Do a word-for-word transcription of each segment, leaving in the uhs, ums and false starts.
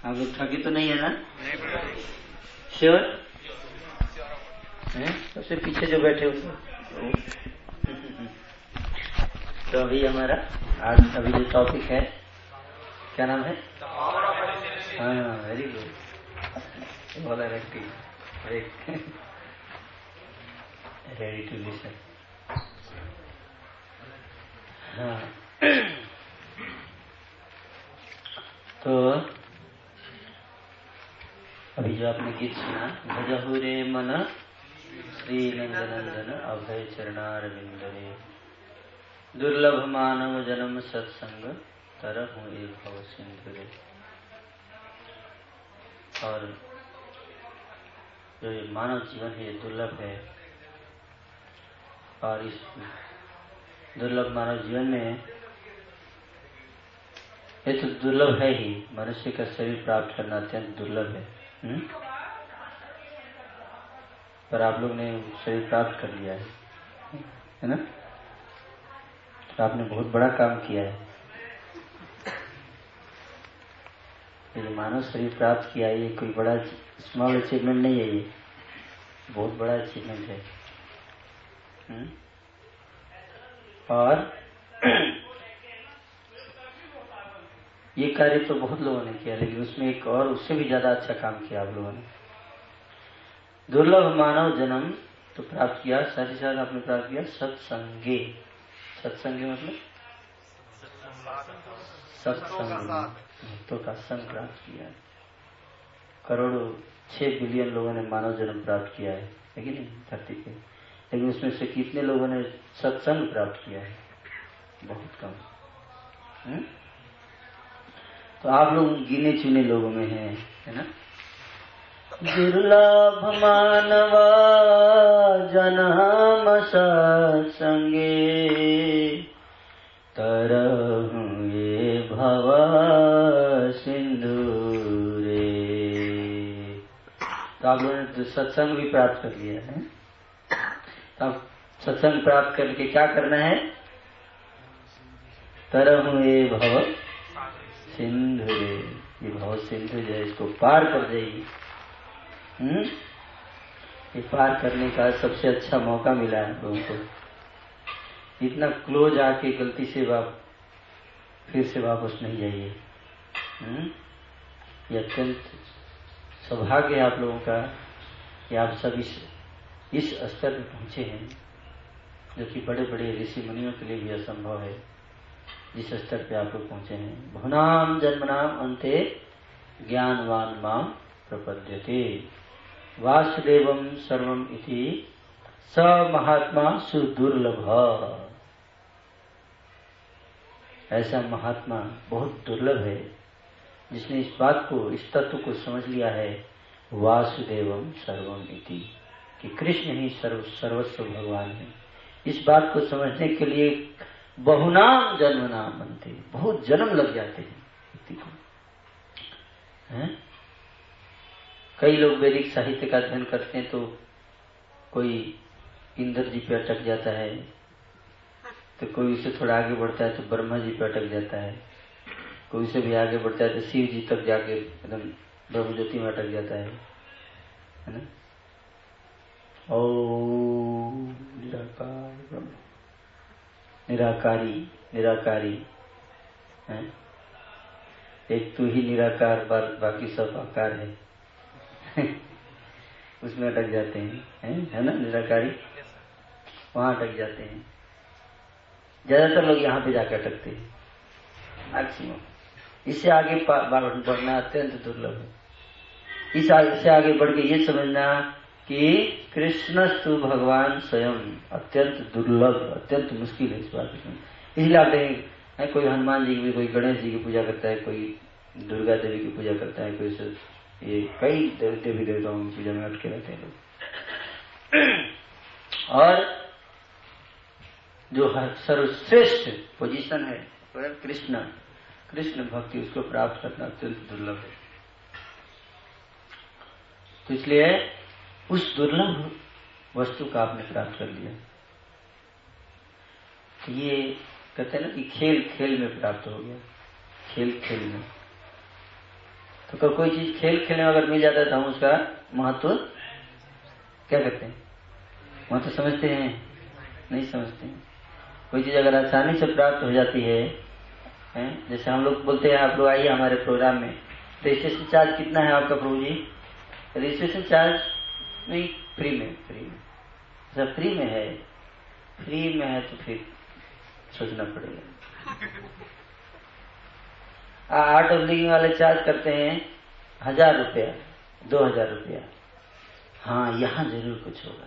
आप लोग थके तो नहीं है ना? श्योर है? सबसे पीछे जो बैठे हुए। तो अभी हमारा आज अभी जो टॉपिक है, क्या नाम है? हाँ, वेरी गुड, बहुत एक्टिव, रेडी टू लिसन। हाँ, तो अभी जो आपने गीत सुना, भजहु रे मन श्री नंदनंदन अभय चरणारविंदरे, दुर्लभ मानव जन्म सत्संग तरहु एक भव सिंधु रे। और जो ये मानव जीवन है ये दुर्लभ है, और इस दुर्लभ मानव जीवन में ये तो दुर्लभ है ही, मनुष्य का शरीर प्राप्त करना अत्यंत दुर्लभ है। हुँ? पर आप लोग ने शरीर प्राप्त कर लिया है, है ना? तो आपने बहुत बड़ा काम किया है। ये मानव शरीर प्राप्त किया है, ये कोई बड़ा स्मॉल अचीवमेंट नहीं है, ये बहुत बड़ा अचीवमेंट है। हुँ? और ये कार्य तो बहुत लोगों ने किया, लेकिन उसमें एक और उससे भी ज्यादा अच्छा काम किया आप लोगों ने। दुर्लभ मानव जन्म तो प्राप्त किया, साथ ही साथ आपने प्राप्त किया सत्संगे। सत्संगे मतलब सत्संग, भक्तों का संग प्राप्त किया। करोड़ों छह बिलियन लोगों ने मानव जन्म प्राप्त किया है, है कि नहीं, धरती पे। लेकिन उसमें से कितने लोगों ने सत्संग प्राप्त किया है? बहुत कम। हुँ? तो आप लोग गिने चुने लोगों में हैं, है ना? दुर्लभ मानवा जन्म सत्संगे तरहु ये भव सिंधु रे। तो आप लोगों ने सत्संग भी प्राप्त कर लिया है। तो अब सत्संग प्राप्त करके क्या करना है? तरहु ये भव सिंधु रे, ये भव सिंधु जो है इसको पार कर जाइए। हम्म ये पार करने का सबसे अच्छा मौका मिला है लोगों को। इतना क्लोज आके गलती से वाप फिर से वापस नहीं जाइए। हम्म ये अत्यंत सौभाग्य है आप लोगों का कि आप सब इस इस स्तर पर पहुंचे हैं, जो कि बड़े बड़े ऋषि मुनियों के लिए भी असंभव है। जिस स्तर पे आप लोग पहुंचे हैं, बहुनाम जन्मनाम अन्ते ज्ञानवान माम प्रपद्यते वासुदेवम सर्वम इति स महात्मा सुदुर्लभ। ऐसा महात्मा बहुत दुर्लभ है जिसने इस बात को, इस तत्व को समझ लिया है, वासुदेवम सर्वम इति, कि कृष्ण ही सर्व सर्वस्व भगवान है। इस बात को समझने के लिए बहुनाम जन्म नाम बनते, बहुत जन्म लग जाते हैं व्यक्ति को। हैं? कई लोग वैदिक साहित्य का अध्ययन करते हैं तो कोई इंद्र जी पे अटक जाता है, तो कोई उससे थोड़ा आगे बढ़ता है तो ब्रह्मा जी पे अटक जाता है, कोई से भी आगे बढ़ता है तो शिव जी तक जाके एकदम ब्रह्म ज्योति में अटक जाता है, है ना? ओम निराकार ब्रह्म, निराकारी निराकारी है। एक तू ही निराकार, बाकी सब आकार है। उसमें अटक जाते हैं, है, है ना? निराकारी वहां अटक जाते हैं। ज्यादातर लोग यहाँ पे जाकर अटकते हैं, मैक्सिमम। इससे आगे बढ़ना अत्यंत दुर्लभ है। इस इससे आगे बढ़ के ये समझना कि कृष्णस्तु भगवान स्वयं अत्यंत दुर्लभ, अत्यंत मुश्किल है इस बात में। इसलिए आप देखें, कोई हनुमान जी की, कोई गणेश जी की पूजा करता है, कोई दुर्गा देवी की पूजा करता है, कोई ये कई देवी देवताओं की पूजा में अटके रहते हैं लोग। और जो सर्वश्रेष्ठ पोजीशन है वह कृष्ण कृष्ण भक्ति, उसको प्राप्त करना अत्यंत दुर्लभ है। तो इसलिए उस दुर्लभ वस्तु का आपने प्राप्त कर लिया। तो ये कहते हैं ना कि खेल खेल में प्राप्त हो गया, खेल खेल में। तो कोई कोई चीज खेल खेलने में अगर मिल जाता है तो हम उसका महत्व क्या करते हैं, महत्व समझते हैं? नहीं समझते हैं। कोई चीज अगर आसानी से प्राप्त हो जाती है, है? जैसे हम लोग बोलते हैं आप लोग आइए हमारे प्रोग्राम में, रजिस्ट्रेशन चार्ज कितना है आपका प्रभु जी? रजिस्ट्रेशन चार्ज नहीं, फ्री में, फ्री में। अच्छा फ्री में है, फ्री में है तो फिर सोचना पड़ेगा। आर्ट ऑफ लिविंग वाले चार्ज करते हैं हजार रुपया, दो हजार रुपया। हाँ यहाँ जरूर कुछ होगा,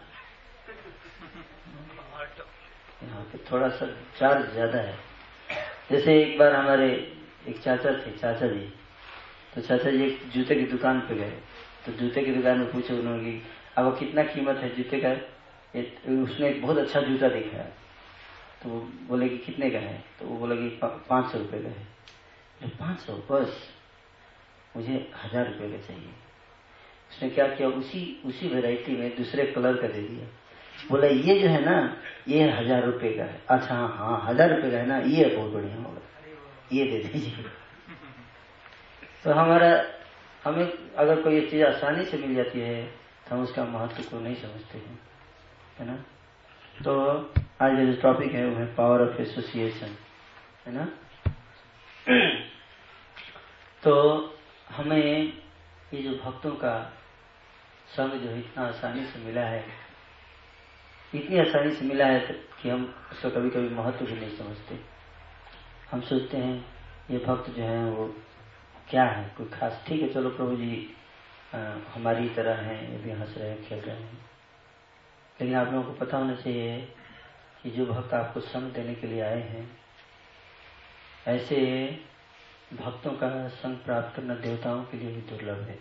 यहाँ पे थोड़ा सा चार्ज ज्यादा है। जैसे एक बार हमारे एक चाचा थे, चाचा जी, तो चाचा जी एक जूते की दुकान पे गए, तो जूते की दुकान में पूछे उन्होंने कि अब कितना कीमत है जूते का? उसने एक बहुत अच्छा जूता दिखाया, तो वो बोले कि कितने का है? तो वो बोला कि पाँच सौ रुपये का है। पाँच सौ बस, मुझे हजार रुपये का चाहिए। उसने क्या किया, उसी उसी वैरायटी में दूसरे कलर का दे दिया। बोला ये जो है ना ये हजार रुपये का है। अच्छा हाँ हाँ हजार रुपये का है ना, ये बहुत बढ़िया होगा, ये दे दीजिए। तो हमारा हमें अगर कोई चीज आसानी से मिल जाती है तो हम उसका महत्व को नहीं समझते हैं, है ना। तो आज जो टॉपिक है वो है पावर ऑफ एसोसिएशन, है ना। तो हमें ये जो भक्तों का संग जो इतना आसानी से मिला है, इतनी आसानी से मिला है कि हम उसका कभी कभी महत्व भी नहीं समझते। हम सोचते हैं ये भक्त जो है वो क्या है, कोई खास, ठीक है चलो प्रभु जी आ, हमारी तरह हैं, ये भी हंस रहे हैं, खेल रहे हैं। लेकिन आप लोगों को पता होना चाहिए कि जो भक्त आपको संग देने के लिए आए हैं, ऐसे भक्तों का संग प्राप्त करना देवताओं के लिए भी दुर्लभ है।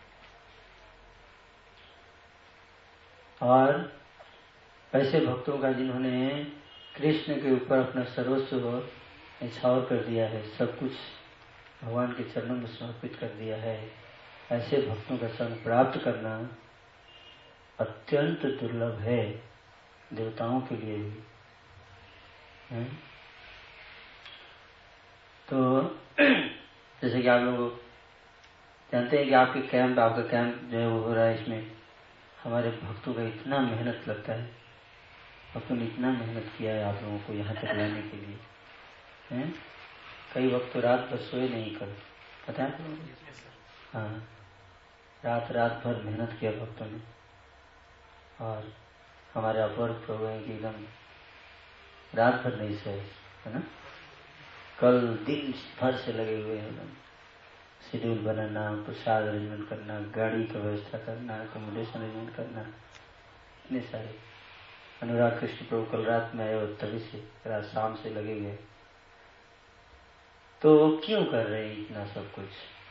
और ऐसे भक्तों का जिन्होंने कृष्ण के ऊपर अपना सर्वस्व न्यौछावर कर दिया है, सब कुछ भगवान के चरणों में समर्पित कर दिया है, ऐसे भक्तों का संग प्राप्त करना अत्यंत दुर्लभ है देवताओं के लिए भी, है? तो जैसे कि आप लोग जानते हैं कि आपके कैंप आपका कैंप जो है वो हो रहा है, इसमें हमारे भक्तों का इतना मेहनत लगता है, भक्तों ने इतना मेहनत किया है आप लोगों को यहाँ तक लाने के लिए, हैं? कई वक्त तो रात भर सोए नहीं, कर पता है आप लोगों को? हाँ, रात रात भर मेहनत किया भक्तों ने। और हमारे अपर प्रभु हैं कि एकदम रात भर नहीं सोए, है ना। कल दिन भर से लगे हुए हैं, एकदम शेड्यूल बनाना, प्रसाद अरेंजमेंट करना, गाड़ी का व्यवस्था करना, अकोमोडेशन अरेंजमेंट करना, इतने सारे। अनुराग कृष्ण प्रभु कल रात में आए और तभी से रात शाम से लगे हुए। तो क्यों कर रहे हैं इतना सब कुछ?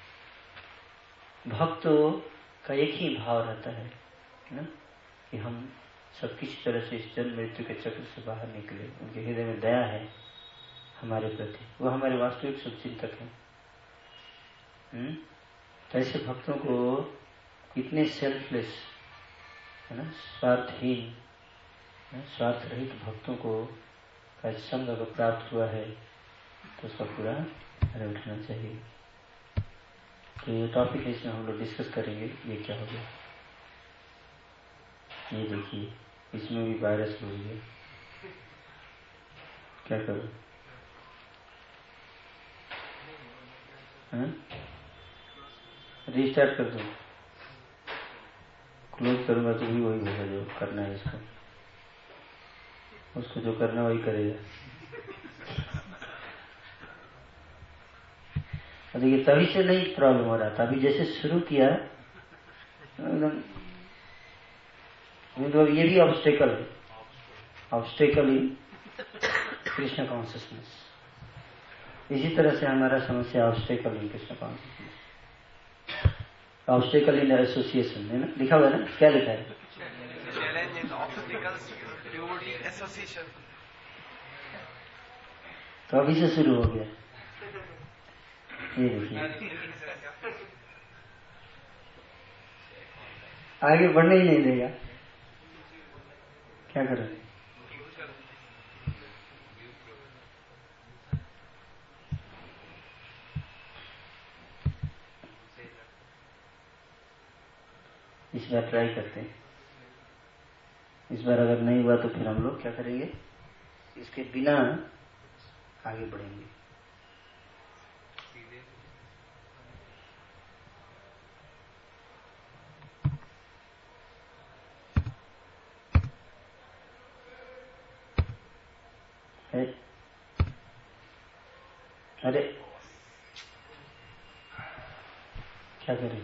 भक्तों का एक ही भाव रहता है ना, कि हम सब किसी तरह से इस जन्म मृत्यु के चक्र से बाहर निकले। उनके हृदय में दया है हमारे प्रति, वो हमारे वास्तविक शुभचिंतक हैं। हम्म तो ऐसे भक्तों को, इतने सेल्फलेस, है ना, स्वार्थहीन, स्वार्थ रहित भक्तों को का संग अगर प्राप्त हुआ है तो उसका पूरा फायदा उठाना चाहिए। तो ये टॉपिक है, इसमें हम लोग डिस्कस करेंगे ये क्या हो गया। ये देखिए इसमें भी वायरस हो गया, क्या करो? रिस्टार्ट कर दो, क्लोज करूंगा तो भी वही होगा जो करना है इसको, उसको जो करना वही करेगा। देखिए तभी से नहीं प्रॉब्लम हो रहा था, अभी जैसे शुरू किया एकदम, मतलब ये भी ऑब्स्टेकल है, ऑब्स्टेकल इन कृष्ण कॉन्शियसनेस। इसी तरह से हमारा समस्या obstacle in Krishna consciousness, obstacle in association, है ना, लिखा हुआ है ना, क्या लिखा है? Challenge in obstacles devotee association. तो अभी से शुरू हो गया, ये देखिए आगे बढ़ने ही नहीं देगा, क्या करें? इस बार ट्राई करते हैं। इस बार अगर नहीं हुआ तो फिर हम लोग क्या करेंगे, इसके बिना आगे बढ़ेंगे। है? अरे क्या करें,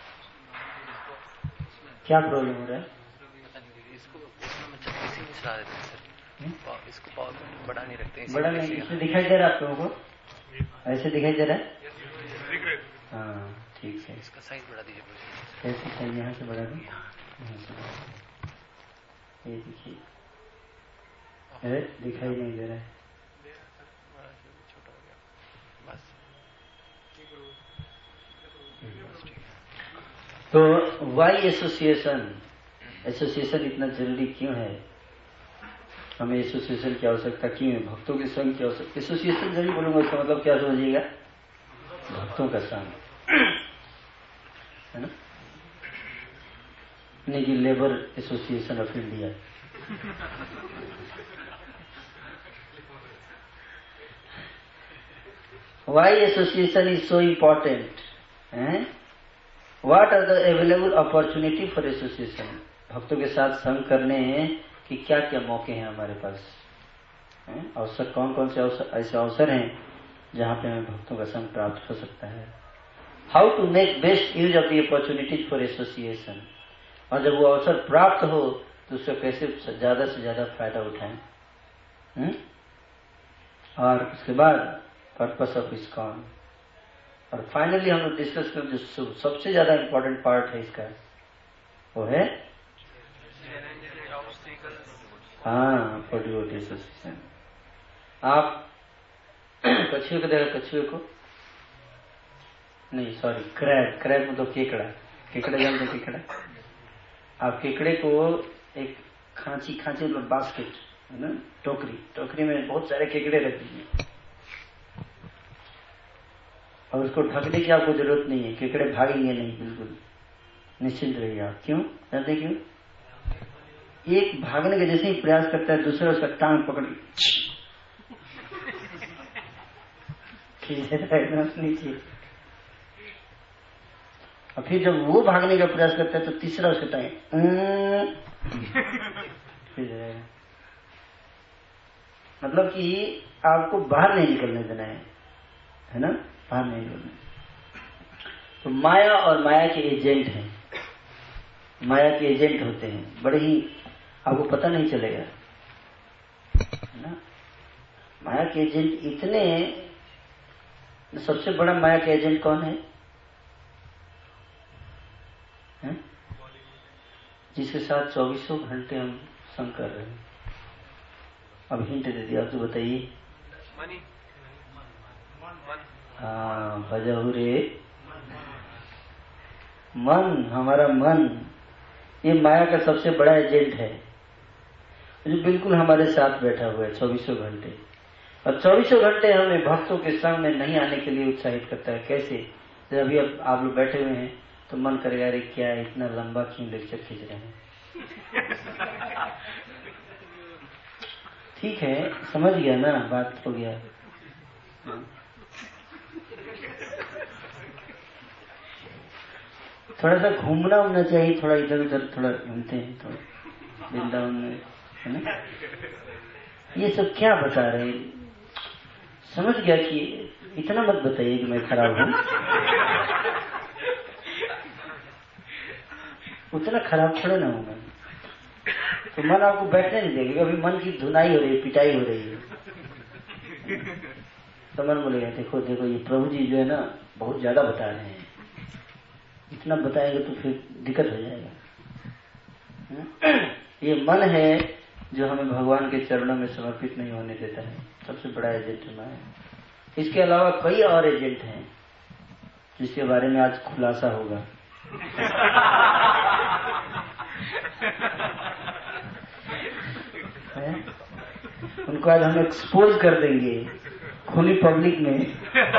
क्या प्रॉब्लम हो रहा है? इसको इसमें मतलब इसी में चला देते हैं सर, इसको पावर पॉइंट बड़ा नहीं रखते हैं। बड़ा नहीं, इसमें दिखाई दे रहा है आप लोगों को? ऐसे दिखाई दे रहा है? हाँ ठीक है। इसका साइज बढ़ा दीजिए। कैसे साइज? यहाँ से बढ़ा दूँ? यहाँ से ये देखिए, अरे दिखाई नहीं दे रहा है। छोटा हो गया बस। तो वाई एसोसिएशन, एसोसिएशन इतना जरूरी क्यों है? हमें एसोसिएशन की आवश्यकता क्यों है? भक्तों के संग की आवश्यकता। एसोसिएशन जब भी बोलूंगा इसका मतलब क्या समझिएगा? भक्तों का संग, है ना? नहीं कि labour association of India. Why association is so important? What are the available opportunity for association? भक्तों के साथ संग करने हैं कि क्या क्या मौके हैं हमारे पास, अवसर कौन कौन से अवसर, ऐसे अवसर हैं जहां पे हमें भक्तों का संग प्राप्त हो सकता है। How to make best use of the opportunities for association, और जब वो अवसर प्राप्त हो तो उसका कैसे ज्यादा से ज्यादा फायदा उठाएं। हुँ? और उसके बाद पर्पस ऑफ इस्कॉन, और फाइनली हम लोग डिस्कस करें जो सबसे ज्यादा इंपॉर्टेंट पार्ट है इसका, वो है हाँ डिवोटी एसोसिएशन। आप कछुए को देखा, कछुए को नहीं सॉरी क्रैब, क्रैब मतलब केकड़ा, केकड़ा जानते केकड़ा? आप केकड़े को एक खांची, खांची मतलब बास्केट है ना, टोकरी, टोकरी में बहुत सारे केकड़े रख दीजिए और उसको ढकने की आपको जरूरत नहीं है, केकड़े भागेंगे नहीं, बिल्कुल निश्चिंत रहिए आप। क्यों जानते क्यों? एक भागने के जैसे ही प्रयास करता है दूसरा उसका टांग पकड़ खींच देता है नीचे, और फिर जब वो भागने का प्रयास करता है तो तीसरा उसका टांग खींच जाएगा। मतलब कि आपको बाहर नहीं निकलने देना है, है ना, बाहर नहीं निकलना। तो माया और माया के एजेंट हैं, माया के एजेंट होते हैं, बड़े ही आपको पता नहीं चलेगा, है ना। माया के एजेंट इतने, सबसे बड़ा माया का एजेंट कौन है, है? जिसके साथ चौबीसों घंटे हम संग कर रहे हैं। अब हिंट दे दिया, तो बताइए। हाँ भजहु रे मन, हमारा मन ये माया का सबसे बड़ा एजेंट है, जो बिल्कुल हमारे साथ बैठा हुआ है चौबीसों घंटे, और चौबीसों घंटे हमें भक्तों के संग में नहीं आने के लिए उत्साहित करता है। कैसे? जब अभी अब आप लोग बैठे हुए हैं तो मन करेगा अरे क्या इतना लंबा क्यों लेक्चर खींच रहे हैं। ठीक है, समझ गया ना, बात हो गया। थोड़ा सा घूमना होना चाहिए, थोड़ा इधर उधर थोड़ा घूमते हैं, थोड़ा वृंदावन में, है ना। ये सब क्या बता रहे हैं? समझ गया कि इतना मत बताइए कि मैं खराब हूं, उतना खराब थोड़ा ना हूं मैं। तो मन आपको बैठने नहीं देगा, अभी मन की धुनाई हो रही है, पिटाई हो रही है, तो मन बोलेगा देखो देखो ये प्रभु जी जो है ना बहुत ज्यादा बता रहे हैं, इतना बताएंगे तो फिर दिक्कत हो जाएगा। ये मन है जो हमें भगवान के चरणों में समर्पित नहीं होने देता है, सबसे बड़ा एजेंट है। इसके अलावा कई और एजेंट हैं जिसके बारे में आज खुलासा होगा। है? उनको आज हम एक्सपोज कर देंगे खुली पब्लिक में,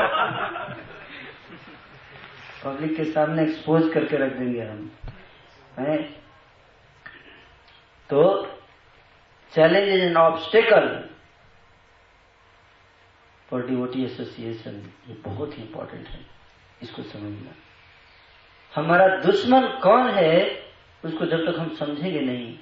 पब्लिक के सामने एक्सपोज करके रख देंगे हम। है। तो challenge is an obstacle for devotee association, ये बहुत ही इंपॉर्टेंट है, इसको समझना। हमारा दुश्मन कौन है उसको जब तक हम समझेंगे नहीं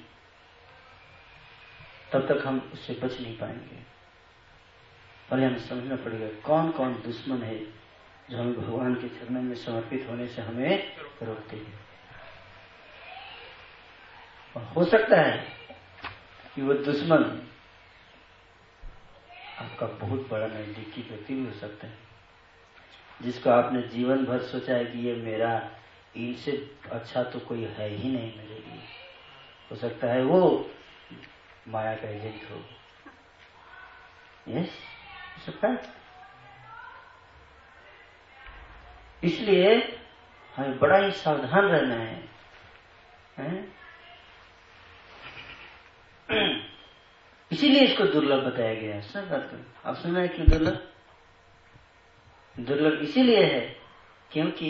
तब तक हम उससे बच नहीं पाएंगे। और हमें समझना पड़ेगा कौन कौन दुश्मन है जो हमें भगवान के चरणों में समर्पित होने से हमें रोकते हैं। और हो सकता है कि वो दुश्मन आपका बहुत बड़ा नजदीकी व्यक्ति भी हो सकता है, जिसको आपने जीवन भर सोचा है कि ये मेरा, इनसे अच्छा तो कोई है ही नहीं मेरे लिए। हो सकता है वो माया का एजेंट हो। यस, हो सकता है। इसलिए हमें बड़ा ही सावधान रहना है, है? इसीलिए इसको दुर्लभ बताया गया है। सर बात करो, आप सुन रहे हैं क्यों दुर्लभ? दुर्लभ इसीलिए है क्योंकि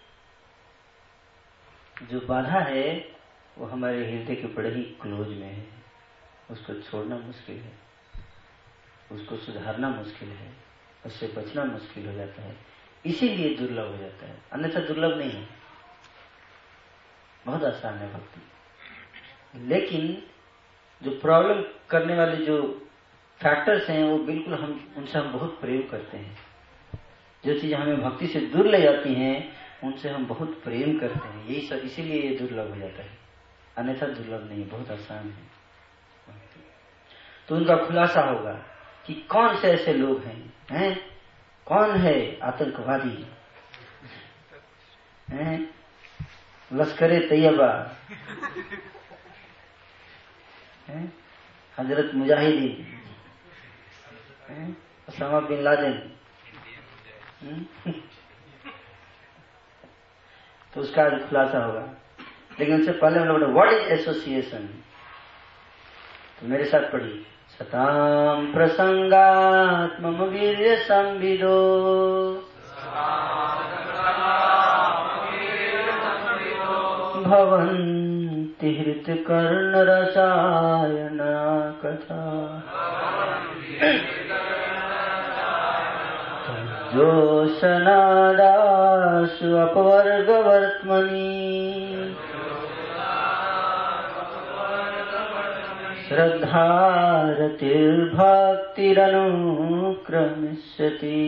जो बाधा है वो हमारे हृदय के बड़े ही क्लोज में है। उसको छोड़ना मुश्किल है, उसको सुधारना मुश्किल है, उससे बचना मुश्किल हो जाता है। इसीलिए दुर्लभ हो जाता है, अन्यथा दुर्लभ नहीं है, बहुत आसान है भक्ति। लेकिन जो प्रॉब्लम करने वाले जो फैक्टर्स हैं वो बिल्कुल हम उनसे हम बहुत प्रयोग करते हैं। जो चीजें हमें भक्ति से दूर ले जाती हैं उनसे हम बहुत प्रेम करते हैं। यही सब, इसीलिए ये दुर्लभ हो जाता है, अन्यथा दुर्लभ नहीं, बहुत आसान है। तो उनका खुलासा होगा कि कौन से ऐसे लोग हैं, हैं? कौन है आतंकवादी, हैं? लश्करे तैयबा, हजरत मुजाहिदीन, ओसामा बिन लादेन। तो उसका आज खुलासा होगा। लेकिन उससे पहले हम लोग व्हाट इज एसोसिएशन, तो मेरे साथ पढ़िए। सताम प्रसंगात्मम वीर्य संविदो भवन्ति हृत कर्ण रसायना कथा जोशनादासु अपवर्गवर्त्मनि श्रद्धारतिर्भक्तिरनुक्रमिष्यति।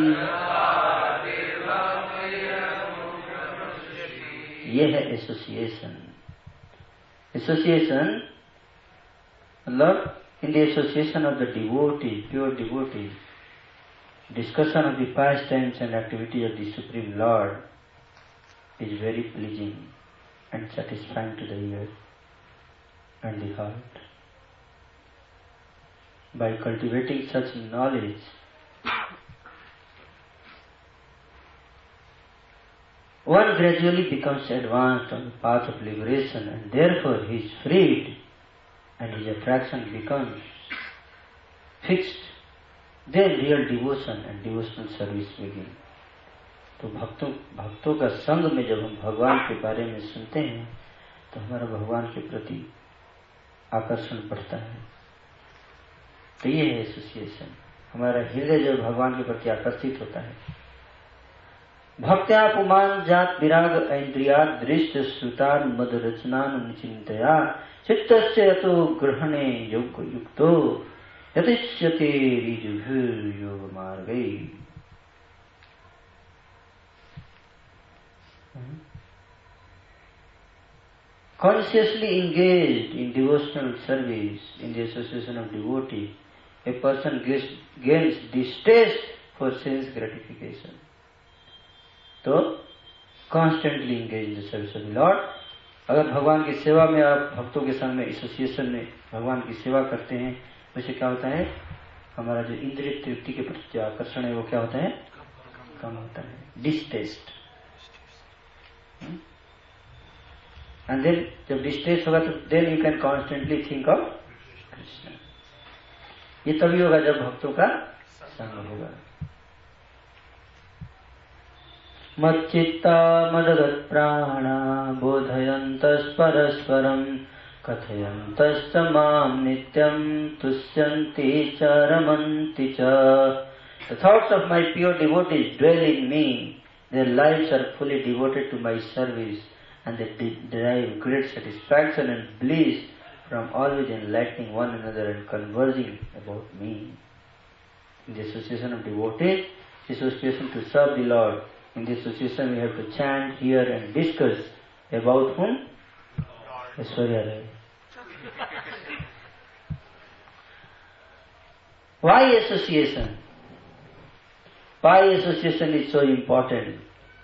ये है एसोसिएशन। एसोसिएशन मतलब in the association of the devotee, pure devotee, discussion of the pastimes and activities of the Supreme Lord is very pleasing and satisfying to the ear and the heart. By cultivating such knowledge, one gradually becomes advanced on the path of liberation, and therefore he is freed and his attraction becomes fixed. Then real devotion and devotional service begin. तो भक्तों भक्तों का संग में जब हम भगवान के बारे में सुनते हैं तो हमारा भगवान के प्रति आकर्षण बढ़ता है। तो ये है एसोसिएशन। हमारा हृदय जब भगवान के प्रति आकर्षित होता है। भक्त्या पुमान जात विराग ऐन्द्रियात दृष्ट श्रुतान मद रचनान चिंतया चित्तस्य यतो ग्रहणे योग युक्तो यतिष्यते ऋजुर्योग मार्गे। Consciously engaged in devotional service in the association of devotee, a person gets, gains distaste for sense gratification. तो constantly engaged in the service of the Lord. अगर भगवान की सेवा में आप भक्तों के संग में एसोसिएशन में भगवान की सेवा करते हैं, वैसे क्या होता है, हमारा जो इंद्रिय तृप्ति के प्रति जो आकर्षण है वो क्या होता है, कम होता है, डिस्टेस्ट। एंड देन जब डिस्टेस्ट होगा तो then you can constantly think of Krishna. ये तभी होगा जब भक्तों का संग होगा। मच्चित्ता मदगत प्राणा बोधयन्तः परस्परं कथयन्तश्च मां नित्यं तुष्यन्ति च रमन्ति च. The thoughts of my pure devotees dwell in me. Their lives are fully devoted to my service, and they de- derive great satisfaction and bliss from always enlightening one another and conversing about me. In the association of devotees, the association to serve the Lord. In this association we have to chant, hear and discuss about whom? Aishwarya Rai. Why association? Why association is so important?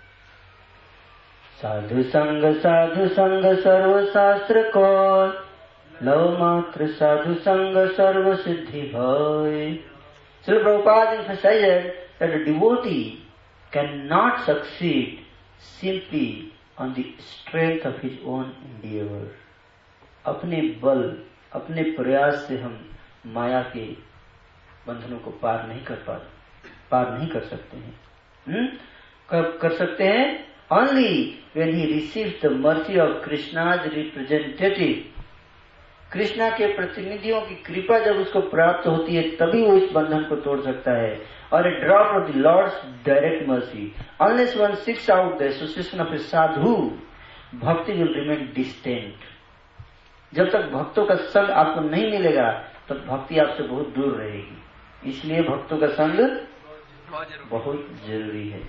Sadhu Sangha, Sadhu Sangha, Sarva Shastra Kol, Lav Matra Sadhu Sangha, Sarva Siddhi Bhai. Srila Prabhupada emphasized that a devotee cannot succeed simply on the strength of his own endeavor. अपने बल, अपने प्रयास से हम माया के बंधनों को पार नहीं कर पा पार नहीं कर सकते हैं. हुँ? कब कर सकते हैं? Only when he receives the mercy of Krishna's representative. Krishna के प्रतिनिधियों की कृपा जब उसको प्राप्त होती है तभी वो इस बंधन को तोड़ सकता है. और a drop of the Lord's direct mercy. Unless one seeks out the association of a sadhu, bhakti will remain distant. जब तक भक्तों का संग आपको नहीं मिलेगा तब भक्ति आपसे बहुत दूर रहेगी. इसलिए भक्तों का संग बहुत जरूरी है.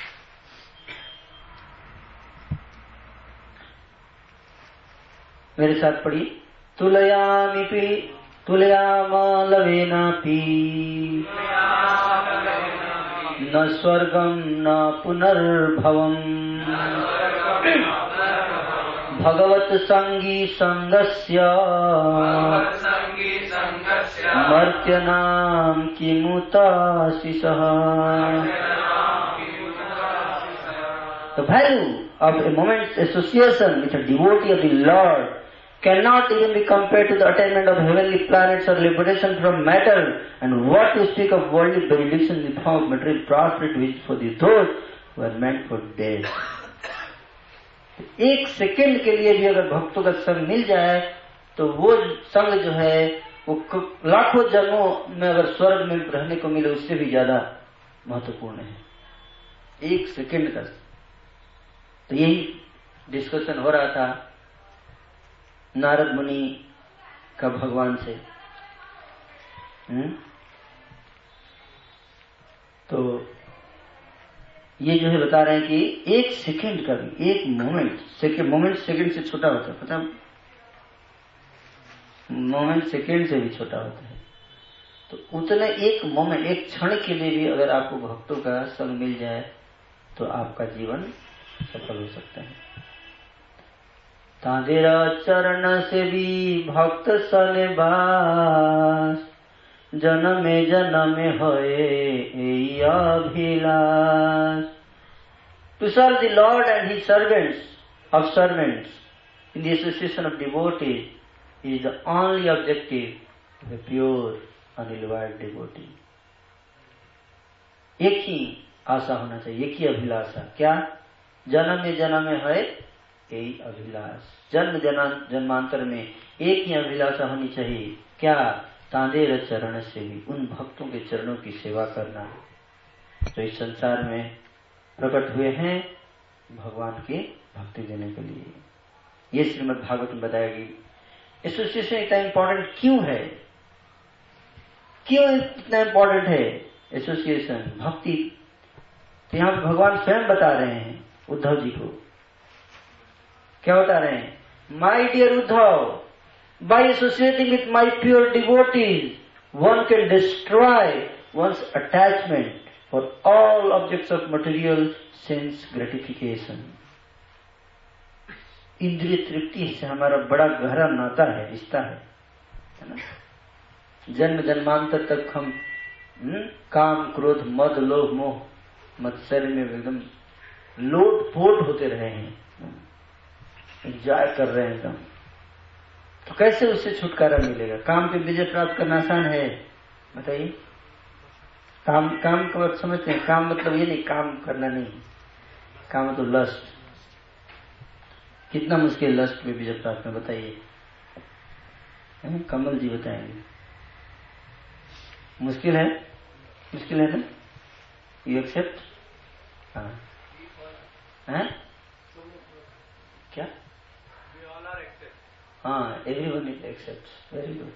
मेरे साथ पढ़िए. तुलयामिपि तुलयामालवेनापि न स्वर्गं न पुनर्भवम् भगवत संगी संगस्य मर्त्यनाम किमुताशिषः. The value of a moment's association with a devotee of the Lord cannot even be compared to the attainment of heavenly planets or liberation from matter, and what to speak of worldly benediction in the form of material prosperity which for the those who are meant for death. एक second के लिए भी अगर भक्तों का संग मिल जाए तो वो संग जो है वो लाखों जन्मों में अगर स्वर्ग में रहने को मिले उससे भी ज्यादा महत्वपूर्ण है. एक सेकंड का. तो यही डिस्कशन हो रहा था नारद मुनि का भगवान से. हुँ? तो ये जो है बता रहे हैं कि एक सेकंड का भी, एक मोमेंट, सेकंड मोमेंट सेकंड से छोटा होता है. पता, मोमेंट सेकंड से भी छोटा होता है. तो उतने एक मोमेंट, एक क्षण के लिए भी अगर आपको भक्तों का संग मिल जाए तो आपका जीवन सफल हो सकता है. तादेर चरण से भी भक्त सनिवास जनमे जनमे होए Abhilash. To serve the Lord and His servants of servants in the association of devotees is the only objective of a pure, unalloyed devotee. एक ही आशा होना चाहिए, एक ही अभिलाषा. क्या? जन्म में जन्म में है यही अभिलाष. जन्म जन्मांतर में एक ही अभिलाषा होनी चाहिए. क्या? तांदेर चरण से भी, उन भक्तों के चरणों की सेवा करना जो इस संसार में प्रकट हुए हैं भगवान के भक्ति देने के लिए. ये श्रीमद् भागवत में बताएगी. एसोसिएशन इतना इम्पोर्टेंट क्यों है? क्यों इतना इम्पोर्टेंट है एसोसिएशन, भक्ति? तो यहाँ भगवान स्वयं बता रहे हैं उद्धव जी को. क्या बता रहे हैं? My dear Uddhav, by associating with my pure devotees, one can destroy one's attachment for all objects of material sense gratification. इंद्रिय तृप्ति से हमारा बड़ा गहरा नाता है, रिश्ता है, है ना? जन्म जन्मांतर तक हम हुँ? काम क्रोध मद लोभ मोह मत्सर्य में एकदम लोट पोट होते रहे हैं, एंजॉय कर रहे हैं एकदम. तो कैसे उससे छुटकारा मिलेगा? काम पे विजय प्राप्त करना आसान है? बताइए. काम काम का बात समझते हैं? काम मतलब ये नहीं, काम करना नहीं. काम मतलब लस्ट. कितना मुश्किल लस्ट में बीज प्रार्थना, बताइए। कमल जी बताएंगे। मुश्किल है, मुश्किल है ना? You accept? हाँ हैं? क्या? हाँ, everyone is accept. Very good.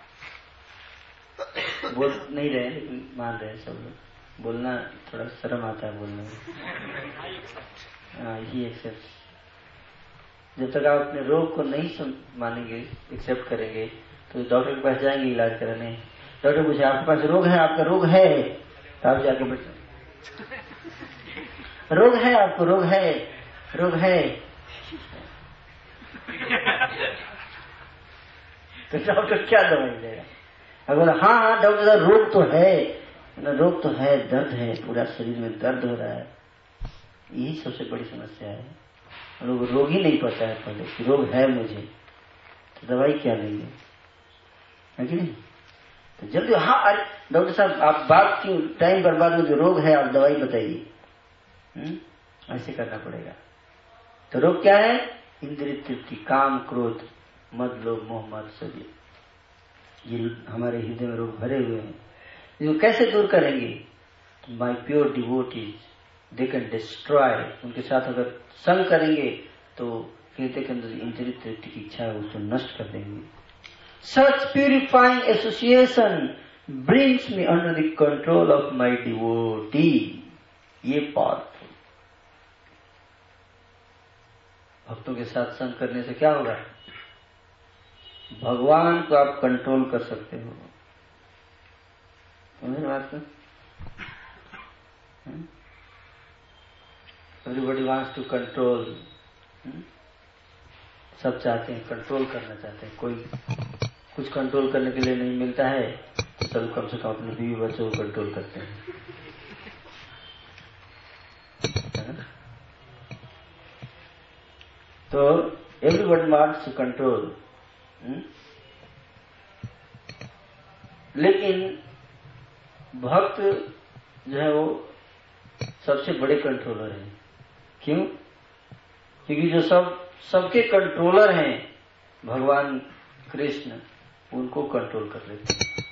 बोल नहीं रहे लेकिन मान रहे हैं सब लोग। बोलना थोड़ा शर्म आता है बोलने में। हाँ, ही एक्सेप्ट। जब तक आप अपने रोग को नहीं मानेंगे, एक्सेप्ट करेंगे, तो डॉक्टर के पास जाएंगे इलाज कराने। डॉक्टर पूछे आपके पास रोग है, आपका रोग है, तो आप जाके बैठ, रोग है आपको, रोग है, रोग है, तो डॉक्टर क्या दवाई देगा? अगर हाँ हाँ डॉक्टर रोग तो है, रोग तो है, दर्द है, पूरा शरीर में दर्द हो रहा है, यही सबसे बड़ी समस्या है। लोग रोग ही नहीं पता है पहले कि रोग है मुझे, तो दवाई क्या लेंगे, है कि नहीं? तो जल्दी हाँ, अरे डॉक्टर साहब आप बात क्यों टाइम बर्बाद में, जो रोग है आप दवाई बताइए, ऐसे करना पड़ेगा। तो रोग क्या है? इंद्रिय तृप्ति, काम, क्रोध, मद, लोभ, मोह, मात्सर्य, ये हमारे हृदय में रोग भरे हुए हैं। इसको कैसे दूर करेंगे? My pure devotees they can destroy. उनके साथ अगर संग करेंगे तो हृदय के अंदर इंद्रिय तृप्ति की इच्छा है उसको नष्ट कर देंगे। Such purifying association brings me under the control of my devotee. ये पावरफुल। भक्तों के साथ संग करने से क्या होगा? भगवान को आप कंट्रोल कर सकते हो। समझ बात को? Everybody wants to control. सब चाहते हैं, कंट्रोल करना चाहते हैं। कोई कुछ कंट्रोल करने के लिए नहीं मिलता है तो सब कम से कम अपने बीवी बच्चों को कंट्रोल करते हैं। तो एवरीबॉडी वांट्स टू कंट्रोल, लेकिन भक्त जो है वो सबसे बड़े कंट्रोलर हैं। क्यों? क्योंकि जो सब सबके कंट्रोलर हैं भगवान कृष्ण, उनको कंट्रोल कर लेते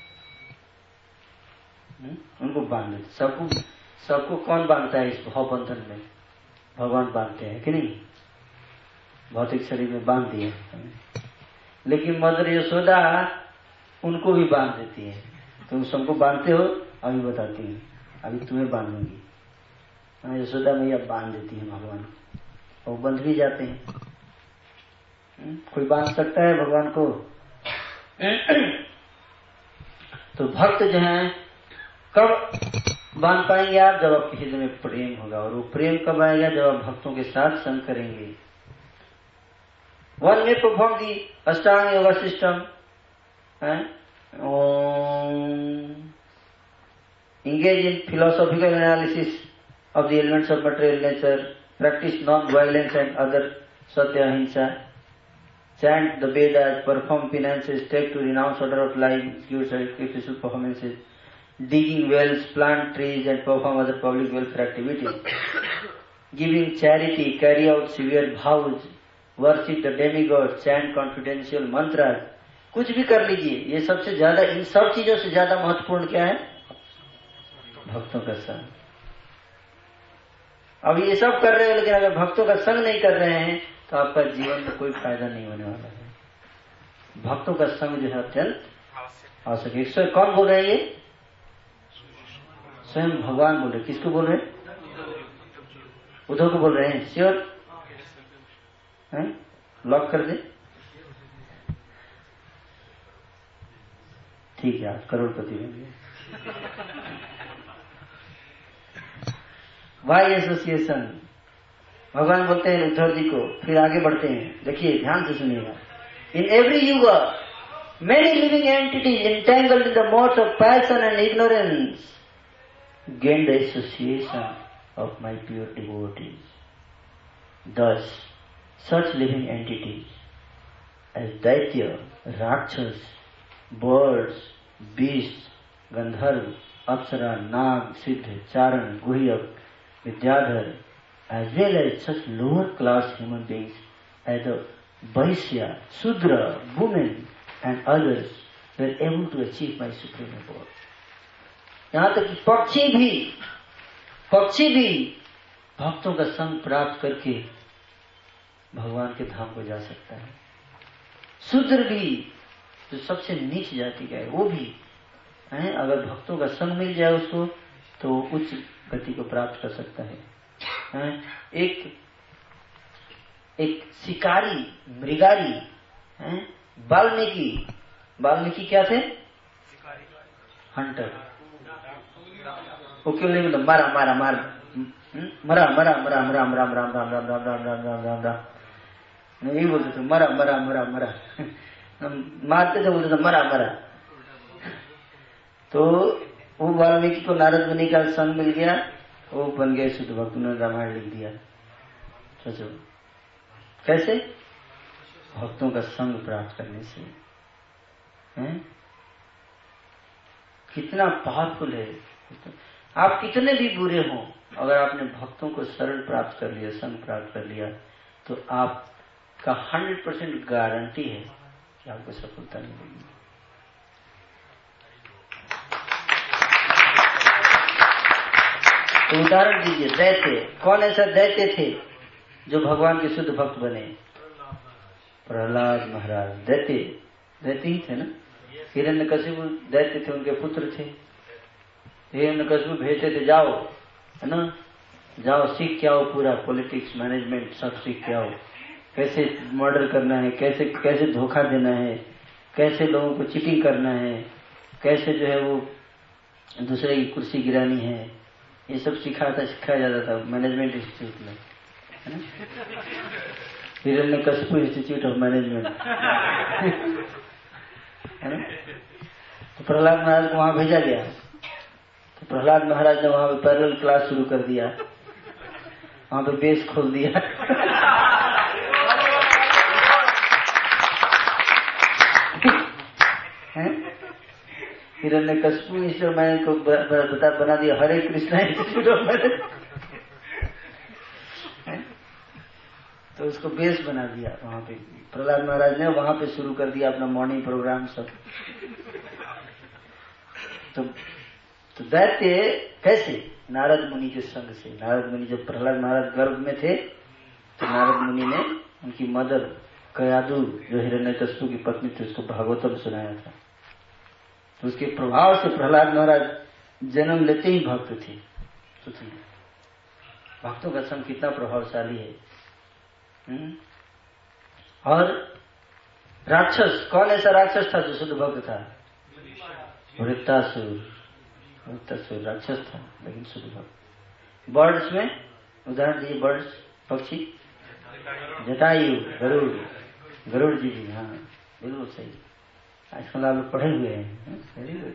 हैं, उनको बांध लेते। सबको सबको कौन बांधता है इस भाव बंधन में? भगवान बांधते हैं कि नहीं? भौतिक शरीर में बांध दिए, लेकिन मदर यशोदा उनको भी बांध देती है। तुम सबको बांधते हो, अभी बताती हूँ, अभी तुम्हें बांधूंगी। यशोदा मैया बांध देती है भगवान को, और बंध भी जाते हैं। कोई बांध सकता है भगवान को? तो भक्त जो हैं कब बांध पाएंगे आप? जब आपके हृदय में प्रेम होगा। और वो प्रेम कब आएगा? जब आप भक्तों के साथ संग करेंगे। वन में perform the ashtanga yoga system, engage in philosophical analysis of the elements of material nature, practice non-violence and other satya ahimsa, chant the Vedas, perform penances, take to renounce order of life, give sacrificial performances, digging wells, plant trees and perform other public welfare activities, giving charity, carry out severe vows, worship the demigod, chant confidential mantras, कुछ भी कर लीजिए। ये सबसे ज्यादा, इन सब चीजों से ज्यादा महत्वपूर्ण क्या है? भक्तों का संग। अब ये सब कर रहे हो, लेकिन अगर भक्तों का संग नहीं कर रहे हैं तो आपका जीवन में कोई फायदा नहीं होने वाला है। भक्तों का संग जो है अत्यंत आवश्यक है। स्वयं कौन बोल रहे हैं? ये स्वयं भगवान बोल रहे। किसको बोल रहे? उद्धव को बोल रहे हैं। श्योर? लॉक कर दे। ठीक है, आप करोड़पति होंगे। वाई एसोसिएशन भगवान बोलते हैं उद्धव जी को। फिर आगे बढ़ते हैं, देखिए ध्यान से सुनिएगा। In every yuga many living entities entangled in the modes of passion and ignorance gain the association of my pure devotees. Thus, such living entities as Daitya, Rakshas, birds, beasts, Gandharv, Apsara, Nag, Siddha, Charan, Guhyak, Vidyadhar, as well as such lower class human beings as the Vaishya, Sudra, women and others were able to achieve my supreme abode. यहाँ तक कि पक्षी भी पक्षी भी भक्तों का संग प्राप्त करके भगवान के धाम को जा सकता है। शूद्र भी जो सबसे नीच जाति का है वो भी है, अगर भक्तों का संग मिल जाए उसको तो उच्च गति को प्राप्त कर सकता है, है? एक एक शिकारी मृगारी है, वाल्मीकि वाल्मीकि क्या थे? हंटर। वो क्यों नहीं बोला मारा मारा मार मरा मरा मरा मरा राम राम राम राम राम राम राम राम राम राम राम नहीं बोलते थे मरा मरा मरा मरा मारते थे बोलते थे मरा मरा। तो वो वाल्मीकि को नारद मुनि का संग मिल गया, वो बन गए शुद्ध भक्त, उन्होंने रामायण लिख दिया। सोचो कैसे? भक्तों का संग प्राप्त करने से हैं? कितना पावरफुल है। आप कितने भी बुरे हों, अगर आपने भक्तों को शरण प्राप्त कर लिया, संग प्राप्त कर लिया, तो आपका हंड्रेड परसेंट गारंटी है कि आपको सफलता मिलेगी। तो उदाहरण दीजिए, दैत्य, कौन ऐसा दैत्य थे जो भगवान के शुद्ध भक्त बने? प्रहलाद महाराज दैत्य दैत्य ही थे ना। हिरण्यकशिपु दैत्य थे, उनके पुत्र थे। हिरण्यकशिपु भेजते थे जाओ, है ना, जाओ सीख के आओ, पूरा पॉलिटिक्स मैनेजमेंट सब सीख के आओ, कैसे मर्डर करना है, कैसे कैसे धोखा देना है, कैसे लोगों को चीटिंग करना है, कैसे जो है वो दूसरे की कुर्सी गिरानी है, ये सब सिखाता सिखाया जाता था मैनेजमेंट इंस्टीट्यूट में, है ना, हिरण्यकशिपु इंस्टीट्यूट ऑफ मैनेजमेंट, है ना। तो प्रहलाद महाराज को वहां भेजा गया। तो प्रहलाद महाराज ने वहां पे पैरेलल क्लास शुरू कर दिया, वहां पे बेस खोल दिया। हिरण्यकशिपु इंस्टीट्यूट मैंने को बता बना दिया Hare Krishna institute of management, तो उसको बेस बना दिया वहां पे। प्रहलाद महाराज ने वहां पे शुरू कर दिया अपना मॉर्निंग प्रोग्राम सब। तो तो दैत्य कैसे? नारद मुनि के संग से। नारद मुनि जब प्रहलाद महाराज गर्भ में थे तो नारद मुनि ने उनकी मदर कयादु जो हिरण्यकशिपु की पत्नी थी उसको भागवतम सुनाया था। तो उसके प्रभाव से प्रहलाद महाराज जन्म लेते ही भक्त थे। तो भक्तों का संग कितना प्रभावशाली है। हुँ? और राक्षस, कौन ऐसा राक्षस था जो शुद्ध भक्त था? वृत्तासुर। वृत्तासुर राक्षस था लेकिन शुद्ध भक्त। बर्ड्स में उदाहरण दीजिए, बर्ड्स पक्षी, जटायु, गरुड़, गरुड़ जी भी, हाँ बिल्कुल सही। आजकल आप लोग पढ़े हुए हैं, वेरी गुड।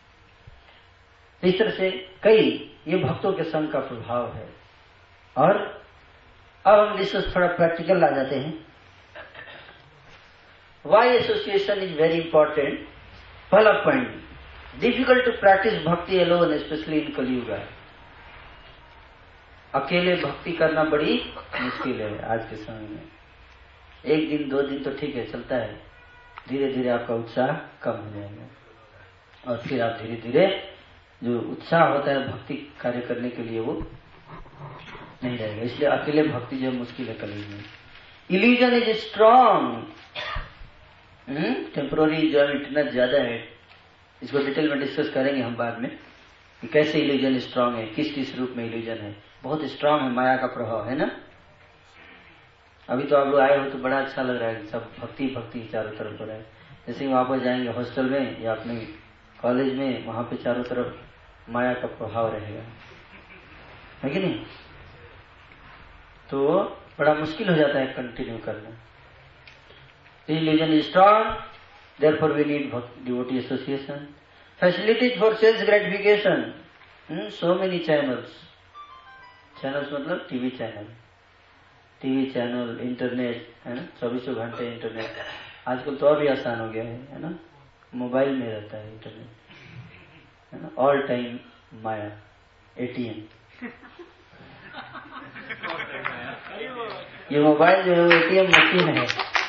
इस तरह से कई ये भक्तों के संग का प्रभाव है। और अब हम इससे थोड़ा प्रैक्टिकल आ जाते हैं। Why association is very important. पहला point, difficult to practice bhakti alone, especially in Kaliyuga. अकेले भक्ति करना बड़ी मुश्किल है आज के समय में। एक दिन दो दिन तो ठीक है, चलता है, धीरे धीरे आपका उत्साह कम हो जाएगा और फिर आप धीरे धीरे जो उत्साह होता है भक्ति कार्य करने के लिए वो नहीं रहेगा। इसलिए अकेले भक्ति जो मुश्किल है कलियुग में। इल्यूजन इज स्ट्रॉन्ग, टेम्पोररी जो इतना ज्यादा है, इसको डिटेल में डिस्कस करेंगे हम बाद में कि कैसे इल्यूजन स्ट्रॉन्ग है, किस किस रूप में इल्यूजन है। बहुत स्ट्रॉन्ग है, माया का प्रभाव है ना। अभी तो आप लोग आए हो तो बड़ा अच्छा लग रहा है, सब भक्ति भक्ति चारों तरफ हो रहा है। जैसे ही वापस जाएंगे हॉस्टल में या अपने कॉलेज में, वहां पे चारों तरफ माया का प्रभाव रहेगा, है कि नहीं? तो बड़ा मुश्किल हो जाता है कंटिन्यू करना। Religion is strong, therefore we need devotee association. Facilities for sense gratification. Hmm? So many channels. Channels मतलब TV channel, TV channel, internet, है ना, चौबीसों घंटे इंटरनेट। आजकल तो और भी आसान हो गया है, है ना, मोबाइल में रहता है इंटरनेट, है ना, ऑल टाइम माया, एटीएम। ये मोबाइल जो है वो एटीएम मशीन है।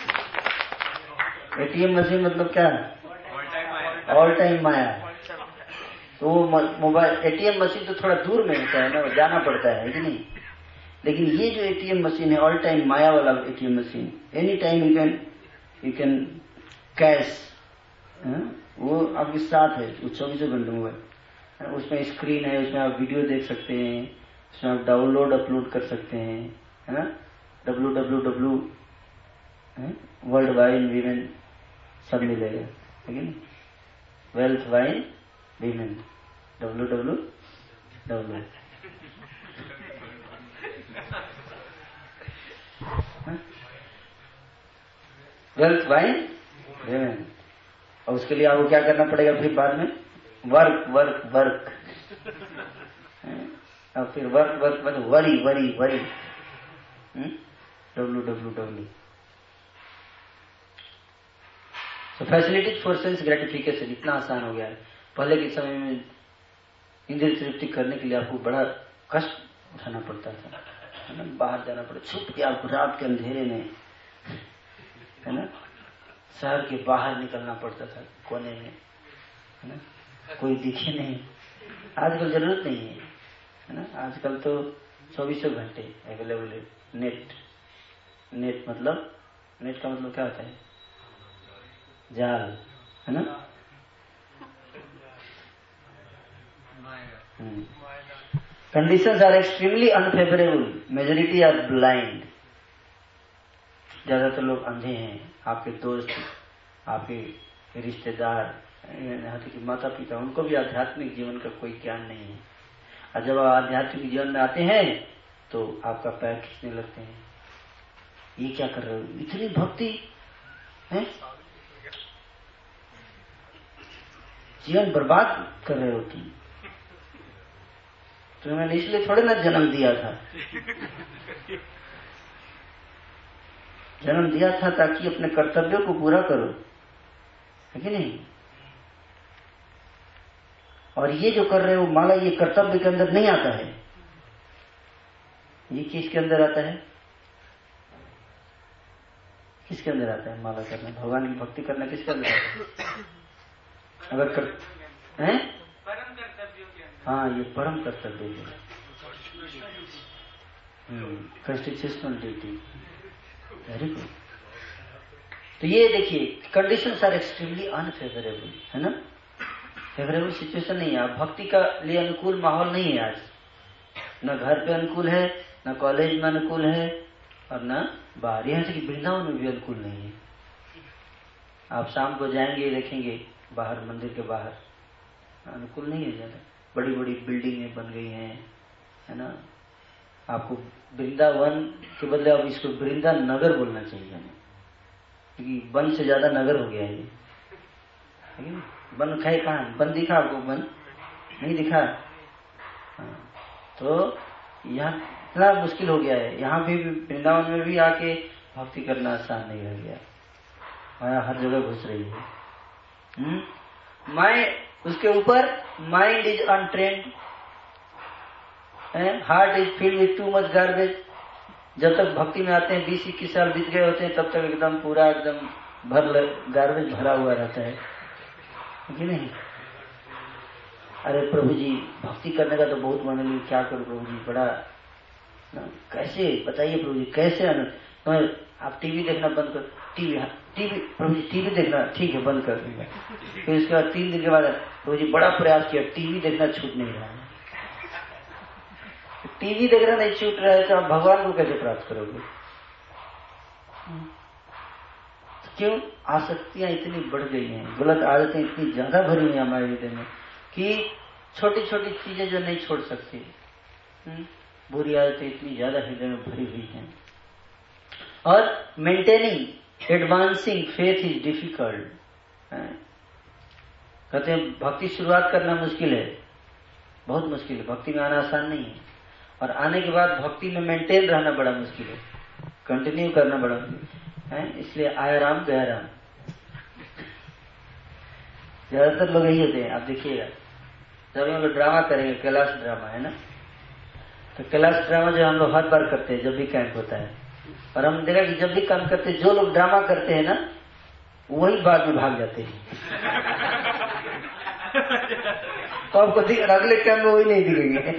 एटीएम मशीन मतलब क्या? All time maya. तो वो मोबाइल एटीएम मशीन तो थोड़ा दूर में होता है ना, जाना पड़ता है कि नहीं। लेकिन ये जो एटीएम मशीन है ऑल टाइम माया वाला ATM machine, any time you can you can cash, वो आपके साथ है, वो चौबीसों घंटे मोबाइल। उसमें स्क्रीन है, उसमें आप वीडियो देख सकते हैं, उसमें आप डाउनलोड अपलोड कर सकते हैं, है ना। W W W world wide women सब मिलेगा, लेकिन wealth wine women W W W wealth wine women. और उसके लिए आपको क्या करना पड़ेगा फिर बाद में? वर्क वर्क वर्क और फिर वर्क वर्क मतलब worry worry worry W W W. तो फैसिलिटीज फॉर सेंस ग्रेटिफिकेशन इतना आसान हो गया है। पहले के समय में इंद्रिय तृप्ति करने के लिए आपको बड़ा कष्ट उठाना पड़ता था, है ना। बाहर जाना पड़ता, छुप के आपको रात के अंधेरे में, है ना, शहर के बाहर निकलना पड़ता था कोने में, है ना, कोई दिखे नहीं। आजकल जरूरत नहीं है, है ना। आजकल तो चौबीसों घंटे अवेलेबल है। नेट नेट मतलब नेट का मतलब क्या होता है? जाल, है ना। Conditions are extremely unfavourable, majority are blind. ज्यादातर लोग अंधे हैं। आपके दोस्त, आपके रिश्तेदार, यहाँ तक कि माता पिता, उनको भी आध्यात्मिक जीवन का कोई ज्ञान नहीं है। और जब आप आध्यात्मिक जीवन में आते हैं तो आपका पैर खींचने लगते हैं। ये क्या कर रहे हो? इतनी भक्ति है, जीवन बर्बाद कर रहे हो तुम। तो मैंने इसलिए थोड़े ना जन्म दिया था। जन्म दिया था ताकि अपने कर्तव्यों को पूरा करो, है कि नहीं। और ये जो कर रहे हो माला, ये कर्तव्य के अंदर नहीं आता है। ये किसके अंदर आता है? किसके अंदर आता है माला करना, भगवान की भक्ति करना किसके अंदर आता है? अगर कर हैं? परम कर्तव्यों के अंदर। हाँ, ये परम कर्तव्य है, कॉन्स्टिट्यूशनल ड्यूटी। Very good. तो ये देखिए, कंडीशंस आर एक्सट्रीमली अनफेवरेबल, है ना। फेवरेबल सिचुएशन नहीं है। आप भक्ति का लिए अनुकूल माहौल नहीं है आज। न घर पे अनुकूल है, न कॉलेज में अनुकूल है, और न बाहर। यहाँ से कि वृंदावन में भी अनुकूल नहीं है। आप शाम को जाएंगे, देखेंगे बाहर, मंदिर के बाहर अनुकूल नहीं है ज्यादा। बड़ी बड़ी बिल्डिंगें बन गई हैं, है ना। आपको वृंदावन के बदले अब इसको वृंदा नगर बोलना चाहिए हमें, क्योंकि वन से ज्यादा नगर हो गया है ये। वन खाए कहाँ? वन दिखा आपको? वन नहीं दिखा। हाँ, तो यहाँ इतना मुश्किल हो गया है। यहाँ भी वृंदावन में भी आके भक्ति करना आसान नहीं रह गया। माया हर जगह घुस रही है। माइंड, उसके ऊपर mind is untrained, heart is filled with too much garbage. जब तक भक्ति में आते हैं, बीस इक्कीस साल बीत गए होते हैं, तब तक एकदम पूरा एकदम भर गार्बेज भरा हुआ रहता है कि नहीं। अरे प्रभु जी, भक्ति करने का तो बहुत मन है, क्या करूं प्रभु जी, बड़ा ना, कैसे बताइए प्रभु जी, कैसे आना। तो आप टीवी देखना बंद कर। TV TV Prabhu ji TV देखना, ठीक है बंद कर दूंगा। फिर उसके बाद तीन दिन के बाद प्रभु जी बड़ा प्रयास किया, टीवी देखना छूट नहीं रहा है। टीवी देखना नहीं छूट रहा है तो आप भगवान को कैसे प्राप्त करोगे? क्यों? आसक्तियां इतनी बढ़ गई हैं, गलत आदतें इतनी ज्यादा भरी हुई हमारे हृदय में कि छोटी छोटी चीजें जो नहीं छोड़ सकती, बुरी आदतें इतनी ज्यादा हृदय में भरी हुई हैं। और maintaining advancing faith is difficult. कहते हैं भक्ति शुरुआत करना मुश्किल है, बहुत मुश्किल है। भक्ति में आना आसान नहीं है, और आने के बाद भक्ति में मेंटेन रहना बड़ा मुश्किल है, कंटिन्यू करना बड़ा मुश्किल है। इसलिए आया राम गया राम, ज्यादातर लोग यही होते हैं। आप देखिएगा, जब हम लोग ड्रामा करेंगे, कैलाश ड्रामा है ना, तो कैलाश ड्रामा जो हम लोग हर बार करते हैं जब भी कैंप होता है, और हम देखा कि जब भी कैंप करते हैं जो लोग ड्रामा करते हैं ना वही बाद में भाग जाते हैं। तो आपको अगले कैंप में वही नहीं दिखेंगे।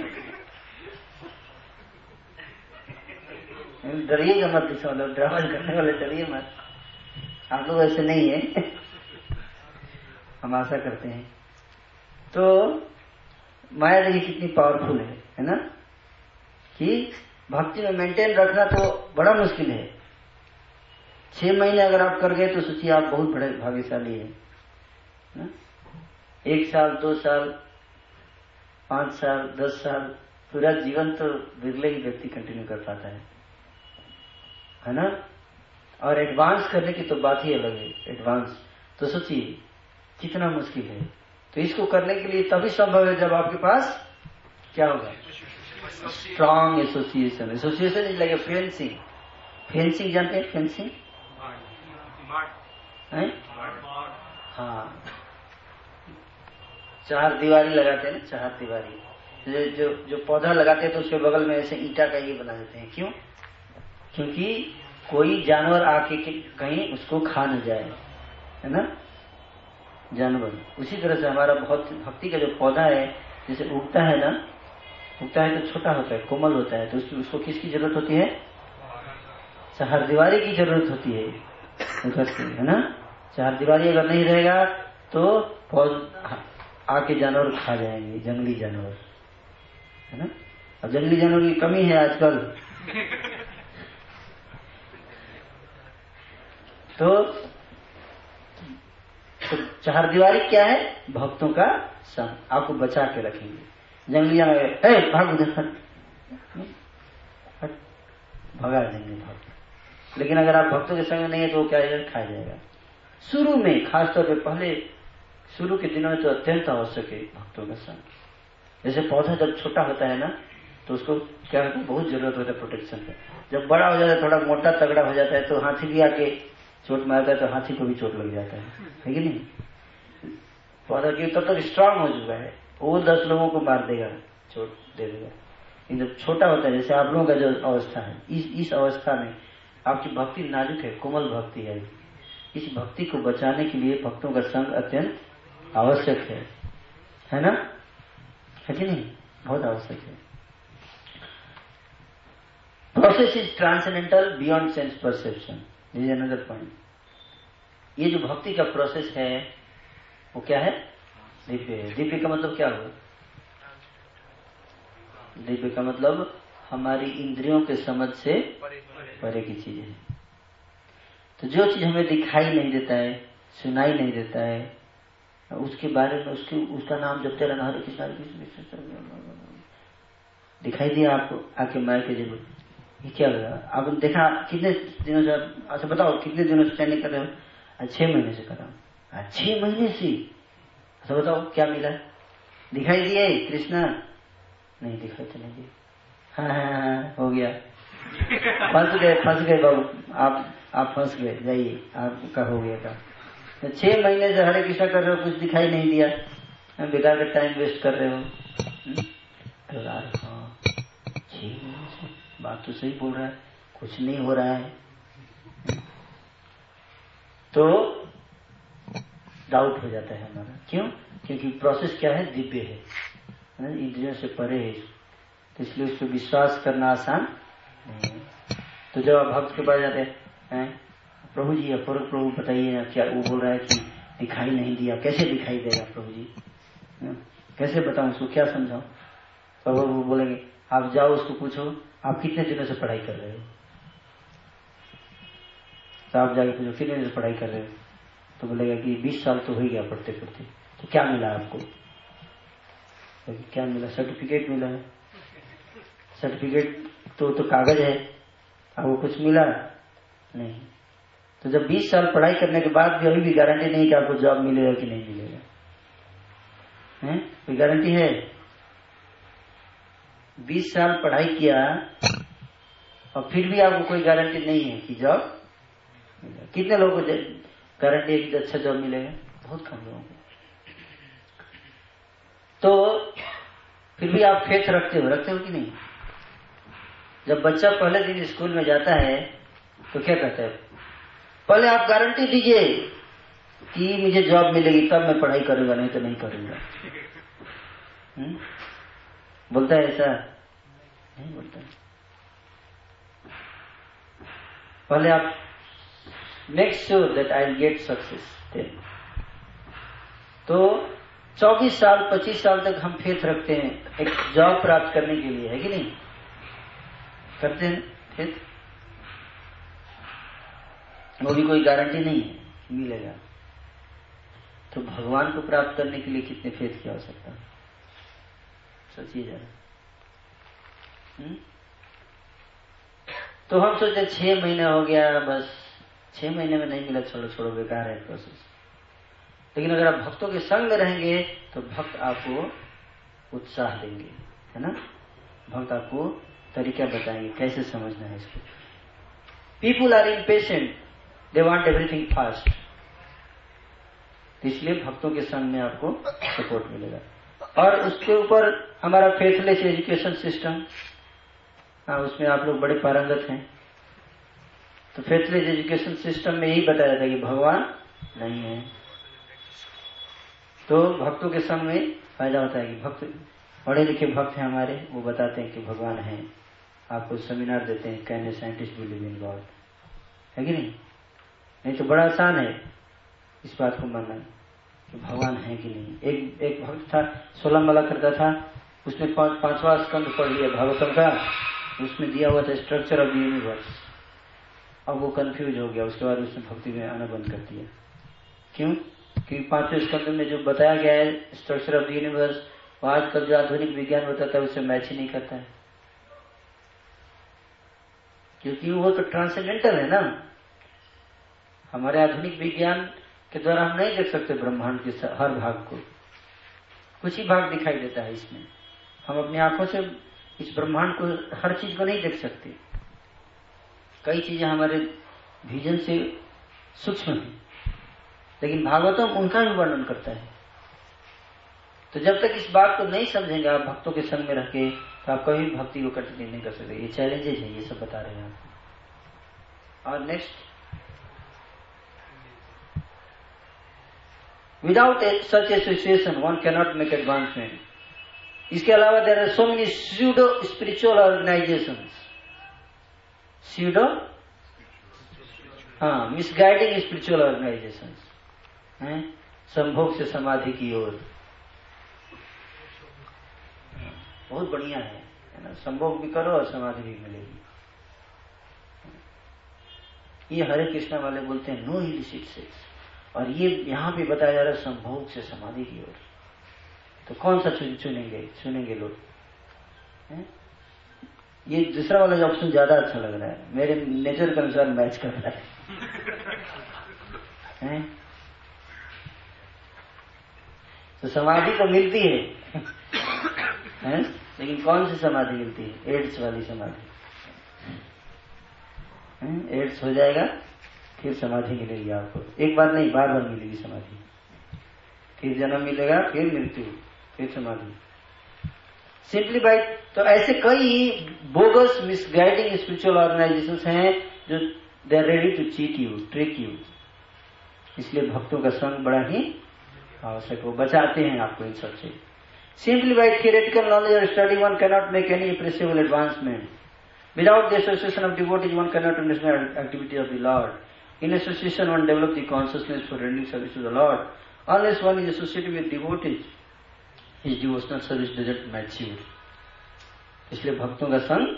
डरिएगा मत, इस वाले ड्रामा करने वाले डरिए मत, आप लोग ऐसे नहीं है। हम आशा करते हैं। तो माया देखिए कितनी पावरफुल है, है ना, कि भक्ति में मेंटेन रखना तो बड़ा मुश्किल है। छह महीने अगर आप कर गए तो सोचिए आप बहुत बड़े भाग्यशाली है ना? एक साल, दो साल, पांच साल, दस साल, पूरा जीवन तो बिरले ही व्यक्ति कंटिन्यू कर पाता है, है ना। और एडवांस करने की तो बात ही अलग है। एडवांस तो सोचिए कितना मुश्किल है। तो इसको करने के लिए तभी संभव है जब आपके पास क्या होगा, strong association. Association is like a fencing. Fencing जानते हैं? फेंसिंग है? हाँ, चार दीवारी लगाते हैं ना, चार दीवारी। जो जो, जो पौधा लगाते हैं तो उसके बगल में ऐसे ईंटा का ये बना देते हैं। क्यों? क्योंकि कोई जानवर आके कहीं उसको खा न जाए, है ना, जानवर। उसी तरह से हमारा बहुत भक्ति का जो पौधा है, जैसे उगता है ना, उगता है तो छोटा होता है, कोमल होता है, तो उसको किसकी जरूरत होती है? चार दीवारी की जरूरत होती है उधर से, है ना। चार दीवारी अगर नहीं रहेगा तो पौधा आके जानवर खा जाएंगे, जंगली जानवर, है ना। अब जंगली जानवर की कमी है आजकल। तो, तो चार दीवारी क्या है? भक्तों का संग, आपको बचा के रखेंगे। जंगली जानवर ए भाग उधर, भगा देंगे भक्त। लेकिन अगर आप भक्तों के संग नहीं है तो क्या खा जाएगा। शुरू में, खासतौर पे पहले शुरू के दिनों में तो अत्यंत आवश्यक है भक्तों का संग। जैसे पौधा जब छोटा होता है ना तो उसको क्या होता है, बहुत जरूरत होता है प्रोटेक्शन का। जब बड़ा हो जाता है, थोड़ा मोटा तगड़ा हो जाता है, तो हाथी भी आके चोट मारता है, तो हाथी को भी चोट लग जाता है, है कि नहीं। पौधा क्यों? तब तक स्ट्रांग हो चुका है, वो दस लोगों को मार देगा, चोट दे देगा। जब छोटा होता है, जैसे आप लोगों का जो अवस्था है, इस इस अवस्था में आपकी भक्ति नाजुक है, कोमल भक्ति है। इस भक्ति को बचाने के लिए भक्तों का संग अत्यंत आवश्यक है, है ना, है कि नहीं, बहुत आवश्यक है। Process is transcendental beyond sense perception, this is another point. ये जो भक्ति का प्रोसेस है वो क्या है? दिव्य है। दिव्य का मतलब क्या हुआ? दिव्य का मतलब हमारी इंद्रियों के समझ से परे की चीज है। तो जो चीज हमें दिखाई नहीं देता है, सुनाई नहीं देता है, उसके बारे में उसकी उसका नाम जपते रहना, हरे कृष्ण हरे कृष्ण। दिखाई दिया आपको आके माया के जरूर, ये क्या लगा? आपने देखा कितने दिनों से? अच्छा बताओ कितने दिनों से ट्रेनिंग कर रहे हो? छह महीने से कर रहा हूँ। छह महीने से? अच्छा बताओ क्या मिला? दिखाई दिए कृष्णा? नहीं दिखाई तो नहीं दिए। हाँ हाँ हाँ हो गया, फंस गए फंस गए बाबू, आप आप फंस गए, जाइए आपका हो गया था। तो छह महीने से हरे कृष्णा कर रहे हो, कुछ दिखाई नहीं दिया, बेकार का टाइम वेस्ट कर रहे हो। तो यार हाँ छह महीने से बात तो सही बोल रहा है, कुछ नहीं हो रहा है। तो डाउट हो जाता है हमारा। क्यों? क्योंकि प्रोसेस क्या है? दिव्य है, इंद्रियों से परे है, तो इसलिए उसको विश्वास करना आसान नहीं है। तो जब आप भक्त के पास जाते हैं, प्रभु जी अपूर्व प्रभु बताइए ना, क्या वो बोल रहा है कि दिखाई नहीं दिया, कैसे दिखाई देगा प्रभु जी, कैसे बताऊं उसको, क्या समझाऊं? तो वो बोलेंगे आप जाओ उसको पूछो आप कितने दिनों से पढ़ाई कर रहे हो। तो आप जाके पूछो कितने दिनों से पढ़ाई कर रहे हो, तो बोलेगा कि बीस साल तो हो गया पढ़ते पढ़ते। तो क्या मिला आपको? तो क्या मिला? सर्टिफिकेट मिला है। सर्टिफिकेट तो तो कागज है, आपको कुछ मिला नहीं। तो जब बीस साल पढ़ाई करने के बाद भी अभी भी गारंटी नहीं कि आपको जॉब मिलेगा कि नहीं मिलेगा, है? कोई गारंटी है? बीस साल पढ़ाई किया और फिर भी आपको कोई गारंटी नहीं है कि जॉब मिलेगा। कितने लोगों को गारंटी है कि अच्छा जॉब मिलेगा? बहुत कम लोगों को। तो फिर भी आप फेथ रखते हो, रखते हो कि नहीं? जब बच्चा पहले दिन स्कूल में जाता है तो क्या कहता है, पहले आप गारंटी दीजिए कि मुझे जॉब मिलेगी तब मैं पढ़ाई करूंगा, नहीं तो नहीं करूंगा। हुँ? बोलता है ऐसा? नहीं बोलता। पहले आप make sure that I will get success. तो चौबीस साल पच्चीस साल तक हम फेथ रखते हैं एक जॉब प्राप्त करने के लिए, है कि नहीं? करते हैं फेथ, वो भी कोई गारंटी नहीं है मिलेगा। तो भगवान को प्राप्त करने के लिए कितने फेथ की आवश्यकता है, सोचिए जरा। तो हम सोचते छह महीने हो गया, बस छह महीने में नहीं मिला, छोड़ो छोड़ो बेकार है प्रोसेस। लेकिन अगर आप भक्तों के संग में रहेंगे तो भक्त आपको उत्साह देंगे, है ना? भक्त आपको तरीका बताएंगे कैसे समझना है इसको। People are impatient, they want everything fast. इसलिए भक्तों के संग में आपको सपोर्ट मिलेगा। और उसके ऊपर हमारा फेथलेस एजुकेशन सिस्टम, हाँ उसमें आप लोग बड़े पारंगत हैं। तो फेथलेस एजुकेशन सिस्टम में यही बताया जाता है कि भगवान नहीं है। तो भक्तों के संग में फायदा होता है कि भक्त पढ़े लिखे भक्त हैं हमारे, वो बताते हैं कि भगवान है। आपको सेमिनार देते हैं, can a scientist believe in God, है कि नहीं? नहीं तो बड़ा आसान है इस बात को मानना कि भगवान है कि नहीं। एक एक भक्त था, सोलह माला करता था, उसने पांच पांचवा स्कंद पढ़ लिया भागवतम का, उसमें दिया हुआ था स्ट्रक्चर ऑफ द यूनिवर्स। अब वो कंफ्यूज हो गया, उसके बाद उसने भक्ति में आना बंद कर दिया। क्यों? क्योंकि पांचवें स्कंद में जो बताया गया है स्ट्रक्चर ऑफ द यूनिवर्स, वो आजकल जो आधुनिक विज्ञान होता है उससे मैच ही नहीं करता है, क्योंकि वो तो ट्रांसेंडेंटल है ना। हमारे आधुनिक विज्ञान के द्वारा हम नहीं देख सकते ब्रह्मांड के हर भाग को, कुछ ही भाग दिखाई देता है इसमें। हम अपनी आंखों से इस ब्रह्मांड को, हर चीज को नहीं देख सकते। कई चीजें हमारे विजन से सूक्ष्म है, लेकिन भागवतम उनका भी वर्णन करता है। तो जब तक इस बात को नहीं समझेंगे आप भक्तों के संग में रह के, तो आप कभी भक्ति को कंटिन्यू नहीं कर सकते। ये चैलेंजेज है, ये सब बता रहे हैं आपको। और next, without such association one can not make advancement. इसके अलावा there are so many pseudo spiritual organisations, pseudo हाँ मिसगाइडिंग स्पिरिचुअल ऑर्गेनाइजेशंस हैं, संभोग से समाधि की ओर। बहुत बढ़िया है, है ना? संभोग भी करो और समाधि भी मिलेगी। ये हरे कृष्णा वाले बोलते हैं नो इलिसिट सेक्स, और ये यहाँ पे बताया जा रहा है संभोग से समाधि की ओर। तो कौन सा चुनेंगे चुनेंगे लोग? ये दूसरा वाला ऑप्शन ज्यादा अच्छा लग रहा है, मेरे नेचर के अनुसार मैच कर रहा है, है? तो समाधि तो मिलती है, है? लेकिन कौन सी समाधि मिलती है? एड्स वाली समाधि। एड्स हो जाएगा फिर समाधि मिलेगी आपको, एक बार नहीं बार बार मिलेगी समाधि। फिर जन्म मिलेगा, फिर मृत्यु, फिर समाधि। सिंपली बाई, तो ऐसे कई बोगस मिसगाइडिंग स्पिरिचुअल ऑर्गेनाइजेशंस हैं जो they are ready to cheat you, trick you. इसलिए भक्तों का संग बड़ा ही आवश्यक, वो बचाते हैं आपको इन सबसे। Simply by theoretical knowledge or study, one cannot make any appreciable advancement. Without the association of devotees, one cannot understand the activity of the Lord. In association, one develops the consciousness for rendering service to the Lord. Unless one is associated with devotees, his devotional service doesn't mature. इसलिए भक्तों का संग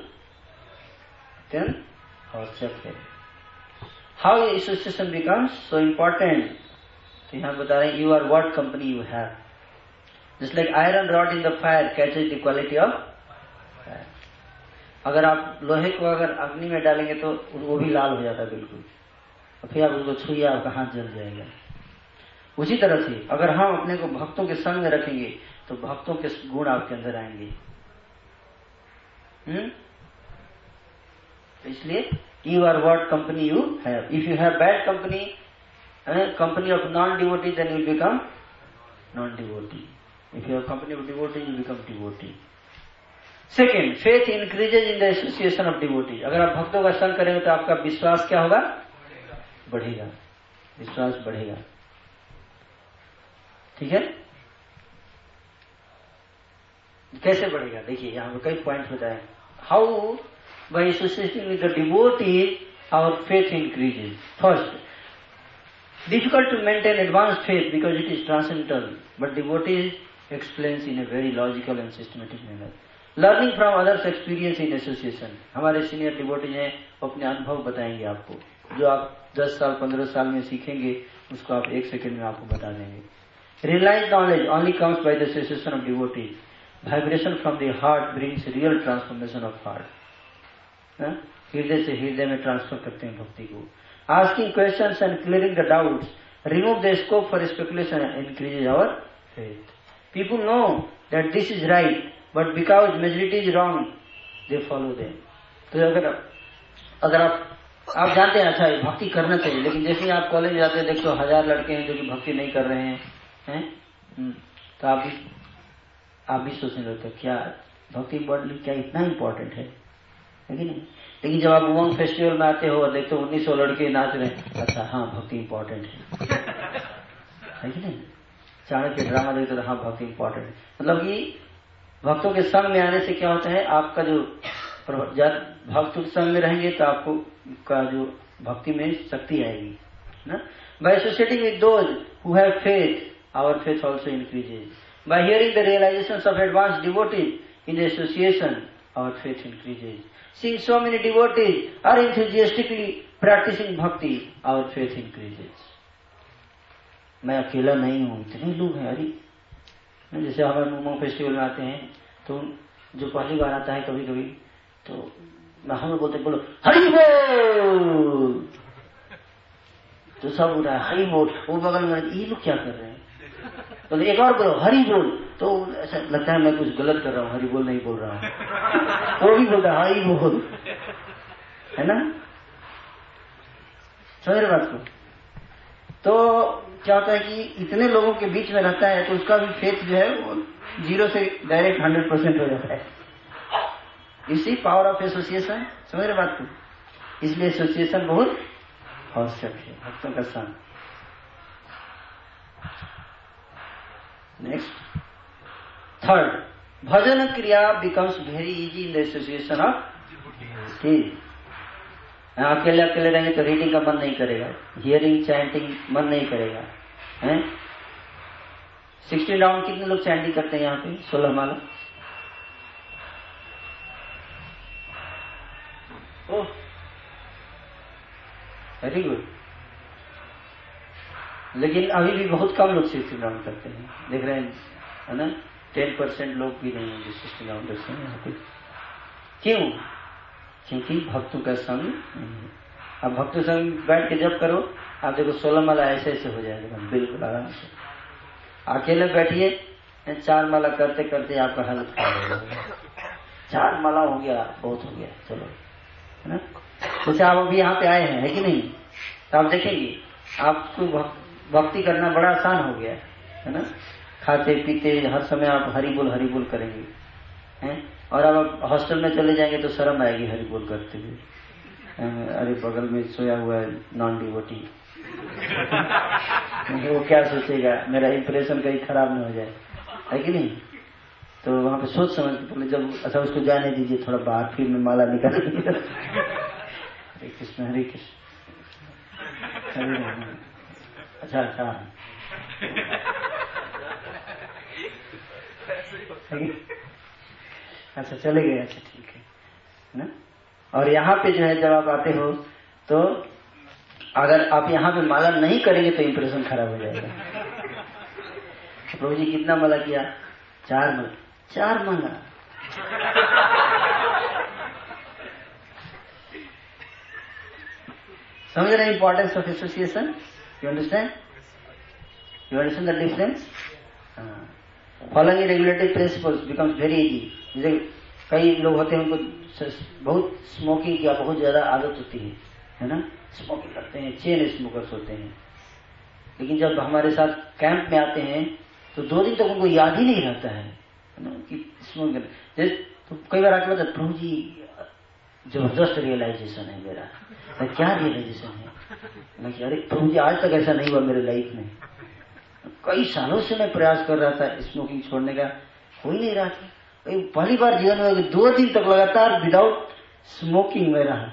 अत्यंत आवश्यक है। How association becomes so important? तो यहाँ बता रहे हैं, you are what company you have. Just like iron rod in the fire catches the quality of fire. अगर आप लोहे को अगर अग्नि में डालेंगे तो वो भी लाल हो जाता है बिल्कुल, और फिर आप उसको छुइए आपका हाथ जल जाएगा। उसी तरह से अगर हम अपने को भक्तों के संग में रखेंगे तो भक्तों के गुण आपके अंदर आएंगे। हम्म इसलिए you are what company you have. If you have bad company, uh, company of non-devotee, then you will become non-devotee. If you have company of devotee, you become devotee. Second, faith increases in the association of devotees. अगर आप भक्तों का संग करेंगे तो आपका विश्वास क्या होगा? बढ़ेगा, विश्वास बढ़ेगा। ठीक है, कैसे बढ़ेगा? देखिए यहाँ पे कई पॉइंट बताए। How by association with the devotees our faith increases. First, difficult to maintain advanced faith because it is transcendental, but devotees explains in a very logical and systematic manner. Learning from others' experience in association. हमारे senior devotees हैं, अपने अनुभव बताएंगे आपको। जो आप दस साल पंद्रह साल में सीखेंगे उसको आप एक सेकंड में आपको बता देंगे। Realized knowledge only comes by the association of devotees. Vibration from the heart brings real transformation of heart. हृदय से हृदय में ट्रांसफर करते हैं भक्ति को। Asking questions and clearing the doubts remove the scope for speculation and increases our faith. People know that this is right, but because majority is wrong, they follow them. तो अगर अगर आप आप जानते हैं अच्छा है भक्ति करना चाहिए, लेकिन जैसे ही आप कॉलेज जाते हैं देखते हो हजार लड़के हैं जो कि भक्ति नहीं कर रहे हैं, हैं? तो आप भी आप भी सोचने लगते हो क्या भक्ति इम्पोर्टेंट, क्या इतना इम्पोर्टेंट है, है कि नहीं? लेकिन जब आप उमंग फेस्टिवल में आते हो और देखते हो उन्नीस सौ लड़के नाच रहे हैं, अच्छा हाँ भक्ति इम्पोर्टेंट है, है कि नहीं? चाणक्य ड्रामा देखते हो, हाँ भक्ति इम्पोर्टेंट है। मतलब कि भक्तों के संग में आने से क्या होता है, आपका जो भक्त संग में रहेंगे तो आपको का जो भक्ति में शक्ति आएगी ना। By associating with those who have faith, our faith also increases. By hearing the realisations of advance devotees in the association, our faith increases. Seeing so many devotees are enthusiastically practicing bhakti, our faith increases. मैं अकेला नहीं हूँ, इतने लोग हैं। अरे जैसे हमारे उमंग फेस्टिवल में आते हैं तो जो पहली बार आता है कभी कभी तो हम लोग बोलते बोलो हरि बोल, तो सब बोल रहा है हरि बोल। वो बगल में ये लोग क्या कर रहे हैं, तो एक और बोलो हरि बोल, तो ऐसा लगता है मैं कुछ गलत कर रहा हूँ, हरि बोल नहीं बोल रहा हूँ। वो भी बोलता है हरि बोल, है ना? समझ रहे बात को? तो क्या होता है कि इतने लोगों के बीच में रहता है तो उसका भी फेथ जो है वो जीरो से डायरेक्ट हंड्रेड परसेंट हो जाता है। इसी पावर ऑफ एसोसिएशन, समझ रहे बात को? इसलिए एसोसिएशन बहुत आवश्यक है भक्तों का संग। Next, third, bhajan kriya becomes very easy in the association of devotees. अकेले अकेले रहेंगे तो रीडिंग का मन नहीं करेगा, हियरिंग चैंटिंग मन नहीं करेगा, हैं? सिक्सटीन राउंड कितने लोग चैंटिंग करते हैं यहाँ पे? सोलह माला। Oh very good. लेकिन अभी भी बहुत कम लोग सिक्सटीन राउंड करते हैं, देख रहे हैं, है ना? टेन परसेंट लोग भी नहीं है सिक्सटीन राउंड करते हैं यहाँ पे। क्यों? क्योंकि भक्तों का संग नहीं है। अब भक्तों संग बैठ के जब करो आप देखो सोलह माला ऐसे ऐसे हो जाएगा बिल्कुल आराम से। अकेले बैठिए, चार माला करते करते आपका हालत खराब हो जाएगा। चार माला हो गया, बहुत हो गया, चलो, है ना? जैसे आप अभी यहाँ पे आए हैं, है कि नहीं? तो आप देखेंगे आपको भक्ति करना बड़ा आसान हो गया है ना। खाते पीते हर समय आप हरि बोल हरि बोल करेंगे, हैं? और अब आप हॉस्टल में चले जाएंगे तो शर्म आएगी हरि बोल करते हुए। अरे बगल में सोया हुआ है नॉन डिवोटी, वो क्या सोचेगा, मेरा इंप्रेशन कहीं खराब न हो जाए, है कि नहीं? तो वहां पे सोच समझ के बोले, जब अच्छा उसको जाने दीजिए थोड़ा बाहर, फिर मैं माला निकाल हरे कृष्ण हरे कृष्ण हरे राम। अच्छा अच्छा अच्छा चले गए, अच्छा ठीक है ना। और यहाँ पे जो है जब आप आते हो तो अगर आप यहाँ पे माला नहीं करेंगे तो इंप्रेशन खराब हो जाएगा। प्रभु जी कितना माला किया? चार माला। चार माला समझ रहे importance of association? You understand? You understand the difference? Following regulatory principles becomes very easy. जैसे कई लोग होते हैं उनको बहुत स्मोकिंग की बहुत ज्यादा आदत होती है, है ना? स्मोकिंग करते हैं, चेन स्मोकर्स होते हैं। लेकिन जब हमारे साथ कैंप में आते हैं तो दो दिन तक उनको याद ही नहीं रहता है, है ना, कि स्मोकिंग। तो कई बार आके बता, प्रभु जी जबरदस्त रियलाइजेशन है मेरा। मैं क्या रियलाइजेशन है? मैं अरे प्रभु जी आज तक ऐसा नहीं हुआ मेरे लाइफ में, कई सालों से मैं प्रयास कर रहा था स्मोकिंग छोड़ने का, हो ही नहीं रहा था। पहली बार जीवन में दो दिन तक लगातार विदाउट स्मोकिंग में रहा,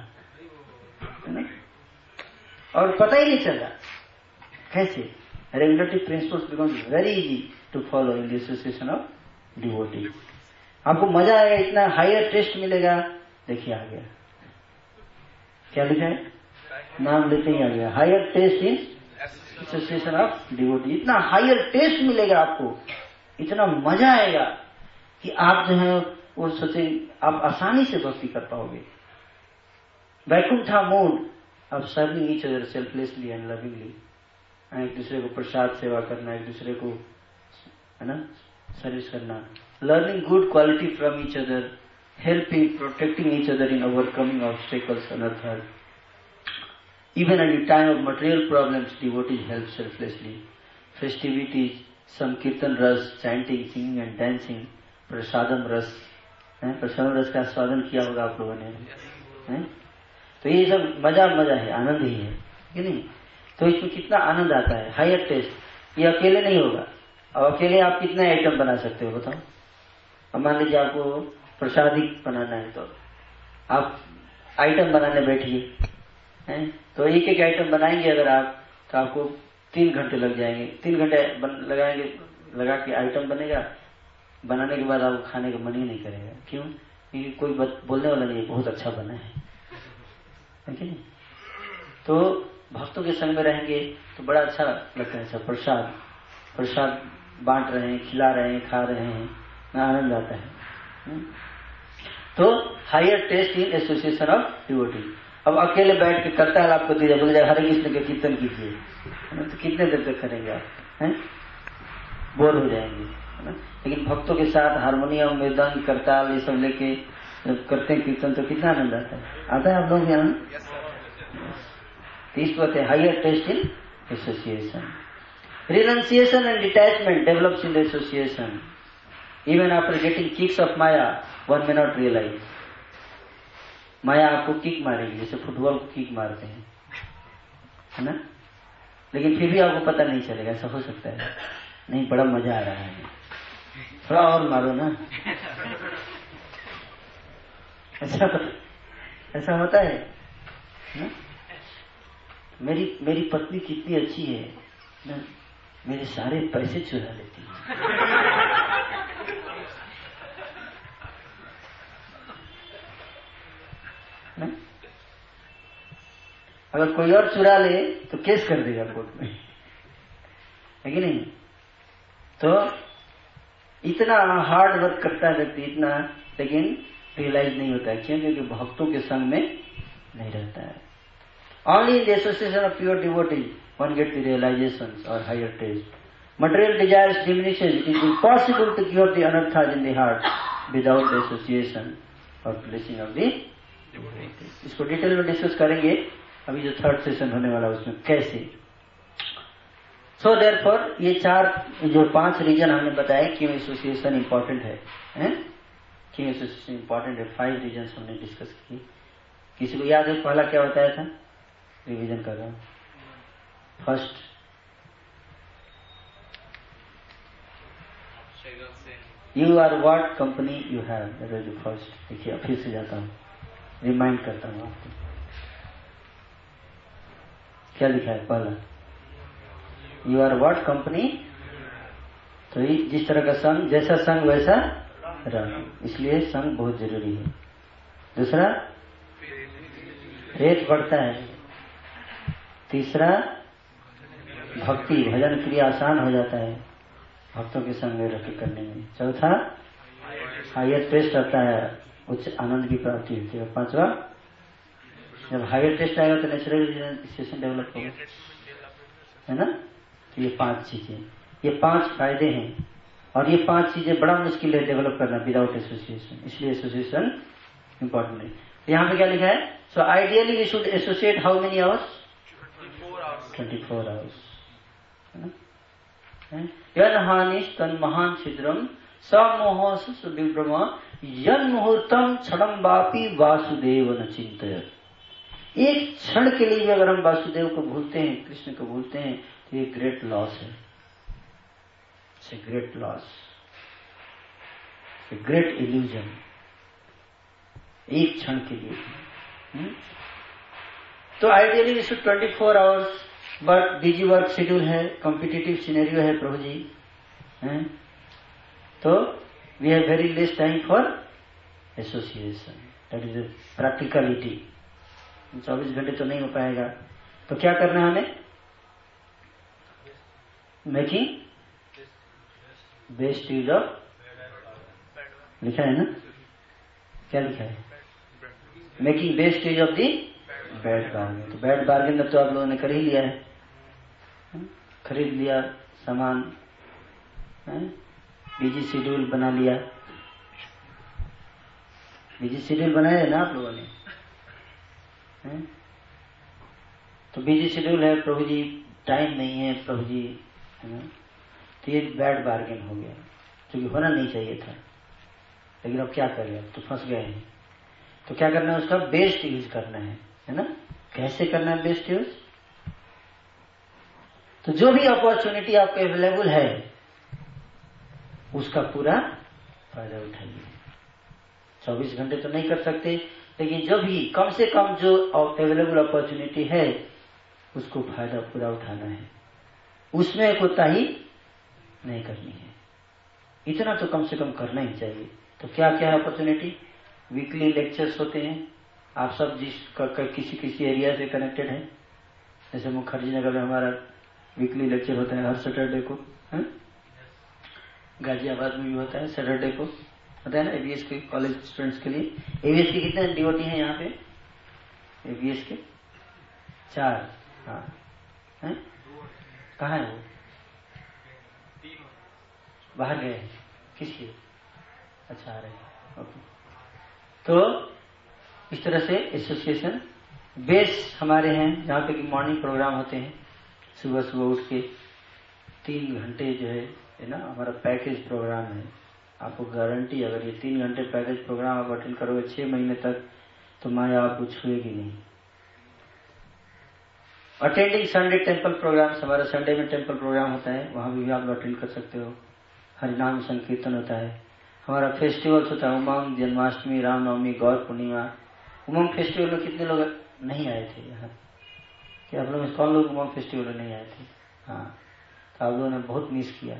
और पता ही नहीं चला कैसे। Regulatory principles become very easy to follow in the association of devotees. आपको मजा आएगा, इतना हायर टेस्ट मिलेगा। देखिए आ गया, क्या लिखा है, नाम लेते ही आ गया, higher taste in association of devotee. इतना हायर टेस्ट मिलेगा आपको, इतना मजा आएगा कि आप जो है वो सोचे आप आसानी से भक्ति कर पाओगे। Vaikuntha mood of serving each other selflessly and lovingly. एक दूसरे को प्रसाद सेवा करना, एक दूसरे को है ना सर्विस करना, learning good quality from each other, helping, protecting each other in overcoming obstacles on earth. Even at the time of material problems, devotees help selflessly. Festivities, some kirtan ras, chanting, singing and dancing, prasadam ras. प्रसादम रस का स्वादन किया होगा आप लोगों ने, है? तो ये सब मजा मजा है, आनंद ही है कि नहीं? तो इसमें कितना आनंद आता है, हायर टेस्ट। ये अकेले नहीं होगा। अब अकेले आप कितने आइटम बना सकते हो बताओ? अब मान लीजिए आपको प्रसादी बनाना है, तो आप आइटम बनाने बैठिए, हैं? तो एक एक आइटम बनाएंगे अगर आप, तो आपको तीन घंटे लग जाएंगे। तीन घंटे लगाएंगे, लगा के आइटम बनेगा, बनाने के बाद आपको खाने का मन ही नहीं करेगा। क्यों? क्योंकि कोई बोलने वाला नहीं, बहुत अच्छा बना है, है कि नहीं? तो भक्तों के संग में रहेंगे तो बड़ा अच्छा लगता है। सब प्रसाद प्रसाद बांट रहे हैं, खिला रहे हैं, खा रहे हैं, आनंद आता है। तो higher taste in association of devotee. अब अकेले बैठ के करता है आपको दिया, बोले जाए हरे कृष्ण के कीर्तन कीजिए, तो कितने देर तक करेंगे आप, हैं? बोर हो जाएंगे, है ना? लेकिन भक्तों के साथ हारमोनियम, मृदंग, करताल ये सब लेके जब करते हैं कीर्तन, तो कितना आनंद आता है। आता है आप लोग यहाँ? इस बात है higher taste in association. Renunciation and detachment develops in the association. Even after getting kicks of Maya, one may not realize. माया आपको किक मारेगी, जैसे फुटबॉल को किक मारते हैं, है ना? लेकिन फिर भी आपको पता नहीं चलेगा। ऐसा हो सकता है, नहीं बड़ा मजा आ रहा है, थोड़ा और मारो ना। ऐसा ऐसा होता है ना? मेरी मेरी पत्नी कितनी अच्छी है ना, मेरे सारे पैसे चुरा लेती है। ना? अगर कोई और चुरा ले तो केस कर देगा कोर्ट में, है कि नहीं? तो इतना हार्ड वर्क करता है व्यक्ति, इतना, लेकिन रियलाइज नहीं होता है। क्यों? क्योंकि भक्तों के संग में नहीं रहता है। Only in the association of pure devotees one get the realisations और higher taste. Material desires diminishes, it is impossible to cure the anarthas in the heart without the association और ब्लेसिंग ऑफ द। इसको detail में discuss करेंगे अभी जो third session होने वाला है उसमें, कैसे। सो देयरफॉर ये चार जो पांच रीजन हमने बताया क्यों एसोसिएशन इंपॉर्टेंट है, हैं? क्यों एसोसिएशन इंपॉर्टेंट है, फाइव रीजन हमने डिस्कस किए। किसी को याद है पहला क्या बताया था? रिवीजन कर रहा हूं। First, you are what company you have, that is the first. देखिए फिर से जाता हूं, रिमाइंड करता हूं आपको। क्या लिखा है पहला? You are what company. तो जिस तरह का संग, जैसा संग वैसा रंग, इसलिए संग बहुत जरूरी है। दूसरा, रेत बढ़ता है। तीसरा, भक्ति भजन क्रिया आसान हो जाता है भक्तों के संग में रख करने में। चौथा, हायर टेस्ट आता है, उच्च आनंद की प्राप्ति होती है। पांचवा, जब हायर टेस्ट आएगा तो नेचुरल रियलाइजेशन डेवलप होगा, है ना? तो ये पांच चीजें, ये पांच फायदे हैं, और ये पांच चीजें बड़ा मुश्किल है डेवलप करना विदाउट एसोसिएशन, इसलिए एसोसिएशन इंपॉर्टेंट है। यहाँ पे क्या लिखा है? So ideally we should associate how many hours? Twenty four hours. यन हानि तन महान छिद्रम समोह सुविभ्रम यन मुहूर्तम क्षणम वापी वासुदेव न चिंतयत। एक क्षण के लिए भी अगर हम वासुदेव को भूलते हैं, कृष्ण को भूलते हैं, तो ये ग्रेट लॉस है। It's a great loss, a great illusion. एक क्षण के लिए हुँ? तो ideally we should twenty four hours, but busy work schedule है, कॉम्पिटिटिव सिनेरियो है प्रभु जी, हैं? तो we have very less time for association, that is the practicality. चौबीस घंटे तो नहीं हो पाएगा, तो क्या करना है हमें? मेकिंग बेस्ट यूज ऑफ, लिखा है ना, क्या लिखा है? Making best use of the bad bargain. तो बैड बार्गेन तो आप लोगों ने कर ही लिया है, खरीद लिया सामान, बिजी शेड्यूल बना लिया। बिजी शेड्यूल बनाया है ना आप लोगों ने, है? तो बिजी शेड्यूल है प्रभु जी, टाइम नहीं है प्रभु जी, है ना? तो ये बैड बार्गेन हो गया, क्योंकि होना नहीं चाहिए था, लेकिन अब क्या करें, अब तो फंस गए हैं। तो क्या करना है? उसका बेस्ट यूज करना है, है ना? कैसे करना है बेस्ट यूज? तो जो भी अपॉर्चुनिटी आपको अवेलेबल है उसका पूरा फायदा उठाइए। चौबीस घंटे तो नहीं कर सकते, लेकिन जो भी कम से कम जो अवेलेबल अपॉर्चुनिटी है उसको फायदा पूरा उठाना है, उसमें कोताही नहीं करनी है। इतना तो कम से कम करना ही चाहिए। तो क्या क्या है अपॉर्चुनिटी? वीकली लेक्चर्स होते हैं, आप सब जिस क, क, किसी किसी एरिया से कनेक्टेड हैं, जैसे मुखर्जी नगर में हमारा वीकली लेक्चर होता है हर सैटरडे को, है? गाजियाबाद में भी होता है सैटरडे को, होता है ना, एबीएस के कॉलेज स्टूडेंट्स के लिए। एबीएस के कितने डिवोटी हैं यहाँ पे? एबीएस के चार, हाँ, है? कहाँ है वो? बाहर गए हैं, किसके? अच्छा, आ रहे हैं, ओके। तो इस तरह से एसोसिएशन बेस हमारे हैं, जहाँ पे कि मॉर्निंग प्रोग्राम होते हैं, सुबह सुबह उठ के तीन घंटे जो है है ना, हमारा पैकेज प्रोग्राम है। आपको गारंटी, अगर ये तीन घंटे पैकेज प्रोग्राम आप अटेंड करोगे छह महीने तक, तो माया आपको छुएगी नहीं। अटेंडिंग संडे टेम्पल प्रोग्राम, हमारा संडे में टेम्पल प्रोग्राम होता है, वहां भी आप अटेंड कर सकते हो। हरिनाम संकीर्तन होता है, हमारा फेस्टिवल्स होता है, उमंग, जन्माष्टमी, रामनवमी, गौर पूर्णिमा। उमंग फेस्टिवल में कितने लोग नहीं आए थे यहाँ? क्या आप लोग, कौन लोग उमंग फेस्टिवल में नहीं आए थे? हाँ, तो आप लोगों ने बहुत मिस किया।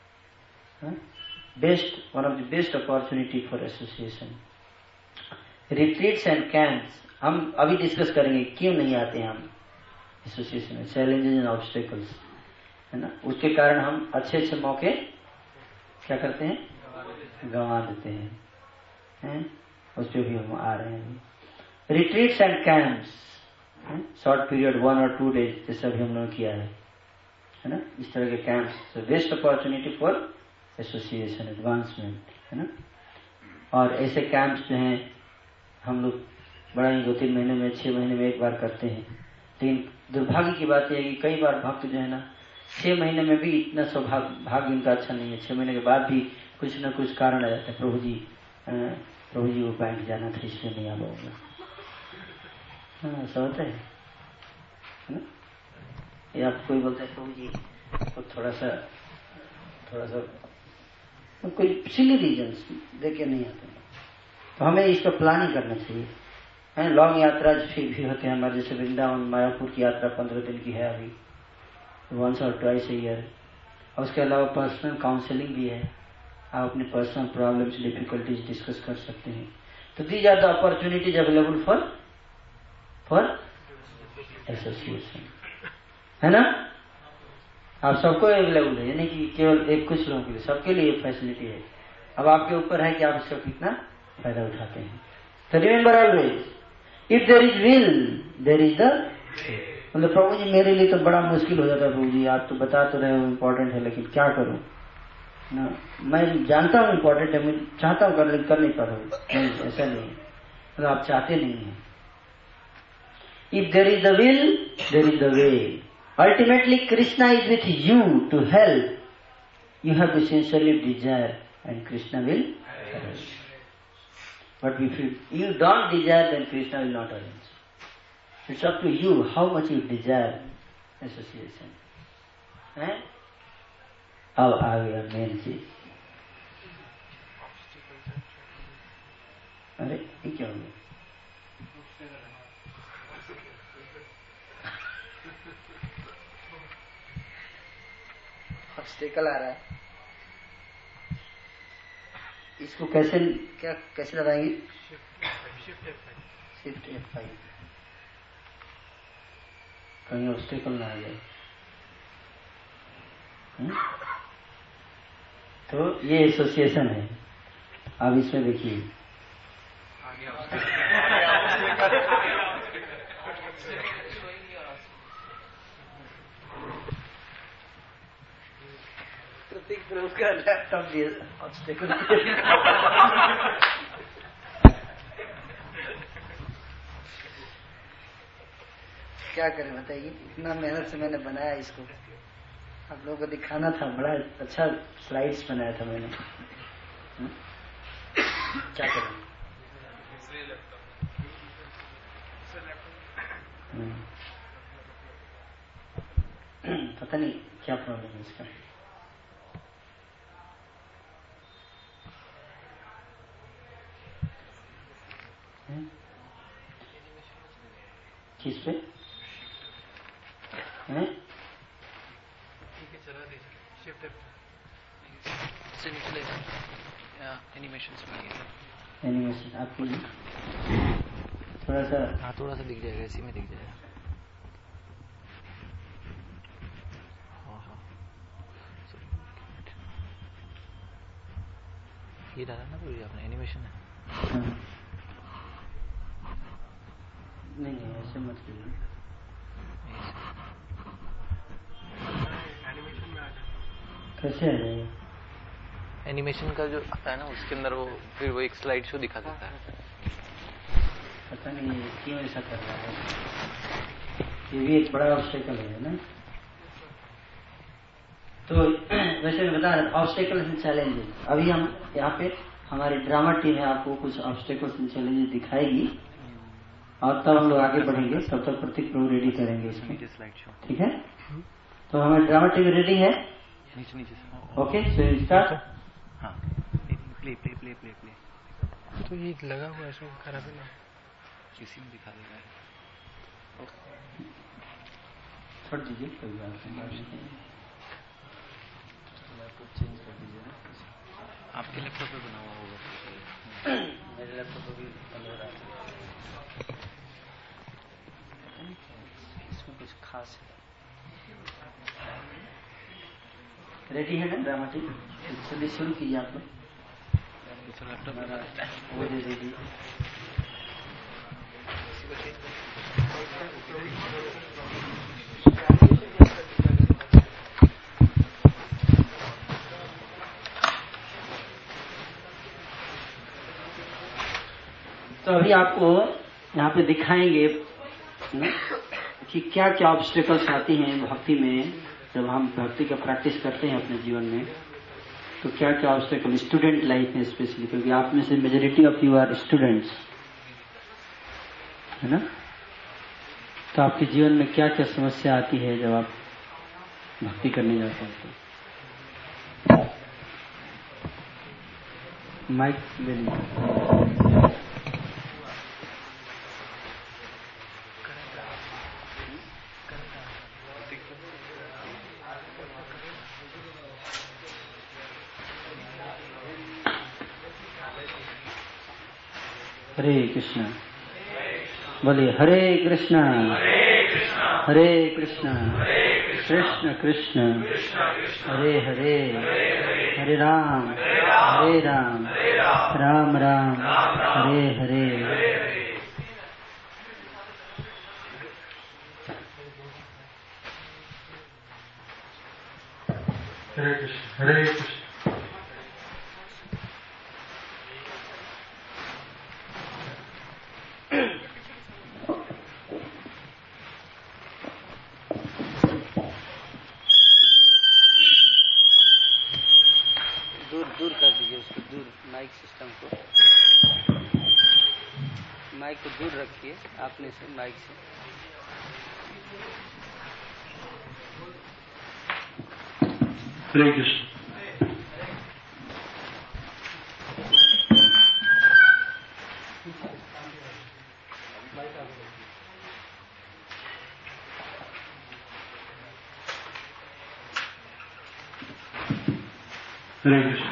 Best, one of the best opportunity for association. Retreats and camps हम अभी डिस्कस करेंगे, क्यों नहीं आते हम एसोसिएशन में, चैलेंजेस एंड ऑब्स्टेकल्स, है ना। उसके कारण हम अच्छे अच्छे मौके क्या करते हैं, गंवा देते हैं, हैं? उस पर भी हम आ रहे हैं। Retreats and camps, short period one और टू डेज, जैसे अभी हम लोगों किया है, है ना, इस तरह के camps. Best opportunity for association advancement, है ना। और ऐसे कैंप्स जो हैं हम लोग बड़ा ही दो तीन महीने में, छह महीने में एक बार करते हैं। लेकिन दुर्भाग्य की बात यह है कि कई बार भक्त जो है ना, छह महीने में भी इतना सौभाग्य भाग्य उनका अच्छा नहीं है, छह महीने के बाद भी कुछ न कुछ कारण आ जाता है, प्रभु जी प्रभु जी को बैंक जाना था इसलिए नहीं आ पाऊंगा। हाँ, ऐसा होता है ना। या आप कोई बोलते हैं प्रभु जी तो थोड़ा सा थोड़ा सा तो कोई सिली रीजन देखे नहीं आते, तो हमें इसका प्लानिंग करना चाहिए, है। लॉन्ग यात्रा फिर भी होते हैं हमारे, जैसे वृंदावन मायापुर की यात्रा पंद्रह दिन की है अभी, वंस और ट्वाइस ए ईयर। और उसके अलावा पर्सनल काउंसलिंग भी है, आप अपने पर्सनल प्रॉब्लम्स डिफिकल्टीज डिस्कस कर सकते हैं। तो these are the opportunities available for for association, है ना। आप सबको अवेलेबल है, यानी कि केवल एक कुछ लोगों के लिए, सबके लिए फैसिलिटी है। अब आपके ऊपर है कि आप इसका कितना फायदा उठाते हैं। तो remember always, if there is will there is the, मतलब प्रभु जी मेरे लिए तो बड़ा मुश्किल हो जाता है प्रभु जी, आप तो बता तो रहे हो इम्पोर्टेंट है, लेकिन क्या करूं ना, मैं जानता हूँ इम्पोर्टेंट है, मैं चाहता हूँ कर, लेकिन कर नहीं पा रहा हूँ। नहीं, ऐसा नहीं है, मतलब आप चाहते नहीं हैं। If there is the will there is the way. Ultimately Krishna is with you to help, you have to sincerely desire and Krishna will arrange. But if you, you don't desire, then Krishna will not arrange. It's up to you how much you desire association. Eh? अब आ गया main चीज. अरे ये क्या हो गया? Obstacle आ रहा है. इसको कैसे क्या कैसे लगाएंगे? Shift F five. कहीं ऑब्स्टेकल ना आ जाए. तो ये एसोसिएशन है. अब इसमें देखिए प्रतीक प्रभु का लैपटॉप भी ऑब्स्टेकल. क्या करें बताइए. इतना मेहनत से मैंने बनाया इसको. आप लोगों को दिखाना था. बड़ा अच्छा स्लाइड्स बनाया था मैंने. क्या करें. पता नहीं क्या प्रॉब्लम है इसका. किस पे हैं? से निकले एनिमेशन एनिमेशन आपको थोड़ा सा. हाँ थोड़ा सा दिख जाएगा. इसी में दिख जाएगा. हाँ हाँ ये डाला ना पूरी आपने एनिमेशन है. हाँ. नहीं नहीं ऐसे मत कीजिए. कैसे आ जाएगा? एनिमेशन का जो आता है ना उसके अंदर वो फिर वो एक स्लाइड शो दिखा देता है. पता नहीं क्यों ऐसा कर रहा है. ये भी एक बड़ा ऑब्स्टेकल है ना. तो वैसे मैं बता रहा ऑब्स्टेकल्स एंड चैलेंजेस. अभी हम यहाँ पे हमारी ड्रामा टीम है आपको कुछ ऑब्स्टेकल्स एंड चैलेंजेस दिखाएगी और तब हम लोग आगे बढ़ेंगे. तब तक प्रतीक प्रभु रेडी करेंगे इसमें. ठीक है. तो हमारी ड्रामा टीम रेडी है. नीचे नीचे ओके सो स्टार्ट. हाँ play play play play play. तो ये लगा हुआ है इसमें खराब है ना. इसी में दिखा देगा. छोड़ दीजिए कोई बात नहीं. लैपटॉप चेंज कर दीजिए ना. आपके लैपटॉप पे बना हुआ होगा. मेरे लैपटॉप पे भी बंद हो रहा है. इसमें कुछ खास है. रेडी है ना ड्रामा टीम. चलिए शुरू कीजिए आप लोग. वो दे दीजिए. तो अभी आपको यहाँ पे दिखाएंगे कि क्या क्या ऑब्स्टेकल्स आती हैं भक्ति में. जब हम भक्ति का प्रैक्टिस करते हैं अपने जीवन में तो क्या क्या ऑब्स्टेकल स्टूडेंट लाइफ में स्पेशली, क्योंकि आप में से majority of you are students है ना. तो आपके जीवन में क्या क्या समस्या आती है जब आप भक्ति करने जाते हैं. तो माइक ले लीजिए. हरे कृष्णा. बोलिए हरे कृष्णा हरे कृष्णा कृष्ण कृष्ण हरे हरे हरे राम हरे राम राम राम हरे हरे. हरे कृष्ण हरे कृष्ण. दूर दूर कर दीजिए माइक सिस्टम को, माइक को दूर रखिए आपने से माइक से। हरे कृष्ण। हरे कृष्ण।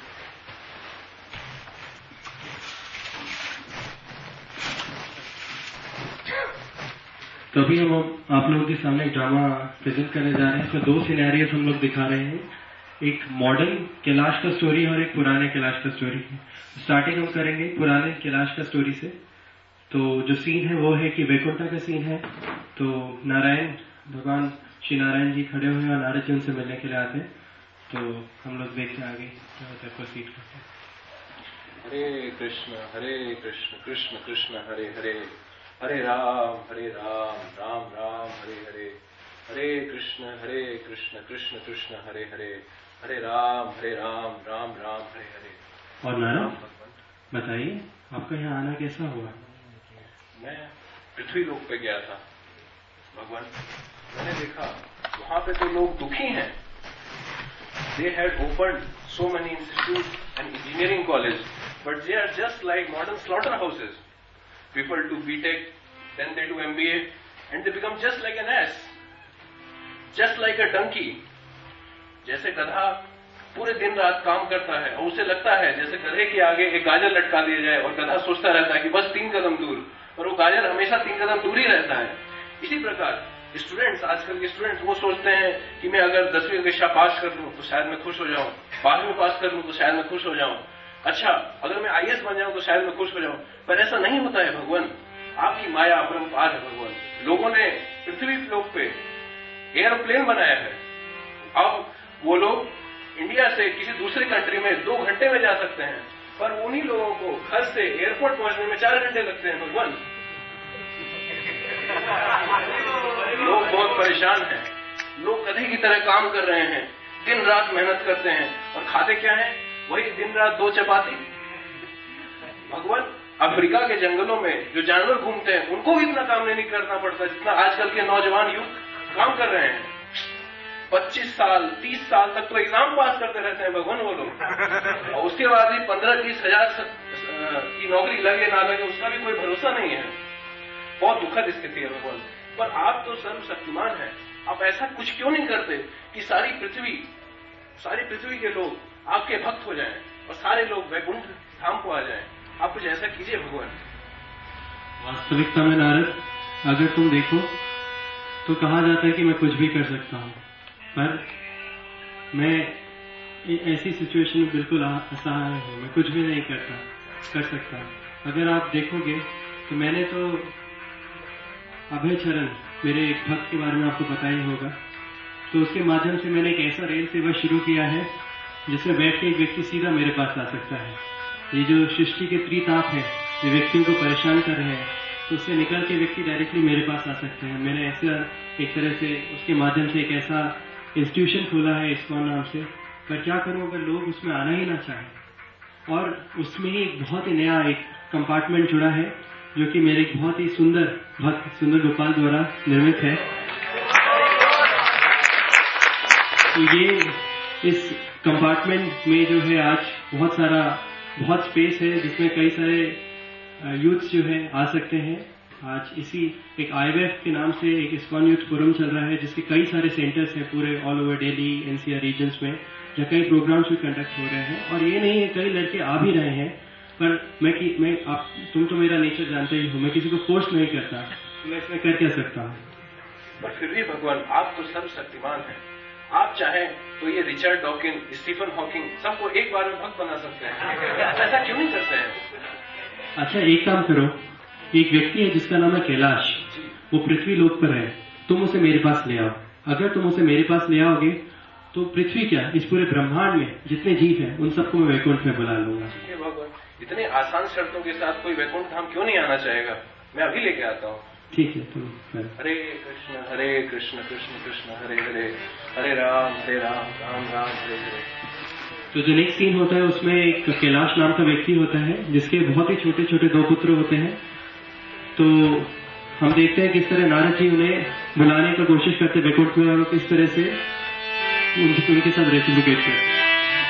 तो अभी हम आप लोगों के सामने एक ड्रामा प्रेजेंट करने जा रहे हैं। इसमें दो सिनेरियोस हम लोग दिखा रहे हैं, एक मॉडर्न कैलाश का स्टोरी और एक पुराने कैलाश का स्टोरी है। स्टार्टिंग हम करेंगे पुराने कैलाश का स्टोरी से। तो जो सीन है वो है कि वैकुंठा का सीन है। तो नारायण भगवान श्री नारायण जी खड़े हुए और नारद जी उनसे मिलने के लिए आते हैं। तो हम लोग देखते आगे प्रोसीड करते हैं। हरे कृष्ण हरे कृष्ण कृष्ण कृष्ण हरे हरे, हरे राम हरे राम राम राम हरे हरे, हरे कृष्ण हरे कृष्ण कृष्ण कृष्ण हरे हरे, हरे राम हरे राम राम राम हरे हरे। और नारायण बताइए आपका यहाँ आना कैसा हुआ? मैं पृथ्वी लोक पे गया था भगवान। मैंने देखा वहां पे तो लोग दुखी हैं। They had opened so many institutes and engineering colleges, but they are just like modern slaughterhouses. People do B Tech, then they do M B A, and they become just like an ass, just like a donkey. जैसे गधा पूरे दिन रात काम करता है और उसे लगता है जैसे गधे के आगे एक गाजर लटका दिया जाए और गधा सोचता रहता है कि बस तीन कदम दूर, और वो गाजर हमेशा तीन कदम दूर ही रहता है। इसी प्रकार स्टूडेंट्स, आजकल के स्टूडेंट्स वो सोचते हैं कि मैं अगर दसवीं कक्षा पास कर लूं तो शायद मैं खुश हो जाऊं, बारहवीं पास कर लूं तो शायद मैं खुश हो जाऊं, अच्छा अगर मैं आई ए एस बन जाऊं तो शायद मैं खुश हो जाऊं। पर ऐसा नहीं होता है भगवान, आपकी माया अपरंपार है भगवान। लोगों ने पृथ्वी लोक पे एयरप्लेन बनाया है, अब वो लोग इंडिया से किसी दूसरे कंट्री में दो घंटे में जा सकते हैं, पर उन्हीं लोगों को घर से एयरपोर्ट पहुंचने में चार घंटे लगते हैं भगवान। लोग बहुत परेशान हैं, लोग गधे की तरह काम कर रहे हैं, दिन रात मेहनत करते हैं और खाते क्या हैं? वही दिन रात दो चपाती। भगवान अफ्रीका के जंगलों में जो जानवर घूमते हैं उनको भी इतना काम नहीं करना पड़ता जितना आजकल के नौजवान युग काम कर रहे हैं। पच्चीस साल तीस साल तक तो एग्जाम पास करते रहते हैं भगवान वो लोग, और उसके बाद भी पंद्रह बीस हजार की नौकरी लगे ना लगे उसका भी कोई भरोसा नहीं है। बहुत दुखद स्थिति है भगवान। पर आप तो सर्वशक्तिमान हैं, आप ऐसा कुछ क्यों नहीं करते कि सारी पृथ्वी सारी पृथ्वी के लोग आपके भक्त हो जाएं और सारे लोग वैकुंठ धाम को आ जाएं? आप कुछ ऐसा कीजिए भगवान। वास्तविकता में नारद, अगर तुम देखो तो कहा जाता है कि मैं कुछ भी कर सकता हूँ, पर मैं ऐसी सिचुएशन में बिल्कुल असहाय हूँ, मैं कुछ भी नहीं करता कर सकता। अगर आप देखोगे तो मैंने तो अभय चरण, मेरे एक भक्त के बारे में आपको पता ही होगा, तो उसके माध्यम से मैंने एक ऐसा रेल सेवा शुरू किया है जिसमें बैठ के एक व्यक्ति सीधा मेरे पास आ सकता है। ये जो सृष्टि के त्रिताप है, ये व्यक्तियों को परेशान कर रहे हैं, तो उससे निकल के व्यक्ति डायरेक्टली मेरे पास आ सकते हैं। मैंने ऐसा एक तरह से उसके माध्यम से एक ऐसा इंस्टीट्यूशन खोला है इस्कॉन नाम से। पर क्या करूं अगर लोग उसमें आना ही ना चाहें? और उसमें ही एक बहुत ही नया एक कंपार्टमेंट जुड़ा है जो कि मेरे एक बहुत ही सुंदर भक्त सुंदर गोपाल द्वारा निर्मित है। तो ये इस कंपार्टमेंट में जो है आज बहुत सारा बहुत स्पेस है जिसमें कई सारे यूथ्स जो है आ सकते हैं। आज इसी एक आई वी एफ के नाम से एक इस्कॉन यूथ फोरम चल रहा है जिसके कई सारे सेंटर्स हैं पूरे all over Delhi N C R regions में, जहाँ कई प्रोग्राम्स भी कंडक्ट हो रहे हैं। और ये नहीं है, कई लड़के आ भी रहे हैं, पर मैं कि मैं आप तुम तो मेरा नेचर जानते ही हो, मैं किसी को फोर्स नहीं करता, मैं इसमें कर क्या सकता हूँ। पर फिर भी भगवान आप तो सर्वशक्तिमान हैं, आप चाहें तो ये रिचर्ड डॉकिन, स्टीफन हॉकिंग सबको एक बार में भक्त बना सकते हैं। आप ऐसा क्यों नहीं करते हैं? अच्छा एक काम करो, एक व्यक्ति है जिसका नाम है कैलाश, वो पृथ्वी लोक पर है, तुम उसे मेरे पास ले आओ। अगर तुम उसे मेरे पास ले आओगे तो पृथ्वी क्या इस पूरे ब्रह्मांड में जितने जीव हैं उन सबको मैं वैकुंठ में बुला लूंगा। भगवान इतने आसान शर्तों के साथ कोई वैकुंठ धाम क्यों नहीं आना चाहेगा? मैं अभी लेके आता हूँ। ठीक है तुम। हरे कृष्ण हरे कृष्ण कृष्ण कृष्ण हरे हरे, हरे राम हरे राम राम राम हरे हरे। तो जो नेक्स्ट सीन होता है उसमें एक कैलाश नाम का व्यक्ति होता है जिसके बहुत ही छोटे छोटे दो पुत्र होते हैं। तो हम देखते हैं किस तरह नारद जी उन्हें बुलाने की कोशिश करते हैं वैकुंठ में और किस तरह से उन, उनके साथ रेसिप्रोकेट करते हैं।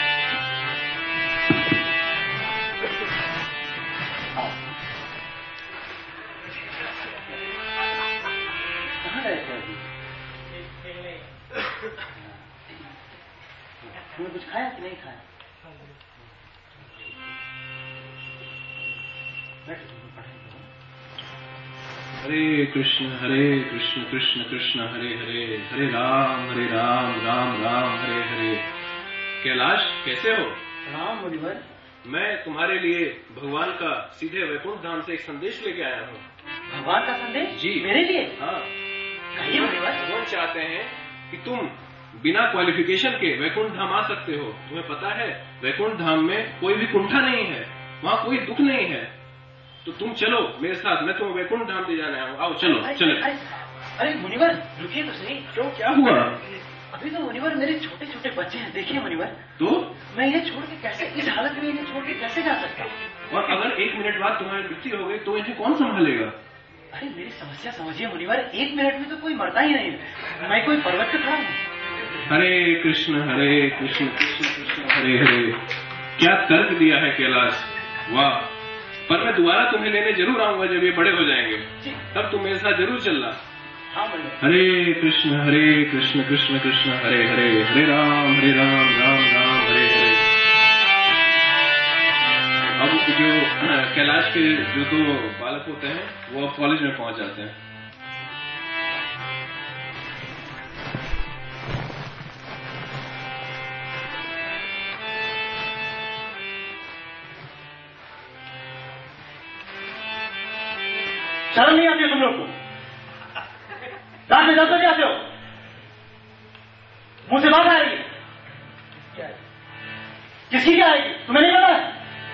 तुमने कुछ खाया कि नहीं खाया? हरे कृष्ण हरे कृष्ण कृष्ण कृष्ण हरे हरे, हरे राम हरे राम राम राम हरे हरे। कैलाश कैसे हो? राम मुनिवर, मैं तुम्हारे लिए भगवान का सीधे वैकुंठ धाम से एक संदेश लेके आया हूँ। भगवान का संदेश? जी मेरे लिए? हाँ। कहिए मुनिवर। भगवान चाहते हैं कि तुम बिना क्वालिफिकेशन के वैकुंठ धाम आ सकते हो। तुम्हें पता है वैकुंठ धाम में कोई भी कुंठा नहीं है, वहाँ कोई दुख नहीं है। तो तुम चलो मेरे साथ, मैं तुम्हें वैकुंठ धाम ले जाने आया हूँ। आओ चलो चलो। अरे मुनिवर रुकिए तो सही। क्यों, क्या हुआ? अभी तो मुनिवर मेरे छोटे छोटे बच्चे हैं, देखिए मुनिवर। तो मैं इन्हें छोड़ के कैसे, इस हालत में इन्हें छोड़ के कैसे जा सकता हूँ? और अगर एक मिनट बाद तुम्हारी मृत्यु हो गई तो इन्हें कौन संभालेगा? अरे मेरी समस्या समझिए मुनिवर, एक मिनट में तो कोई मरता ही नहीं है। मैं कोई पर्वत पे खड़ा हूँ। हरे कृष्ण हरे कृष्ण कृष्ण कृष्ण हरे हरे। क्या तर्क दिया है कैलाश, वाह। पर मैं दोबारा तुम्हें लेने जरूर आऊंगा जब ये बड़े हो जाएंगे, तब तुम मेरे साथ जरूर चलना। हाँ हरे कृष्ण हरे कृष्ण कृष्ण कृष्ण हरे हरे, हरे राम हरे राम राम राम हरे हरे। अब जो कैलाश के जो दो बालक होते हैं वो अब कॉलेज में पहुंच जाते हैं। शर्म नहीं आती तुम लोग को? रात में दस बजे आते हो, मुंह से बात आ रही है। किसकी क्या आएगी तुम्हें नहीं पता?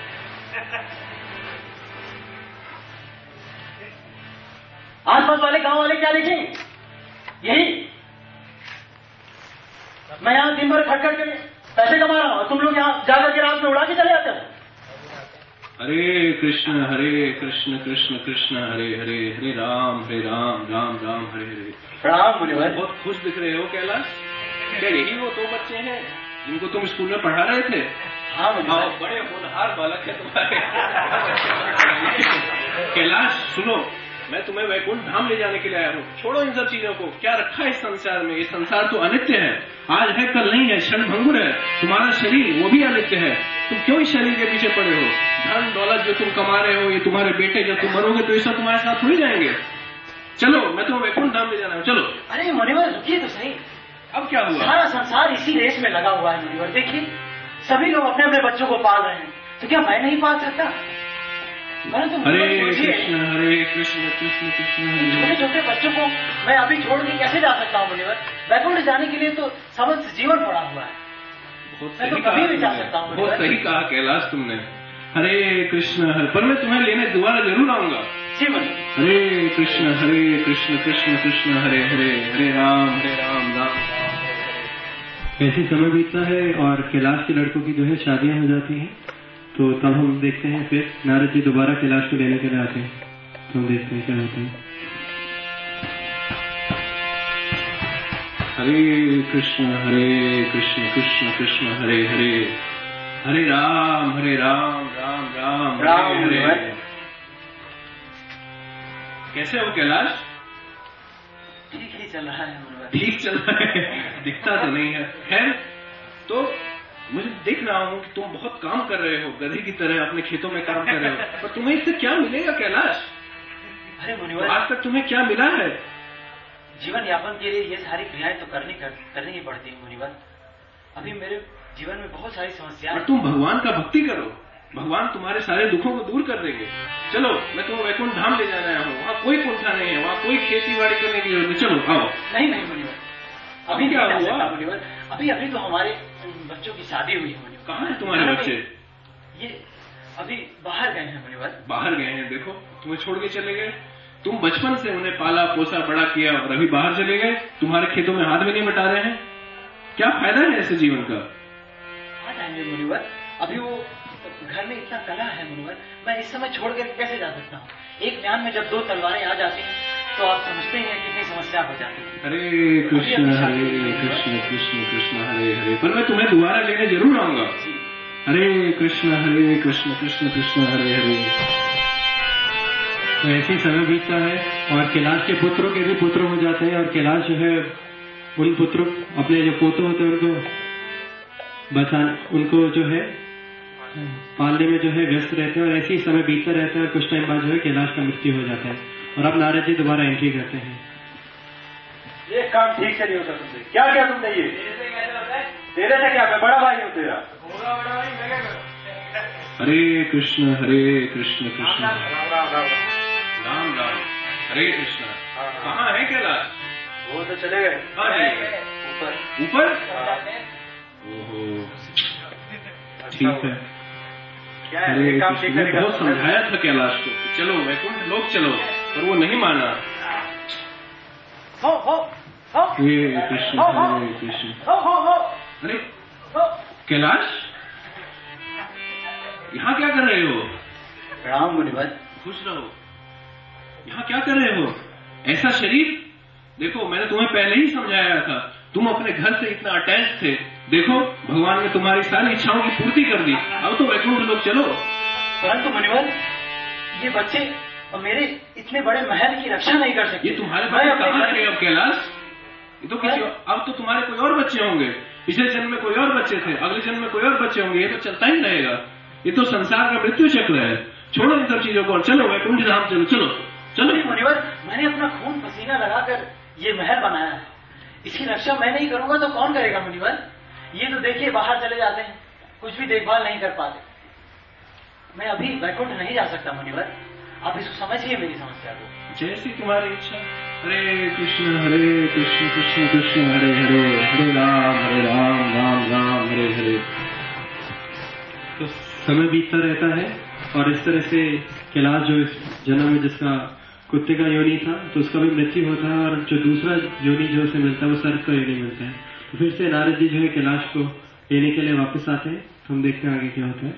आसपास वाले गांव वाले क्या देखेंगे? यही मैं यहां दिन भर खट खट के पैसे कमा रहा हूं और तुम लोग यहां जाकर के रात में उड़ा के चले जाते हो। हरे कृष्ण हरे कृष्ण कृष्ण कृष्ण हरे हरे, हरे राम हरे राम राम राम हरे हरे। राम मुनिवर, बहुत खुश दिख रहे हो कैलाश। क्या यही वो दो बच्चे हैं जिनको तुम स्कूल में पढ़ा रहे थे? हाँ मुनिवर। बड़े होनहार बालक है तुम्हारे। कैलाश सुनो, मैं तुम्हें वैकुंठ धाम ले जाने के लिए आया हूँ। छोड़ो इन सब चीजों को, क्या रखा है इस संसार में? ये संसार तो अनित्य है, आज है कल नहीं है, क्षणभंगुर है। तुम्हारा शरीर वो भी अनित्य है, तुम क्यों इस शरीर के पीछे पड़े हो? धन दौलत जो तुम कमा रहे हो, ये तुम्हारे बेटे, जब तुम मरोगे तो ये सब तुम्हारे साथ हो ही जाएंगे। चलो मैं तुम्हें वैकुंठ धाम ले जाना हूँ, चलो। अरे मुनिवर रुकिए तो सही। अब क्या हुआ? सारा संसार इसी रेस में लगा हुआ है मुनिवर। देखिए सभी लोग अपने अपने बच्चों को पाल रहे हैं, तो क्या मैं नहीं पाल सकता? हरे कृष्ण हरे कृष्ण कृष्ण कृष्ण हरे। छोटे छोटे बच्चों को मैं अभी छोड़ के कैसे जा सकता हूँ मुनिवर? वैकुंठ जाने के लिए तो समस्त जीवन पड़ा हुआ है। बहुत मैं सही तो कभी कहा भी जा तुमने। सकता हूँ। बहुत सही कहा कैलाश तुमने। हरे कृष्ण हरे, पर मैं तुम्हें लेने दोबारा जरूर आऊंगा। जी मुनिवर। हरे कृष्ण हरे कृष्ण कृष्ण कृष्ण हरे हरे, हरे राम हरे राम राम राम। ऐसे समय बीतता है और कैलाश के लड़कों की जो है शादियां हो जाती हैं। तो तब हम देखते हैं फिर नारद जी दोबारा कैलाश को लेने के लिए आते हैं। तो हम देखते हैं क्या होता है। हरे कृष्ण हरे कृष्ण कृष्ण कृष्ण हरे हरे, हरे राम हरे राम राम राम राम हरे हरे। हरे। कैसे हो कैलाश? ठीक ही चल रहा है मुनिवर। ठीक चल रहा है, दिखता तो नहीं है। खैर, तो मुझे देख रहा हूँ कि तुम बहुत काम कर रहे हो, गधे की तरह अपने खेतों में काम कर रहे हो, पर तुम्हें इससे क्या मिलेगा कैलाश? अरे तो मुनिवर, आज तक तुम्हें क्या मिला है? जीवन यापन के लिए ये सारी क्रियाएं तो करनी कर, करनी ही पड़ती है मुनिवर। अभी मेरे जीवन में बहुत सारी समस्याएं। पर तुम भगवान का भक्ति करो, भगवान तुम्हारे सारे दुखों को दूर कर देंगे। चलो मैं तुम्हें वैकुंठ धाम ले जाने आया हूँ, वहाँ कोई कुंठा नहीं है, वहाँ कोई खेती बाड़ी करने की जरूरत नहीं। चलो आओ। नहीं नहीं मुनिवर, अभी क्या क्या हुआ मुनिवर? अभी अभी तो हमारे बच्चों की शादी हुई है मुनिवर। कहाँ है तुम्हारे बच्चे? ये अभी बाहर गए हैं मुनिवर। बाहर गए हैं? देखो तुम्हें छोड़ के चले गए। तुम बचपन से उन्हें पाला पोसा बड़ा किया और अभी बाहर चले गए, तुम्हारे खेतों में हाथ भी नहीं बटा रहे हैं। क्या फायदा है ऐसे जीवन का? आ जाएंगे मुनिवर। अभी वो घर में इतना कला है मुनिवर, मैं इस समय छोड़कर कैसे जा सकता हूँ? एक म्यान में जब दो तलवारें आ जाती हैं तो आप समझते हैं कितनी समस्या हो जाती है। हरे कृष्ण हरे कृष्ण कृष्ण कृष्ण हरे हरे। पर मैं तुम्हें दोबारा लेने जरूर आऊंगा। हरे कृष्ण हरे कृष्ण कृष्ण कृष्ण हरे हरे। तो ऐसे ही समय बीतता है और कैलाश के पुत्रों के भी पुत्र हो जाते हैं और कैलाश जो है उन पुत्रों अपने जो पोते होते हैं उनको बचा उनको जो है पालने में जो है व्यस्त रहते हैं और ऐसे ही समय बीतता रहता है और कुछ टाइम बाद जो है कैलाश का मृत्यु हो जाता है और अब नारद जी दोबारा एंट्री करते हैं। ये काम ठीक से नहीं होता तुमसे। क्या क्या तुमने ये तेरे से क्या? मैं बड़ा भाई हूँ तेरा। हरे कृष्ण हरे कृष्ण कृष्ण राम राम राम राम राम हरे कृष्ण। कहाँ है कैलाश? वो तो चले गए ऊपर ऊपर। ओहो ठीक है। क्या है ये काम ठीक करेगा? बहुत समझाया था कैलाश को चलो वैकुंठ लोक चलो, पर वो नहीं माना। हो हो हो हे कृष्ण हरे कृष्ण। हो हो हो अरे कैलाश यहाँ क्या कर रहे हो? प्रणाम मुनिवर। खुश रहो। यहाँ क्या कर रहे हो? ऐसा शरीर देखो, मैंने तुम्हें पहले ही समझाया था, तुम अपने घर से इतना अटैच थे। देखो भगवान ने तुम्हारी सारी इच्छाओं की पूर्ति कर दी, अब तो वैकुंठ लोक चलो। परंतु मुनिवर ये बच्चे और मेरे इतने बड़े महल की रक्षा नहीं कर सकते। ये तुम्हारे बच्चे कहाँ रहे अब कैलाश? ये तो किसी अब तो तुम्हारे कोई और बच्चे होंगे। पिछले जन्म में कोई और बच्चे थे, अगले जन्म में कोई और बच्चे होंगे। ये तो चलता ही रहेगा। ये तो संसार का मृत्यु चक्र है। छोड़ो इन सब चीजों को और चलो वैकुंठ धाम चलो। चलो चलो मुनिवर, मैंने अपना खून पसीना लगाकर ये महल बनाया है, इसकी रक्षा मैं नहीं करूंगा तो कौन करेगा मुनिवर? ये तो देखिए बाहर चले जाते हैं, कुछ भी देखभाल नहीं कर पाते। मैं अभी वैकुंठ नहीं जा सकता मुनिवर, आप इसको समझिए मेरी समस्या को। जैसी तुम्हारी इच्छा। हरे कृष्ण हरे कृष्ण कृष्ण कृष्ण हरे हरे, हरे राम हरे राम राम राम हरे हरे। तो समय बीतता रहता है और इस तरह से कैलाश जो इस जन्म में जिसका कुत्ते का योनि था तो उसका भी मृत्यु होता है और जो दूसरा योनि जो उसे मिलता है वो सर्प का योनि मिलता है। तो फिर से नारद जी जो है कैलाश को लेने के लिए वापस आते हैं। तो हम देखते हैं आगे क्या होता है।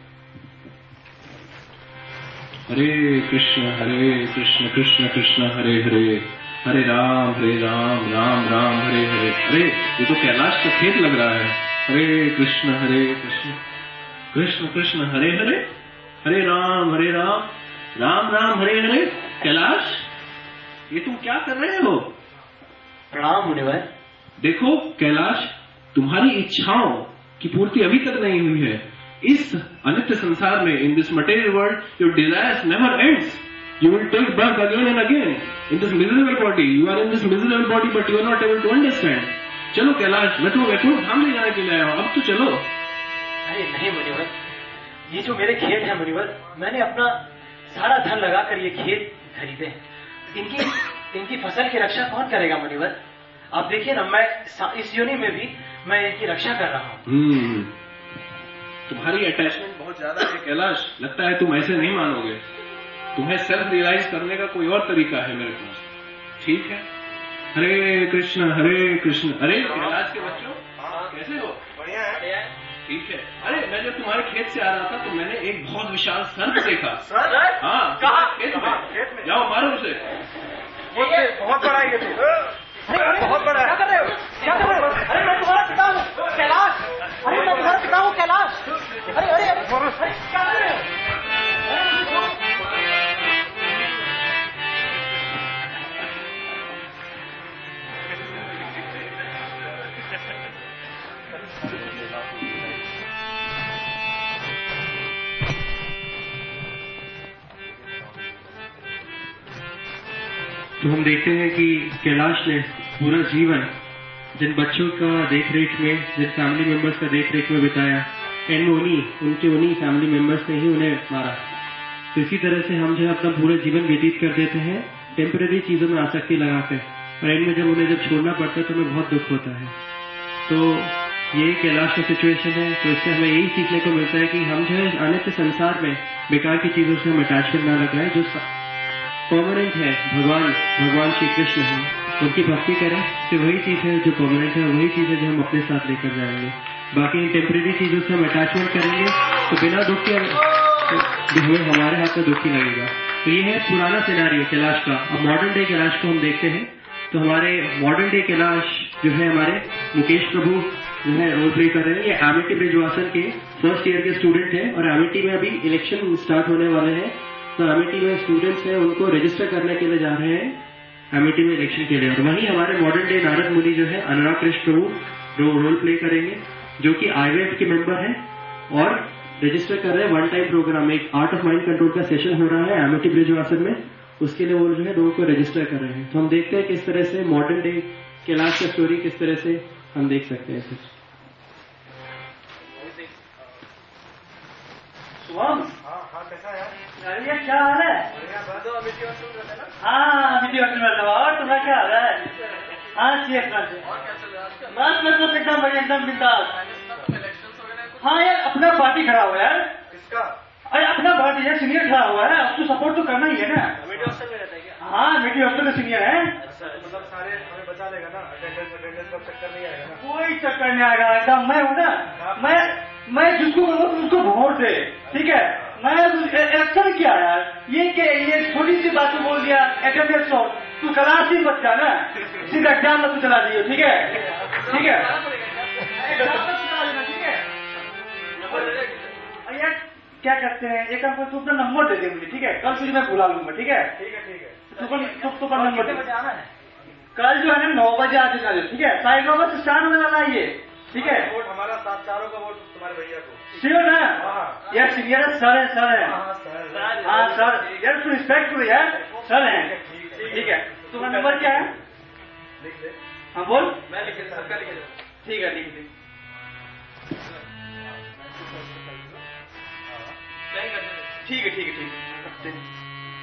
हरे कृष्ण हरे कृष्ण कृष्ण कृष्ण हरे हरे, हरे राम हरे राम राम राम हरे हरे। अरे ये तो कैलाश का खेत लग रहा है। हरे कृष्ण हरे कृष्ण कृष्ण कृष्ण हरे हरे, हरे राम हरे राम राम राम हरे हरे। कैलाश ये तुम क्या कर रहे हो? प्रणाम मुनिवर। देखो कैलाश, तुम्हारी इच्छाओं की पूर्ति अभी तक नहीं हुई है। इस अनित्य संसार में, in this material world, your desires never ends. You will take birth again and again in this miserable body. You are in this miserable body but you are not able to understand. चलो कैलाश, मैं तुम्हें वैकुंठ धाम ले जाने के लिए आया हूं, अब तो चलो। अरे नहीं मुनिवर, ये जो मेरे खेत है मुनिवर, मैंने अपना सारा धन लगाकर ये खेत खरीदे हैं। इनकी इनकी फसल की रक्षा कौन करेगा मुनिवर? आप देखिए ना, मैं इस योनि में भी मैं इनकी रक्षा कर रहा हूँ। तुम्हारी अटैचमेंट बहुत ज्यादा है कैलाश, लगता है तुम ऐसे नहीं मानोगे। तुम्हें सेल्फ रियलाइज करने का कोई और तरीका है मेरे पास। ठीक है, हरे कृष्ण हरे कृष्ण। अरे कैलाश के बच्चों, कैसे हो? बढ़िया है। ठीक है। अरे मैं जब तुम्हारे खेत से आ रहा था तो मैंने एक बहुत विशाल सर्प देखा। सर? हाँ, कहाँ? खेत में। खेत में? जाओ मारो उसे। बहुत बड़ा ये तो। बहुत बड़ा। क्या कर रहे हो? क्या कर रहे हो? अरे मैं तुम्हारा पिता हूँ कैलाश। अरे मैं तुम्हारा पिता हूँ कैलाश। अरे अरे अरे क्या कर रहे हो? तो हम देखते हैं कि कैलाश ने पूरा जीवन जिन बच्चों का देख रेख में, जिन फैमिली मेंबर्स का देख रेख में बिताया, एंड उन्हीं उनके उन्हीं फैमिली मेंबर्स ने ही उन्हें मारा। तो इसी तरह से हम जो है अपना पूरा जीवन व्यतीत कर देते हैं टेम्पररी चीजों में आसक्ति लगाकर, और एंड में जब उन्हें जब छोड़ना पड़ता है तो हमें बहुत दुख होता है। तो ये कैलाश का सिचुएशन है। तो इससे हमें यही सीखने को मिलता है कि हम जो है अनित्य संसार में बेकार की चीजों से हम अटैचमेंट ना लगाए। जो परमानेंट है, भगवान भगवान श्री कृष्ण है, उनकी भक्ति करें। तो वही चीज है जो परमानेंट है, वही चीज है जो हम अपने साथ लेकर जाएंगे। बाकी इन टेम्परेरी चीजों से हम अटैचमेंट करेंगे तो बिना दुख के हमें हमारे हाथ में दुख ही लगेगा। तो ये है पुराना सिनेरियो कैलाश का। अब मॉडर्न डे कैलाश को हम देखते हैं। तो हमारे मॉडर्न डे कैलाश जो है हमारे मुकेश प्रभु जो है रोल प्ले कर रहे हैं। ये एमिटी ब्रिजवासन के फर्स्ट ईयर के स्टूडेंट हैं और एमिटी में अभी इलेक्शन स्टार्ट होने वाले हैं। तो एमिटी में स्टूडेंट्स हैं उनको रजिस्टर करने के लिए जा रहे हैं एमिटी में इलेक्शन के लिए। और वहीं हमारे मॉडर्न डे नारद मुनि जो है अनुराग कृष्ण प्रभु रोल प्ले करेंगे जो कि आईवेफ के मेंबर हैं और रजिस्टर कर रहे हैं वन टाइम प्रोग्राम में। एक आर्ट ऑफ माइंड कंट्रोल का सेशन हो रहा है एमिटी ब्रिजवासन में, उसके लिए वो जो है लोगों को रजिस्टर कर रहे हैं। तो हम देखते हैं किस तरह से मॉडर्न डे कैलाश का स्टोरी किस तरह से हम देख सकते हैं। शुभम, हाँ कैसा है? ये क्या हाल है? हाँ अमिटी हॉस्टल में था। और तुम्हारा क्या हाल है? हाँ ठीक है बस बस बस एकदम बढ़िया एकदम बिंदास। हाँ यार अपना पार्टी खड़ा हुआ है यार। किसका? अरे अपना पार्टी है, सीनियर खड़ा हुआ है, अब तो सपोर्ट तो करना ही है ना। अमिटी हॉस्टल में रहता है क्या? हाँ अमिटी हॉस्टल में सीनियर है। मतलब सारे हमें बचा लेगा ना, अटेंडेंस अटेंडेंस का चक्कर नहीं आएगा ना? कोई चक्कर नहीं आएगा, एकदम मैं हूँ ना। मैं मैं जिसको बोलूँ उसको वोट दे, ठीक है। मैं इलेक्शन किया यार, ये के ये छोटी सी बात बोल दिया अटेंडेंस सौ, तू क्लास ही बच्चा ना, सीधा एग्जाम में तू चला दियो, ठीक है ठीक है ठीक है। यार क्या करते हैं, एक आपको तू अपना नंबर दे दे मुझे, ठीक है। कल तुझे मैं बुला लूंगा, ठीक है ठीक है ठीक है। तू तो पर नंबर दे। कल जो है ना नौ बजे आ जाना, ठीक है। साढ़े नौ बजे स्टार्ट होने वाला है ये, ठीक है। वोट हमारा सात चारों का वोट तुम्हारे भैया को। श्योर ना? हाँ यार सीनियर सर है सर है हाँ सर यार, तू रिस्पेक्ट करो यार, सर है, ठीक है। तुम्हारा नंबर क्या है? लिख ले। हाँ बोल। मैं लिख सबका लिख ले। ठीक है ठीक है ठीक है ठीक है ठीक है।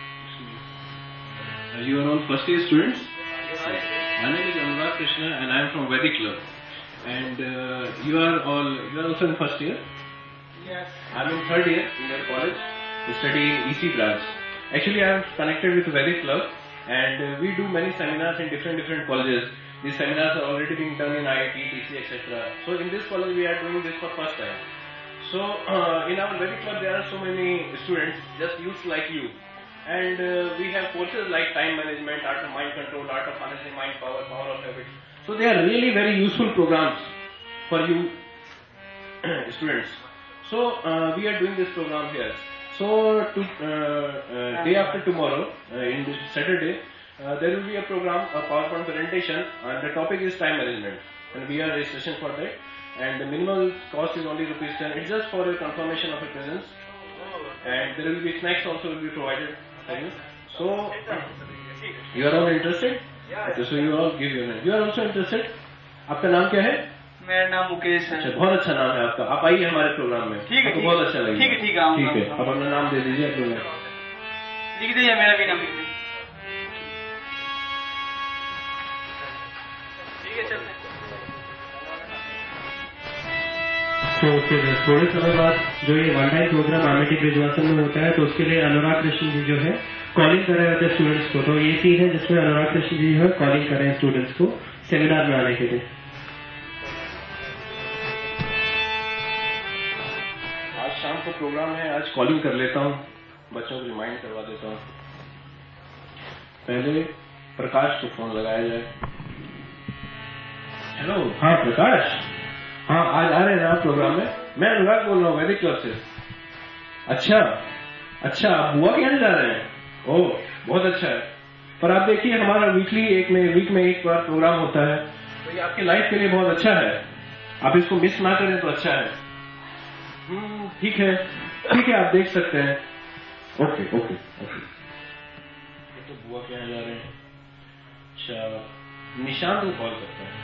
You are all first year students? Yes, sir. My name is Anurag Krishna and I am from Vedic Club. And uh, you are all, you are also in first year? Yes. I am in third year in your college, studying E C branch. Actually, I am connected with Vedic Club and uh, we do many seminars in different different colleges. These seminars are already being done in I I T, T C, et cetera. So in this college we are doing this for first time. So uh, in our Vedic Club there are so many students, just youths like you. And uh, we have courses like time management, art of mind control, art of harnessing mind power, power of habit. So they are really very useful programs for you students. So uh, we are doing this program here. So to, uh, uh, day after tomorrow, uh, in this Saturday, uh, there will be a program, a PowerPoint presentation, and the topic is time management. And we are registration for that. And the minimal cost is only rupees ten. It's just for a confirmation of a presence. And there will be snacks also will be provided. So, you are all interested? Okay, so you all give your name. You are also interested? आपका नाम क्या है? मेरा नाम मुकेश है। अच्छा, बहुत अच्छा नाम है आपका। आप आइए हमारे प्रोग्राम में। ठीक है, आपको बहुत अच्छा लगेगा। ठीक है, ठीक है, आऊंगा। ठीक है, आप अपना नाम दे दीजिए अपना। लिख दीजिए, मेरा भी नाम लिख दीजिए। ठीक है, चलते हैं। तो फिर थोड़े समय बाद जो ये one time programme Amity Bijwasan में होता है, तो उसके लिए अनुराग कृष्ण जी जो है कॉलिंग कर रहे होते हैं स्टूडेंट्स को। तो ये सीन है जिसमें अनुराग कृष्ण जी जो है कॉलिंग कर रहे हैं स्टूडेंट्स को सेमिनार में आने के लिए। आज शाम को प्रोग्राम है, आज कॉलिंग कर लेता हूँ, बच्चों को रिमाइंड करवा देता हूँ। पहले प्रकाश को फोन लगाया जाए। हेलो, हाँ प्रकाश, हाँ आज आ रहे हैं आप प्रोग्राम में? मैं अनुराग बोल रहा हूँ वैदिक क्लब से। अच्छा अच्छा, आप बुआ के यहाँ जा रहे हैं? ओह बहुत अच्छा है। पर आप देखिए हमारा वीकली एक में वीक में एक बार प्रोग्राम होता है, तो ये आपकी लाइफ के लिए बहुत अच्छा है। आप इसको मिस ना करें तो अच्छा है। हम्म ठीक है ठीक है, आप देख सकते हैं। Okay okay okay. ये तो बुआ के यहाँ जा रहे हैं। अच्छा, निशांत को कॉल करते हैं।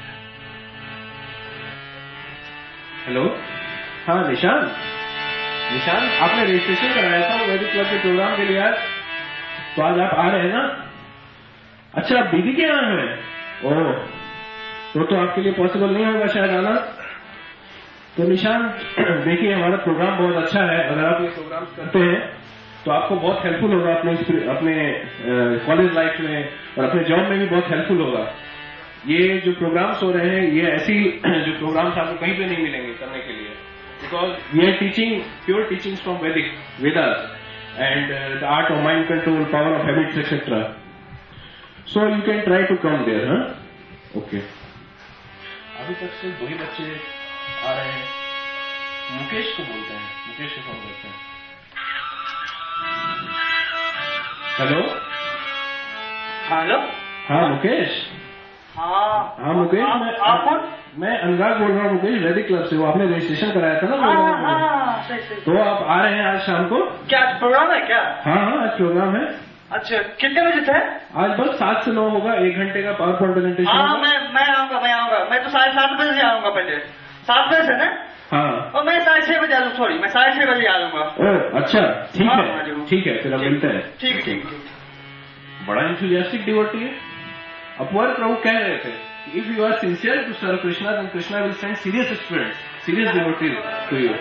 हेलो, हाँ निशांत, निशांत आपने रजिस्ट्रेशन कराया था वैदिक क्लब के प्रोग्राम के लिए आज, तो आज आप आ रहे हैं ना? अच्छा, आप दीदी के यहाँ हैं? ओह, तो तो आपके लिए पॉसिबल नहीं होगा शायद आना। तो निशांत देखिए, हमारा प्रोग्राम बहुत अच्छा है। अगर आप ये प्रोग्राम करते हैं तो आपको बहुत हेल्पफुल होगा अपने अपने कॉलेज लाइफ में और अपने जॉब में भी बहुत हेल्पफुल होगा। ये जो प्रोग्राम्स हो रहे हैं, ये ऐसी जो प्रोग्राम्स आपको कहीं पे नहीं मिलेंगे करने के लिए, because we are teaching pure teachings from Vedic Vedas and uh, the art of mind control, power of habits, et cetera. So you can try to come there, huh? Okay. अभी तक सिर्फ दो ही बच्चे आ रहे हैं. मुकेश को बोलते हैं, मुकेश को फोन करते हैं. हेलो. हेलो. हाँ मुकेश. हाँ हाँ मुकेश. आप, मैं आप कौन? मैं अनुराग बोल रहा हूँ मुकेश, वैदिक क्लब से. वो आपने रजिस्ट्रेशन कराया था ना. हाँ हाँ सही सही. तो आप आ रहे हैं आज शाम को? क्या आज प्रोग्राम है क्या? हाँ हाँ आज प्रोग्राम है. अच्छा कितने बजे से है? आज बस सात से नौ होगा, एक घंटे का पावर पॉइंट प्रेजेंटेशन. हाँ मैं मैं आऊंगा मैं आऊंगा. मैं तो साढ़े सात बजे से आऊंगा. पहले सात बजे से ना. हाँ. और मैं साढ़े छह बजे आ जाऊँ. सॉरी मैं साढ़े छह बजे आ जाऊंगा. ओह अच्छा ठीक हाँ, है ठीक है. फिर अब मिलते हैं. ठीक है ठीक है. बड़ा इंथुजियास्टिक डिवोटी है. अपवर प्रभु कह रहे थे, if you are sincere to serve Krishna then Krishna will send serious student, serious devotee to you.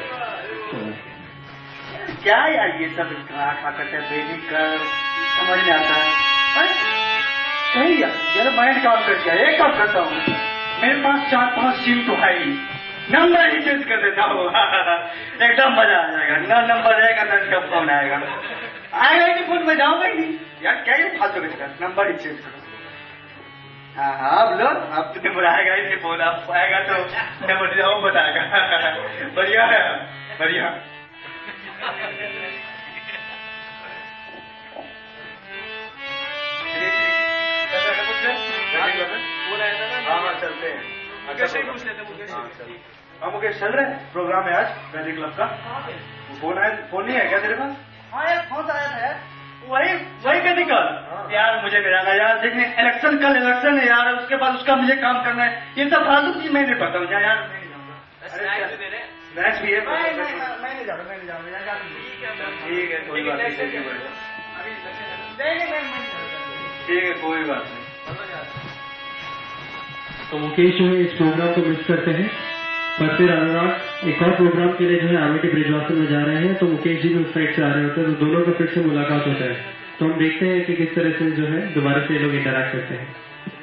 क्या यार ये सब खा खा करते हैं बेबी कर समझ नहीं आता है. सही यार जरा माइंड काम कर गया. एक काम करता हूँ, मेरे पास चार पांच सिम तो है ही, नंबर ही चेंज कर देता हूँ. एकदम मजा आ जाएगा. ना नंबर रहेगा ना इसका फोन आएगा. आएगा ही नहीं फोन, में जाऊंगा ही नहीं यार. क्या ये फालतू का चक्कर, नंबर ही चेंज करो. हाँ हाँ अब लो, अब तो नंबर आएगा ही नहीं. फोन आप आएगा तो नंबर जाओ बताएगा. बढ़िया है बढ़िया. हाँ हाँ चलते हैं. अच्छा पूछ लेते मुकेश. हाँ मुकेश चल रहे हैं प्रोग्राम है आज वैदिक क्लब का. फोन है, फोन नहीं है क्या तेरे पास? हाँ यार फोन आया था यार. वही वही कहती कल यार मुझे मिलाना यार. देखने इलेक्शन कल इलेक्शन है यार, उसके बाद उसका मुझे काम करना है. ये सब फालतू चीज मैं नहीं पढ़ता हूँ यार. मैं नहीं जाऊँगा. स्नैक्स भी है. मैं नहीं जा रहा मैं नहीं जा रहा. ठीक है कोई बात नहीं. ठीक है कोई बात नहीं. तो मुकेश जो है इस प्रोग्राम को मिस करते हैं, पर फिर अनुराग एक और प्रोग्राम के लिए जो है आमिटी ब्रिजवासन में जा रहे हैं. तो मुकेश जी भी उस साइड से आ रहे होते हैं, तो दोनों का फिर से मुलाकात होता है. तो हम देखते हैं कि किस तरह से जो है दोबारा से लोग इंटरैक्ट करते हैं.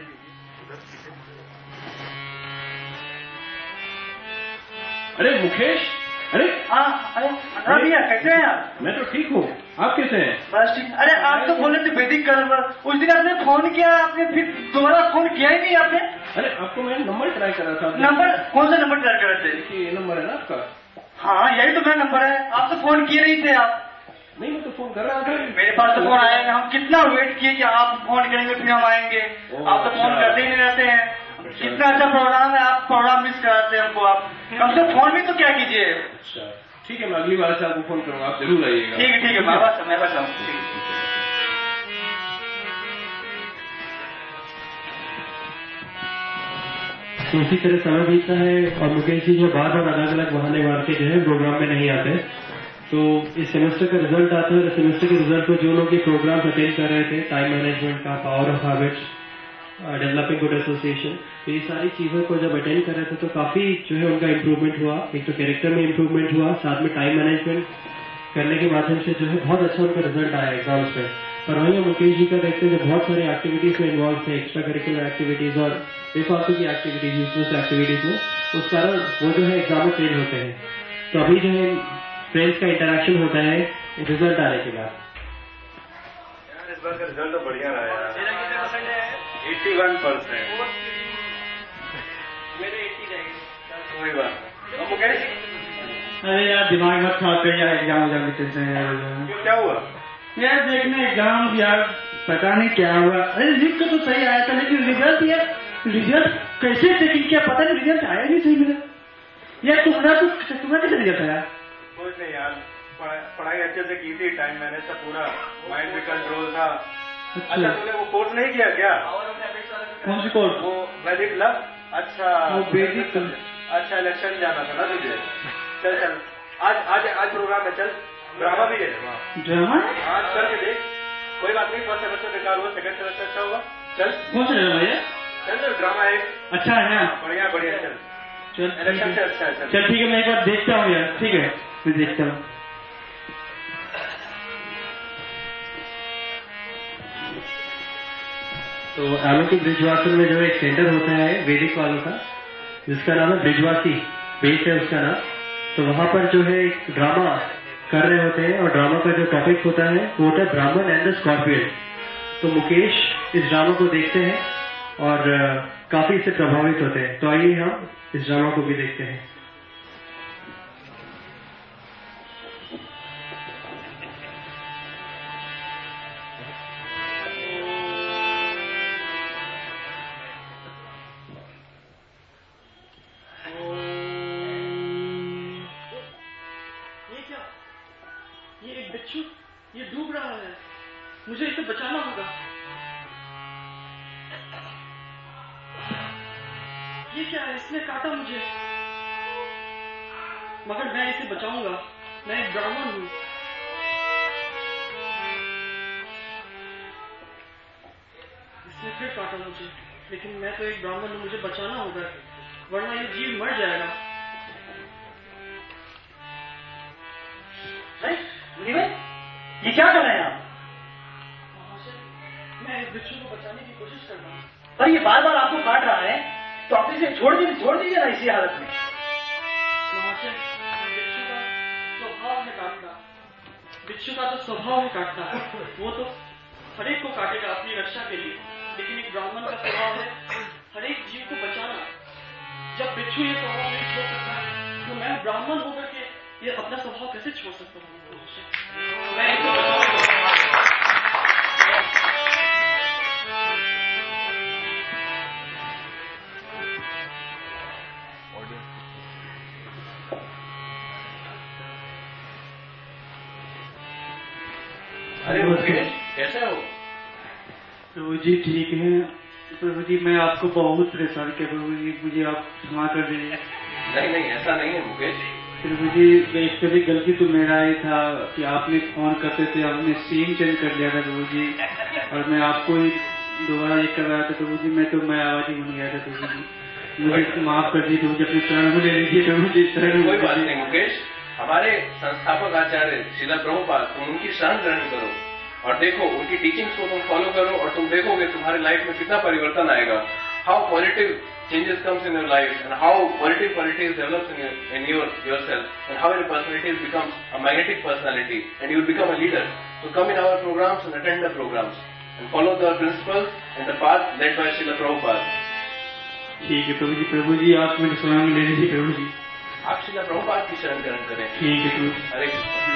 अरे मुकेश. अरे हाँ अरे भैया कैसे हैं आप? मैं तो ठीक हूँ, आप कैसे हैं? बस ठीक. अरे आप तो बोले थे वैदिक क्लब. उस दिन आपने फोन किया, आपने फिर दोबारा फोन किया ही नहीं आपने. अरे आपको मैंने नंबर ट्राई करा था. नंबर कौन सा नंबर ट्राई कर रहे थे? देखिए ये नंबर है ना आपका. हाँ यही तो मेरा नंबर है. आप तो फोन किए नहीं थे आप. नहीं मैं तो फोन कर रहा था. मेरे पास तो फोन आएगा. हम कितना वेट किए कि आप फोन करेंगे फिर हम आएंगे. आप तो फोन करते ही नहीं रहते हैं. कितना अच्छा प्रोग्राम है, आप प्रोग्राम मिस कराते हैं हमको. आप कम से फोन भी तो क्या कीजिए. अच्छा ठीक है, मैं अगली बार से आपको फोन करूंगा, आप जरूर आइएगा. ठीक है ठीक है. मैं बस मैं बस आऊँ. तो इसी तरह समय बीतता है और मुकेश जी जो बार बार अलग अलग बहाने मार के जो है प्रोग्राम में नहीं आते. तो इस सेमेस्टर का रिजल्ट आता है. सेमेस्टर के रिजल्ट को जो लोग ये प्रोग्राम अटेंड कर रहे थे, टाइम मैनेजमेंट का, power of habits, developing good association, तो ये सारी चीजों को जब अटेंड कर रहे थे तो काफी जो है उनका इम्प्रूवमेंट हुआ. एक तो कैरेक्टर में इम्प्रूवमेंट हुआ, साथ में टाइम मैनेजमेंट करने के माध्यम से जो है बहुत अच्छा उनका रिजल्ट आया एग्जाम्स में. पर वहीं मुकेश जी का देखते हैं जो बहुत सारी एक्टिविटीज में इन्वॉल्व थे, एक्स्ट्रा करिकुलर एक्टिविटीज और बेफालतू की एक्टिविटीज, यूजलेस एक्टिविटीज में, उस कारण वो जो है एग्जाम में फेल होते हैं. तो अभी जो है फ्रेंड्स का इंटरेक्शन होता है रिजल्ट आने के बाद. इस बार का रिजल्ट तो बढ़िया रहा यार. मेरा कितना परसेंट है? इक्यासी परसेंट. मेरे अस्सी रहेंगे. कोई बात नहीं. मुकेश अरे यार दिमाग मत खराब कर यार. एग्जाम एग्जाम की टेंशन है यार. क्यों क्या हुआ यार? देखने एग्जाम यार पता नहीं क्या हुआ. अरे लिख तो सही आया था लेकिन रिजल्ट यार, रिजल्ट कैसे चेकिंग किया पता नहीं, रिजल्ट आया नहीं सही मेरा. यार तुम्हारा तो तुम्हारा कैसे रिजल्ट आया? कुछ नहीं यार, पढ़ाई अच्छे से की थी, टाइम मैनेज था पूरा, माइंड भी कंट्रोल था. अच्छा तूने वो कोर्स नहीं किया क्या? कौन सी कोर्स? वो वैदिक क्लब. अच्छा वो वैदिक. अच्छा इलेक्शन जाना था ना तुझे. चल चल आज आज आज प्रोग्राम है. चल ड्रामा भी है. ड्रामा? आज करके देख. कोई बात नहीं, फर्स्ट सेमेस्टर बेकार हुआ, सेकंड सेमेस्टर अच्छा हुआ. चल कौन सा ड्रामा है? चल चल ड्रामा है अच्छा है. बढ़िया बढ़िया. चल चल इलेक्शन से अच्छा है. चल ठीक है, मैं एक बार देखता हूँ यार. ठीक है मैं देखता हूँ. तो तो आलोकी ब्रिजवासन में जो एक सेंटर होता है वैदिक वालों का, जिसका नाम है ब्रिजवासी, बेस है उसका नाम। तो वहाँ पर जो है एक ड्रामा कर रहे होते हैं, और ड्रामा का जो टॉपिक होता है वो होता है ब्राह्मण एंड द स्कॉर्पियन। तो मुकेश इस ड्रामा को देखते हैं और काफी इससे प्रभावित होते हैं। तो आइए हम इस ड्रामा को भी देखते हैं। ये डूब रहा है, मुझे इसे बचाना होगा। ये क्या है, इसने काटा मुझे, मगर मैं इसे बचाऊंगा। मैं एक ब्राह्मण हूं। इसने फिर काटा मुझे, लेकिन मैं तो एक ब्राह्मण हूं, मुझे बचाना होगा, वरना ये जीव मर जाएगा। ये क्या कर रहे हैं आप? मैं इस बिच्छू को बचाने की कोशिश कर रहा हूँ। पर ये बार बार आपको काट रहा है, तो आप इसे छोड़ दीजिए छोड़ दीजिए ना इसी हालत में। महाशय, बिच्छू का स्वभाव है काटना। बिच्छू का तो स्वभाव है काटना। वो तो हरेक को काटेगा अपनी रक्षा के लिए, लेकिन एक ब्राह्मण का स्वभाव है हरेक जीव को बचाना। जब बिच्छू ये स्वभाव नहीं छोड़ सकता, तो मैं ब्राह्मण होकर के ये अपना स्वभाव कैसे छोड़ सकता हूँ? मैं इसे बचाऊंगा। अरे मुकेश, कैसे हो? प्रभु जी ठीक है। प्रभु जी मैं आपको बहुत परेशान किया प्रभु जी, मुझे आप क्षमा कर दीजिए। नहीं नहीं, ऐसा नहीं है मुकेश। प्रभु जी एक कभी गलती तो मेरा ही था कि आपने फोन करते थे, आपने सीन चेंज कर लिया था प्रभु जी, और मैं आपको ही दोबारा ये कर रहा था प्रभु जी। मैं तो मैं आवाज ही बन गया था प्रभु जी, मुझे माफ कर दीजिए प्रभु जी, अपने शरण में ले लीजिए प्रभु जी। कोई बात नहीं मुकेश, हमारे संस्थापक आचार्य श्रील प्रभुपाद, तुम उनकी शरण ग्रहण करो और देखो, उनकी टीचिंग्स को तुम फॉलो करो और तुम देखोगे तुम्हारी लाइफ में कितना परिवर्तन आएगा। How positive changes comes in your life, and how positive qualities develops in your, in your yourself, and how your personality becomes a magnetic personality, and you will become a leader. So come in our programs and attend the programs and follow the principles and the path led by Srila Prabhupada. ठीक है प्रभु जी। प्रभु जी आप मेरे शरण में ले लीजिए प्रभु जी। आप श्रीला प्रभुपाद की शरण ग्रहण करें। ठीक है प्रभु। हरे कृष्ण।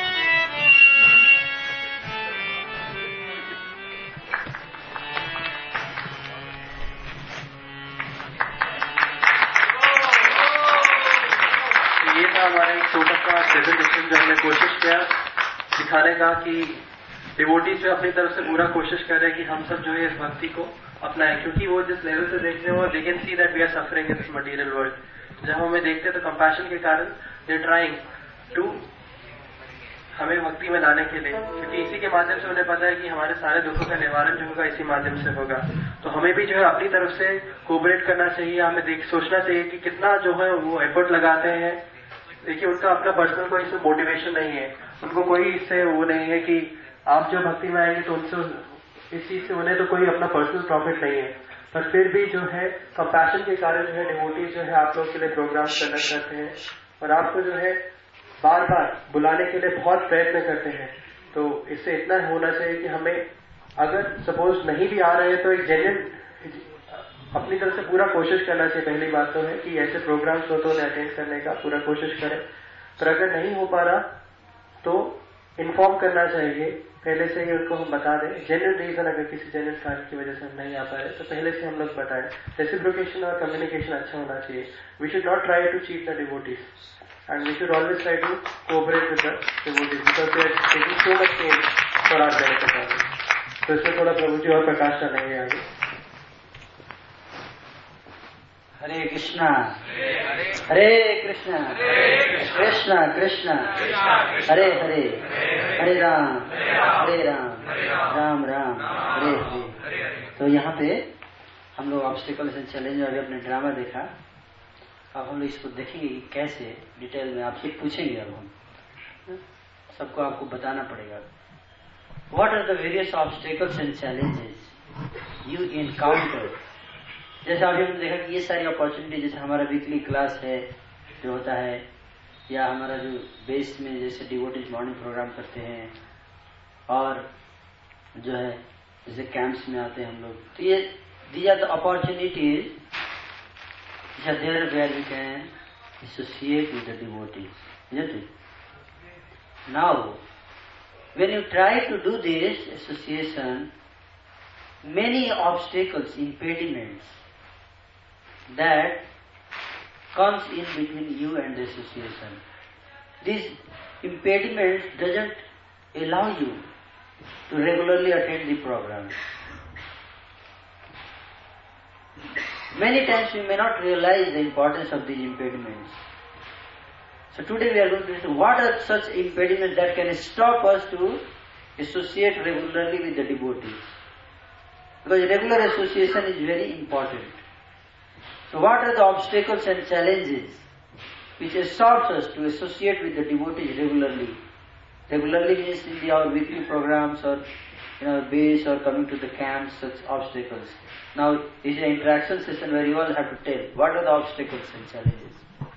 हमारा एक छोटा सा प्रेजेंटेशन जो हमने कोशिश किया दिखाने का कि डिवोटीज जो अपनी तरफ से पूरा कोशिश कर रहे हैं कि हम सब जो है इस भक्ति को अपनाएं, क्योंकि वो जिस लेवल से देख रहे हो they can see that we are suffering in this material world. जब हमें देखते हैं तो कंपैशन के कारण दे आर ट्राइंग टू हमें भक्ति में लाने के लिए, क्योंकि इसी के माध्यम से उन्हें पता है कि हमारे सारे दुखों का निवारण जो होगा इसी माध्यम से होगा। तो हमें भी जो है अपनी तरफ से कोऑपरेट करना चाहिए। हमें देख सोचना चाहिए कि कितना जो है वो एफर्ट लगाते हैं। देखिए उनका अपना पर्सनल कोई इसमें मोटिवेशन नहीं है, उनको कोई इससे वो नहीं है कि आप जो भक्ति में आएंगे तो उनसे इस चीज से उन्हें तो कोई अपना पर्सनल प्रॉफिट नहीं है, पर फिर भी जो है कंपैशन के कारण जो है डिवोटीज जो है आप लोग के लिए प्रोग्राम कंडक्ट करते हैं और आपको जो है बार बार बुलाने के लिए बहुत प्रयत्न करते हैं। तो इससे इतना होना चाहिए कि हमें अगर सपोज नहीं भी आ रहे हैं तो एक जेन्युइन अपनी तरफ से पूरा कोशिश करना चाहिए। पहली बात तो है कि ऐसे प्रोग्राम्स हो तो उन्हें अटेंड करने का पूरा कोशिश करें, पर अगर नहीं हो पा रहा तो इन्फॉर्म करना चाहिए पहले से ही, उनको हम बता दें जेन्युइन रीजन। अगर किसी जेन्युइन कारण की वजह से हम नहीं आ पा रहे तो पहले से हम लोग बताएं। रेसिप्रोकेशन और कम्युनिकेशन अच्छा होना चाहिए। We should not try to cheat the devotees and we should always try to cooperate with the devotees because they are taking so much pain for our benefit. तो इसमें थोड़ा प्रभु जी और प्रकाश डालेंगे आगे। हरे कृष्णा हरे कृष्णा कृष्णा कृष्णा हरे हरे हरे राम हरे राम राम राम हरे हरे। तो यहाँ पे हम लोग ऑब्स्टिकल्स एंड चैलेंज अभी अपने ड्रामा देखा। अब हम लोग इसको देखेंगे कि कैसे डिटेल में आपसे पूछेंगे। अब हम सबको आपको बताना पड़ेगा what are the various obstacles and challenges you encounter. जैसे अभी हमने देखा कि ये सारी अपॉर्चुनिटी, जैसे हमारा वीकली क्लास है जो होता है, या हमारा जो बेस में जैसे डिवोटीज मॉर्निंग प्रोग्राम करते हैं, और जो है जैसे कैंप्स में आते हैं हम लोग, तो ये these are the opportunities which are there where we can associate with the devotees, isn't it? Now, when you try to do this association, many obstacles, impediments that comes in between you and the association. These impediments doesn't allow you to regularly attend the program. Many times we may not realize the importance of these impediments. So today we are going to see what are such impediments that can stop us to associate regularly with the devotees. Because regular association is very important. So what are the obstacles and challenges which stops us to associate with the devotees regularly? Regularly means in the, our weekly programs or in our base or coming to the camps, such obstacles. Now this is an interaction session where you all have to tell what are the obstacles and challenges.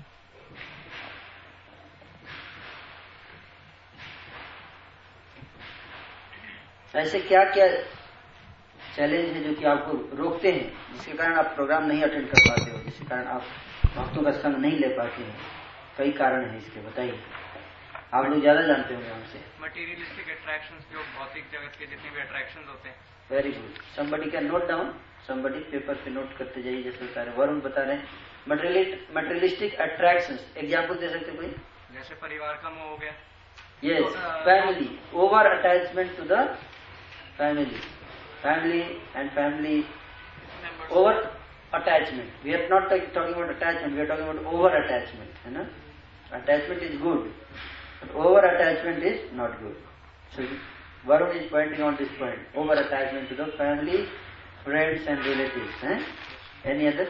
ऐसे क्या क्या challenge है जो कि आपको रोकते हैं, जिसके कारण आप प्रोग्राम नहीं अटेंड कर पाते हो, जिसके कारण आप भक्तों का संग नहीं ले पाते हैं? कई कारण है इसके, बताइए। आप लोग ज्यादा जानते होंगे हमसे। मटेरियलिस्टिक अट्रैक्शंस, जो भौतिक जगत के जितने भी अट्रैक्शंस होते हैं। Very good. Somebody can note down, somebody paper पे नोट करते जाइए जैसे बता रहे वरुण बता रहे हैं। मटेरियलिस्टिक अट्रैक्शंस एग्जाम्पल दे सकते कोई? जैसे परिवार का मोह हो गया। Yes, family, over attachment to the family, family and family over attachment. We are not talking about attachment, we are talking about over attachment, है ना? Attachment is good, but over attachment is not good. So Varun is pointing on this point, over attachment to the family, friends and relatives. हैं? Any other?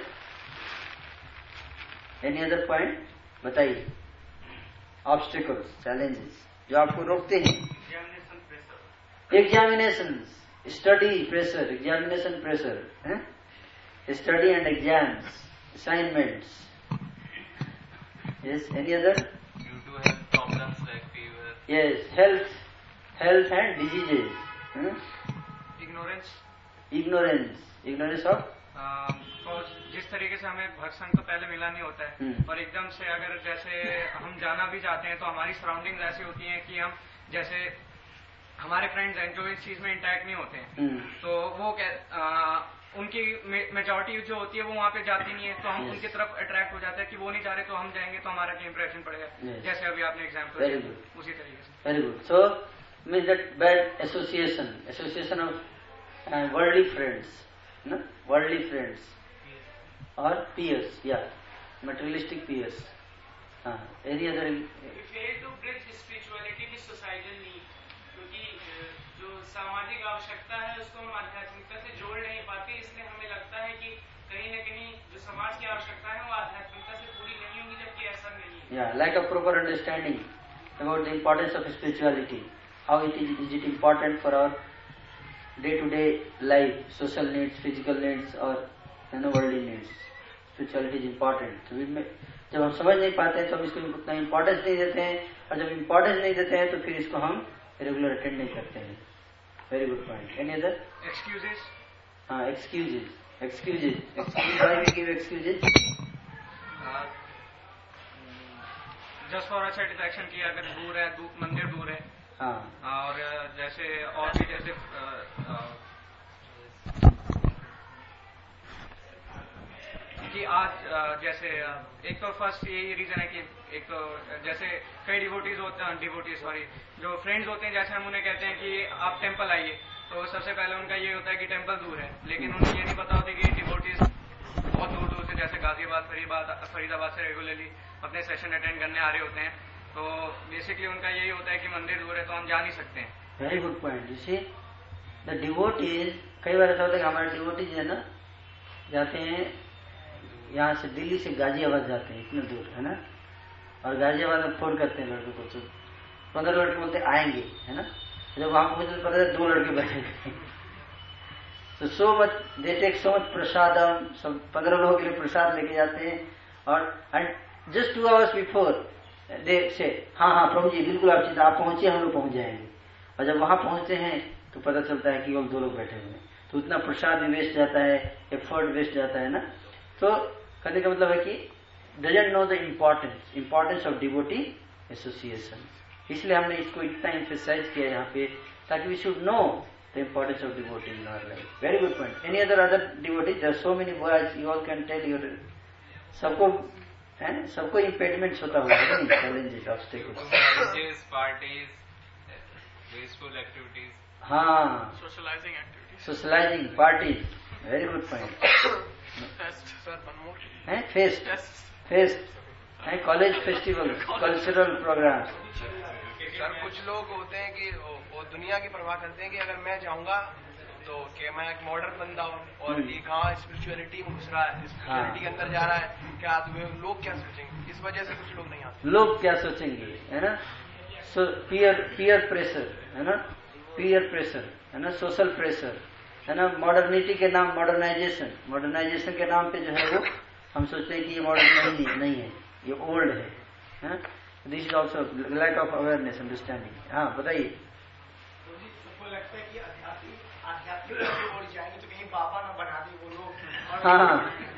Any other point? बताइए। Obstacles, challenges जो आपको रोकते हैं। Examination pressure. Examinations. Study pressure, examination pressure, eh? Study and exams, assignments. Yes, any other? You do have problems like fever. Yes, health, health and diseases. Eh? Ignorance. Ignorance, ignorance of? और जिस तरीके से हमें भक्संग तो पहले मिला नहीं होता है, और एकदम से अगर जैसे हम जाना भी चाहते हैं तो हमारी सराउंडिंग्स ऐसी होती हैं कि हम जैसे हमारे फ्रेंड्स हैं जो इस चीज में इंटैक्ट नहीं होते हैं, तो वो आ, उनकी मेजॉरिटी जो होती है वो वहाँ पे जाती नहीं है, तो हम yes. उनकी तरफ अट्रैक्ट हो जाते हैं कि वो नहीं जा रहे तो हम जाएंगे तो हमारा क्या इंप्रेशन पड़ेगा। yes. जैसे अभी आपने एग्जाम्पल दिया उसी तरीके से। Very good. So means that bad association, association of worldly friends, ना, वर्ल्डली फ्रेंड्स और पीयर्स, या मटेरियलिस्टिक पीयर्स। हाँ, any other? We fail to bridge spirituality with societal need. जो सामाजिक आवश्यकता है उसको हम आध्यात्मिकता से जोड़ नहीं पाते, इसलिए हमें लगता है कि कहीं न कहीं जो समाज की आवश्यकता है वो आध्यात्मिकता से पूरी नहीं होगी, जबकि ऐसा नहीं है। Yeah, lack of proper understanding about the importance of spirituality. How it is, is it important for our day-to-day life, social needs, physical needs, or you know, worldly needs. Spirituality is important. So we may, जब हम समझ नहीं पाते हैं तो हम इसको उतना इम्पोर्टेंस नहीं देते हैं, और जब इम्पोर्टेंस नहीं देते हैं तो फिर इसको हम रेगुलर अटेंड नहीं करते हैं। Very good point. Any other? Excuses. हाँ, excuses, excuses, excuse, why we give excuses? Just for a satisfaction की अगर दूर है, दूर, मंदिर दूर है। हाँ, और जैसे और भी जैसे आ, आ, कि आज जैसे एक तो फर्स्ट यही रीजन है कि एक तो जैसे कई डिवोटीज होते हैं, डिवोटीज सॉरी जो फ्रेंड्स होते हैं, जैसे हम उन्हें कहते हैं कि आप टेंपल आइए, तो सबसे पहले उनका ये होता है कि टेंपल दूर है, लेकिन उन्हें ये नहीं पता होती कि डिवोटीज बहुत दूर दूर से जैसे गाजियाबाद, फरीदाबाद फरीदाबाद से रेगुलरली अपने सेशन अटेंड करने आ रहे होते हैं, तो बेसिकली उनका यही होता है कि मंदिर दूर है तो हम जा नहीं सकते हैं। Very good point. You see the devotees, कई बार ऐसा होता है कि हमारे डिवोटीज है ना, जाते हैं यहाँ से दिल्ली से गाजियाबाद जाते हैं, इतने दूर है ना, और गाजियाबाद में फोन करते हैं लड़कों को, तो पंद्रह लड़के बोलते आएंगे, है ना, जब वहां पहुंचते पता है दो लड़के बैठे तो so much they take so much prasadam, सब पंद्रह लोगों के लिए प्रसाद लेके जाते हैं। और and just two hours before they say हाँ हाँ प्रभु जी बिल्कुल आप चिंता, आप पहुंचिए हम लोग पहुंच जाएंगे। और जब वहां पहुंचते हैं तो पता चलता है कि वो दो लोग बैठे हुए हैं, तो उतना प्रसाद भी वेस्ट जाता है, एफर्ट वेस्ट जाता है ना। तो कहने का मतलब है कि doesn't know the importance importance of devotee association. इसलिए हमने इसको इतना एम्फेसाइज किया यहाँ पे, ताकि we should know the importance of devotee in our life. Very good point. Any other other devotee, there are so many words you all can tell your. सबको है, सबको इम्पेडिमेंट्स होता होगा, challenges, obstacles, parties, wasteful activities, हाँ, socialising activities, socialising, parties, very good point. है fest, fest है, college festival, cultural programme. Sir कुछ लोग होते हैं कि वो दुनिया की परवाह करते हैं कि अगर मैं जाऊंगा तो कि मैं एक मॉडर्न बंदा हूँ और ये कहाँ स्पिरिचुअलिटी में घुस रहा है, स्पिरिचुअलिटी के अंदर जा रहा है, क्या लोग क्या सोचेंगे, इस वजह से कुछ लोग नहीं आते। लोग क्या सोचेंगे, है ना। सो पियर पियर प्रेशर, है ना, पियर प्रेशर, है ना, सोशल प्रेशर, है ना। मॉडर्निटी के नाम, मॉडर्नाइजेशन, मॉडर्नाइजेशन के नाम पे जो है वो हम सोचते हैं कि ये मॉडर्न नहीं है, नहीं है, ये ओल्ड है। This is also lack of awareness, understanding. हाँ बताइए। तो कहीं बाबा ना बना दे वो लोग। हाँ,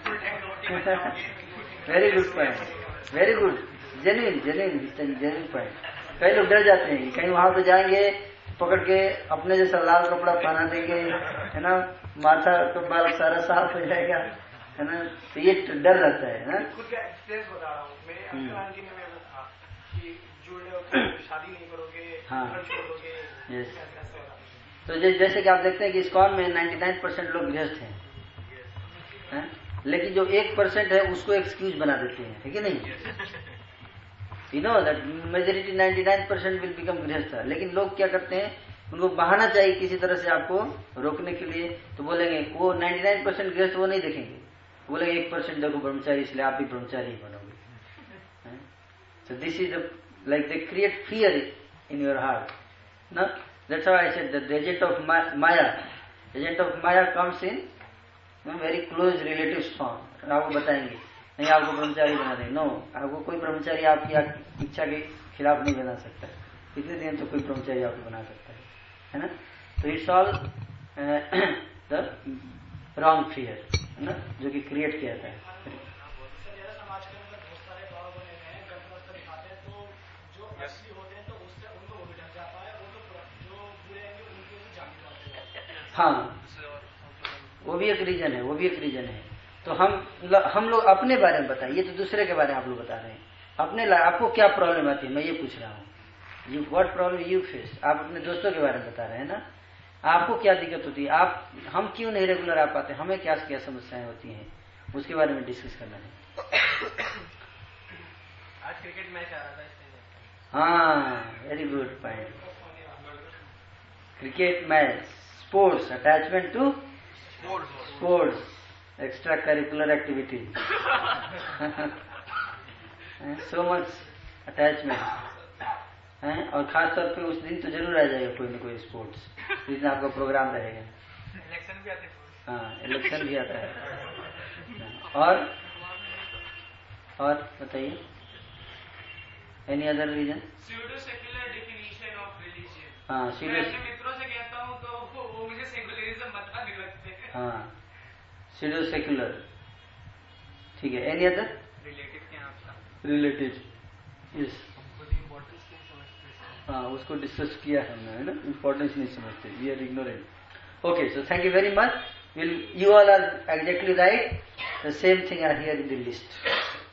very good point, very good, genuine genuine genuine point. कई लोग डर जाते हैं कि कहीं वहां पे जाएंगे पकड़ के अपने जैसा लाल कपड़ा पहना देंगे, है ना, माथा तो बाल सारा साफ हो जाएगा, है ना। तो ये डर रहता है ना। खुद का एक्सपीरियंस बता रहा हूँ, मेरे अंकल आंटी में वो था कि जुड़े होकर शादी नहीं करोगे, हाँ, छोड़ दोगे। यस। तो जैसे कि आप देखते हैं कि इस्कॉन में निन्यानवे परसेंट लोग गृहस्थ हैं, है? लेकिन जो एक परसेंट है उसको एक्सक्यूज बना देते हैं, है कि नहीं। यू नो दैट मेजोरिटी निन्यानवे परसेंट विल बिकम गृहस्थ। लेकिन लोग क्या करते हैं, उनको बहाना चाहिए किसी तरह से आपको रोकने के लिए, तो बोलेंगे वो निन्यानवे परसेंट गृहस्थ वो नहीं देखेंगे, बोलेंगे एक परसेंट देखो ब्रह्मचारी, इसलिए आप भी ब्रह्मचारी ही बनोगे। So this is like they create fear in your heart ना। That's how I said that the agent of Maya, agent of Maya comes in very close relatives form. आपको बताएंगे नहीं, आपको ब्रह्मचारी बना देंगे। नो, आपको कोई ब्रह्मचारी आपकी इच्छा के खिलाफ नहीं बना सकता, इतने दिन तो कोई ब्रह्मचारी आपको बना सकता है, है ना। तो it's all the wrong fear, है ना, जो कि क्रिएट किया था। हाँ, वो भी एक रीजन है, वो भी एक रीजन है। तो हम हम लोग अपने बारे में बताएं, ये तो दूसरे के बारे में आप लोग बता रहे हैं। अपने आपको क्या प्रॉब्लम आती है, मैं ये पूछ रहा हूँ। You what problem you face, आप अपने दोस्तों के बारे में बता रहे हैं ना। आपको क्या दिक्कत होती है, आप हम क्यों नहीं रेगुलर आ पाते, हमें क्या क्या समस्याएं होती हैं, उसके बारे में डिस्कस करना है। आज क्रिकेट मैच आ रहा था इसलिए। हाँ, very good point. Cricket match, sports, attachment to sports, extra curricular activity, so much attachment है। और खास तौर पे उस दिन तो जरूर आ जाएगा कोई ना कोई स्पोर्ट्स, जिस दिन आपका प्रोग्राम रहेगा। इलेक्शन भी आते हैं। हाँ, इलेक्शन भी आता है। और और बताइए, any other reason. Pseudo secular definition of religion. हाँ, मैं अपने मित्रों से कहता हूँ तो वो, वो मुझे सेक्युलरिज्म बता नहीं लगते हैं। हाँ, स्यूडो सेक्युलर, ठीक है। एनी अदर रिलेटिव के आपका रिलेटिव, यस। हाँ, उसको डिस्कस किया है हमने, है ना। इम्पोर्टेंस नहीं समझते, we are ignorant. Okay, so thank you very much. Will you all are exactly right, the same thing are here in the list.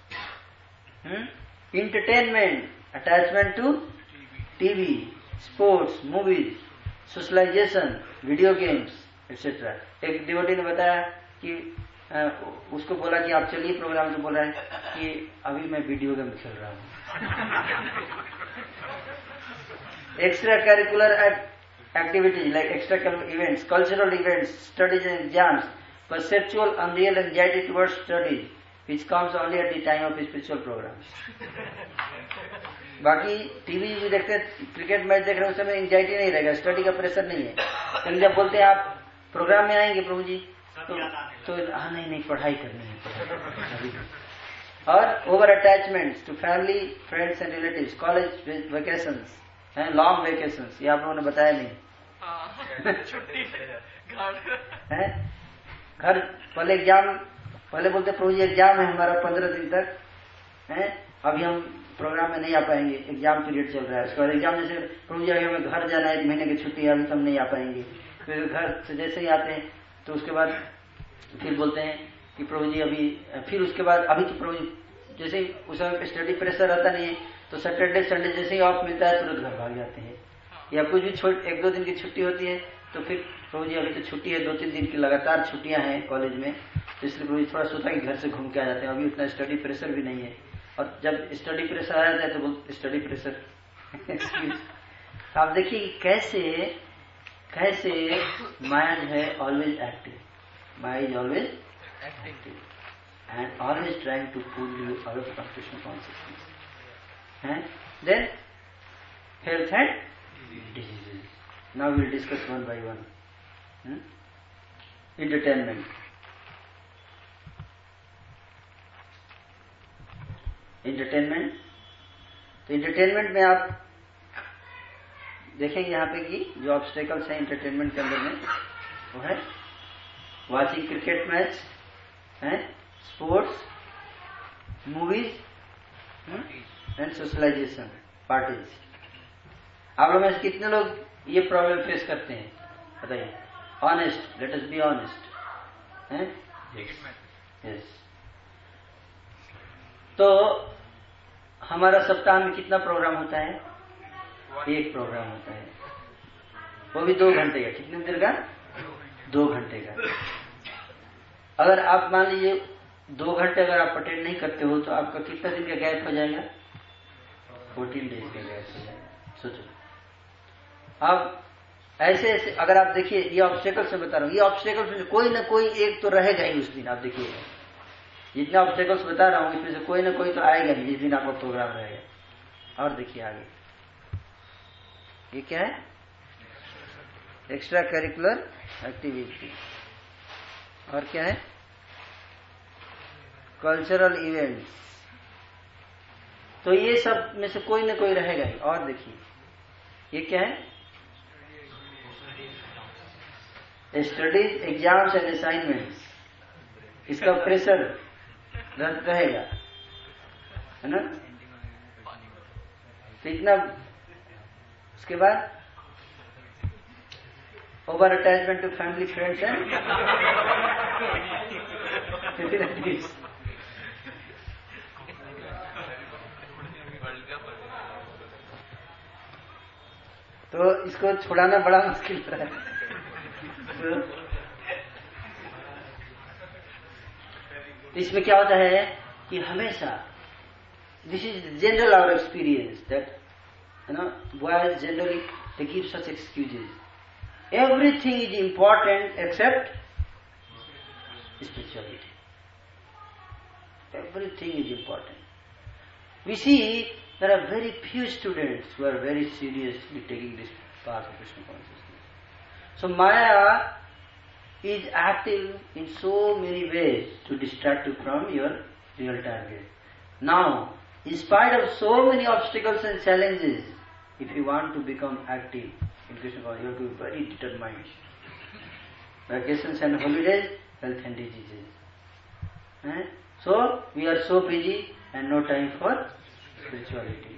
Entertainment, attachment to T V, sports, movies, socialization, video games, et cetera. एक devotee ने बताया कि आ, उसको बोला कि आप चलिए programme में, बोल रहा है कि अभी मैं वीडियो गेम खेल रहा हूँ। Extra curricular activities like extracurricular events, cultural events, studies and exams, perceptual unreal anxiety towards studies, which comes only at the time of spiritual programs. बाकी टीवी भी देखते हैं, क्रिकेट मैच देख रहे हैं, उस समय एंजाइटी नहीं रहेगा, स्टडी का प्रेशर नहीं है। लेकिन जब बोलते हैं आप प्रोग्राम में आएंगे प्रभु जी तो तो हाँ नहीं नहीं पढ़ाई करनी है पढ़ाई। और over attachments to family friends and relatives, college vacations हैं, लॉन्ग वेकेशंस, ये आप लोगों ने बताया नहीं छुट्टी है। घर पहले एग्जाम, पहले बोलते प्रभु जी एग्जाम है हमारा पंद्रह दिन तक है, अभी हम प्रोग्राम में नहीं आ पाएंगे, एग्जाम पीरियड चल रहा है। उसके बाद एग्जाम जैसे प्रभु जी हमें घर जाना है, एक महीने की छुट्टी है, अभी तो हम नहीं आ पाएंगे। फिर घर से जैसे ही आते हैं तो उसके बाद फिर बोलते हैं कि प्रभु जी अभी, फिर उसके बाद अभी तो प्रभु जी जैसे ही उस समय स्टडी प्रेशर रहता नहीं है तो सैटरडे संडे जैसे ही ऑफ मिलता है तुरंत घर भाग जाते हैं, या कुछ भी छोट एक दो दिन की छुट्टी होती है तो फिर प्रभु जी अभी तो छुट्टी है, दो तीन दिन की लगातार छुट्टियां हैं कॉलेज में, तो इसलिए प्रभु जी थोड़ा सोचा कि घर से घूम के आ जाते हैं, अभी उतना स्टडी प्रेशर भी नहीं है। और जब स्टडी प्रेशर आ जाता है तो बोलते स्टडी प्रेशर आप देखिए कैसे कैसे माया जो है always active, Maya is always active and always trying to pull you out of Krishna consciousness. And then health and diseases. Now we will discuss one by one. Hmm? Entertainment. Entertainment. तो entertainment में आप देखेंगे यहाँ पे कि जो ऑब्स्टेकल्स हैं entertainment के अंदर में वो है watching cricket match, हैं, sports, movies, and socialisation, parties. आप लोग में से कितने लोग ये प्रॉब्लम फेस करते हैं बताइए? Honest, let us be honest हैं। यस। तो हमारा सप्ताह में कितना प्रोग्राम होता है? एक प्रोग्राम होता है, वो भी दो घंटे का। कितने देर का? दो घंटे का। अगर आप मान लीजिए दो घंटे अगर आप अटेंड नहीं करते हो तो आपका कितना दिन का गैप हो जाएगा? फोर्टीन डेज का गैप हो जाएगा। सोचो अब ऐसे ऐसे अगर आप देखिए, ये ऑब्स्टेकल्स मैं बता रहा हूँ, ये ऑब्स्टेकल्स में कोई ना कोई एक तो रहेगा ही उस दिन। आप देखिए जितने ऑब्स्टेकल्स बता रहा हूँ इसमें से कोई ना कोई तो आएगा ही जिस दिन आपका प्रोग्राम रहेगा। और देखिए आगे ये क्या है? Extra curricular activity. और क्या है? Cultural events. तो ये सब में से कोई ना कोई रहेगा ही। और देखिए ये क्या है? Studies, exams and assignments. इसका प्रेशर रहेगा है ना। तो इतना, उसके बाद over attachment to family friends and तो इसको छुड़ाना बड़ा मुश्किल है। तो इसमें क्या होता है कि हमेशा, this is general our experience that you know boys generally they give such excuses, everything is important except spirituality, everything is important. We see there are very few students who are very seriously taking this path of Krishna consciousness. So Maya is active in so many ways to distract you from your real target. Now, in spite of so many obstacles and challenges, if you want to become active in Krishna consciousness, you have to be very determined. Vacations and holidays, health and diseases. Eh? So we are so busy and no time for spirituality.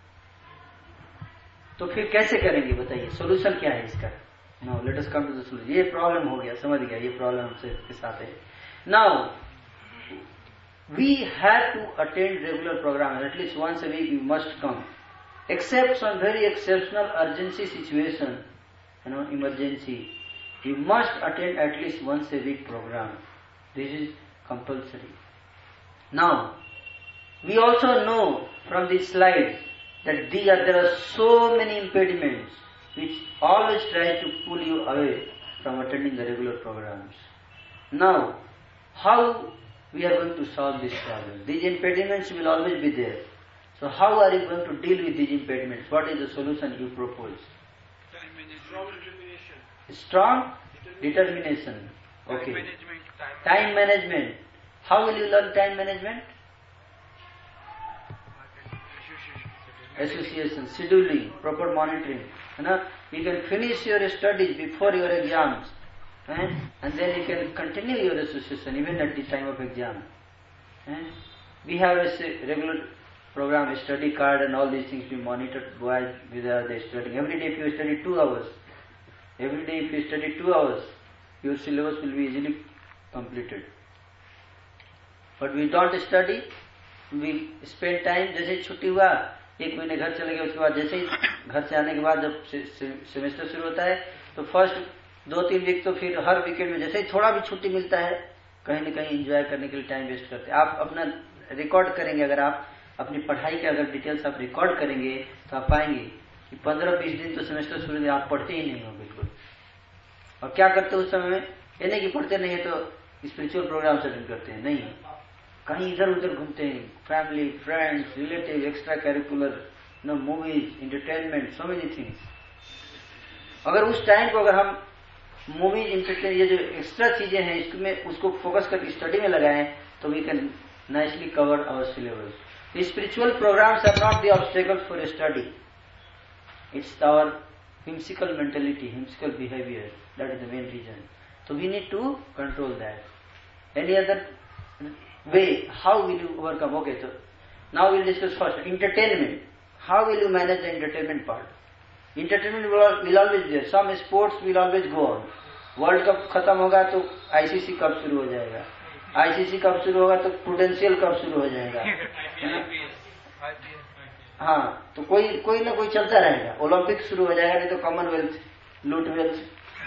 तो फिर कैसे करेंगे बताइए? Solution क्या है इसका? Now let us come to the solution. ये problem हो गया, समझ गया, ये प्रॉब्लम हमसे के साथ है। Now we have to attend regular programme, at least once a week you must come, except on very exceptional urgency situation, you know emergency, you must attend at least once a week programme. This is compulsory. Now, we also know from these slides that there are, there are so many impediments which always try to pull you away from attending the regular programs. Now, how we are going to solve this problem? These impediments will always be there. So how are you going to deal with these impediments? What is the solution you propose? Strong determination. Strong determination. Okay. Time management. How will you learn time management? Association, scheduling, proper monitoring. You know, you can finish your studies before your exams, eh? And then you can continue your association even at the time of exam. Eh? We have a regular program, a study card, and all these things we monitor while they are studying. Every day if you study two hours, every day if you study two hours, your syllabus will be easily completed. But we don't study, we spend time, जैसे छुट्टी हुआ, एक महीने घर चले गए, उसके बाद जैसे ही घर से आने के बाद जब सेमेस्टर शुरू होता है तो फर्स्ट दो तीन वीक तो फिर हर वीकेंड में जैसे ही थोड़ा भी छुट्टी मिलता है कहीं न कहीं एंजॉय करने के लिए टाइम वेस्ट करते हैं. आप अपना रिकॉर्ड करेंगे, अगर आप अपनी पढ़ाई के अगर डिटेल्स आप रिकॉर्ड करेंगे तो आप पाएंगे कि पंद्रह बीस दिन तो सेमेस्टर शुरू में आप पढ़ते ही नहीं हो बिल्कुल. और क्या करते हो उस समय में? ये नहीं कि पढ़ते नहीं है तो स्पिरिचुअल प्रोग्राम अटेंड करते हैं, नहीं, कहीं इधर उधर घूमते हैं, family, friends, relative, extra curricular, no movies, entertainment, so many things. अगर उस टाइम को अगर हम मूवीज, एंटरटेन, ये जो एक्स्ट्रा चीजें हैं इसमें उसको फोकस करके स्टडी में लगाएं तो we can nicely cover our syllabus. Spiritual programmes are not the obstacle for study, it's our whimsical mentality, whimsical behavior, that is the main reason. So we need to control that. Any other way, how will you overcome? Okay, so now we'll discuss first entertainment. How will you manage the entertainment part? Entertainment will, will always be there. Some sports will always go on. World cup खत्म होगा तो ICC cup शुरू हो जाएगा, ICC cup शुरू होगा तो prudential cup शुरू हो जाएगा, हाँ, तो कोई कोई ना कोई चलता रहेगा. ओलंपिक शुरू हो जाएगा, नहीं तो कॉमनवेल्थ, लूटवेल्थ,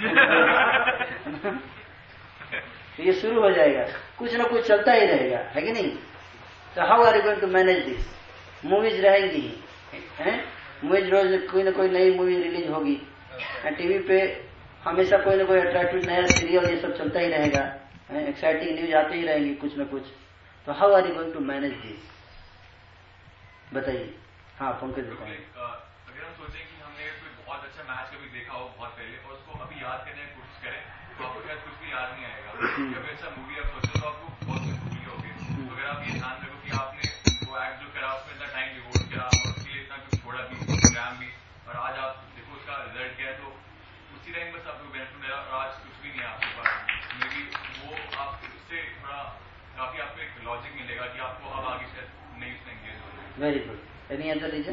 ये शुरू हो जाएगा, कुछ ना कुछ चलता ही रहेगा, है कि नहीं? तो how are you going to manage this? Movies रहेंगी, हैं? मूवीज रोज कोई ना कोई नई मूवी रिलीज होगी, टीवी पे हमेशा कोई ना कोई अट्रैक्टिव नया सीरियल ये सब चलता ही रहेगा, एक्साइटिंग न्यूज आते ही रहेंगी कुछ ना कुछ. तो how are you going to manage this, बताइए. हाँ, पंकज बताइए. अगर हम सोचें कि हमने कोई बहुत अच्छा मैच कभी देखा हो बहुत पहले और उसको अभी याद करने की कोशिश करें तो आपको शायद कुछ भी याद नहीं आएगा. कभी अच्छा मूवी आप सोचो तो आपको बहुत कुछ भूल होगी. तो अगर आप ये ध्यान रखो कि आपने वो एक्ट जो करा उसमें इतना टाइम डिवोट करा और उसके लिए इतना कुछ छोड़ा भी, प्रोग्राम भी, और आज आप देखो उसका रिजल्ट क्या है तो उसी टाइम बस आपको बेनिफिट मिला और आज कुछ भी नहीं है आपके पास. मे बी वो आप उससे थोड़ा काफी आपको एक लॉजिक मिलेगा कि आपको अब आगे शायद नहीं उसमें एंगेज हो. Very good. Any other reason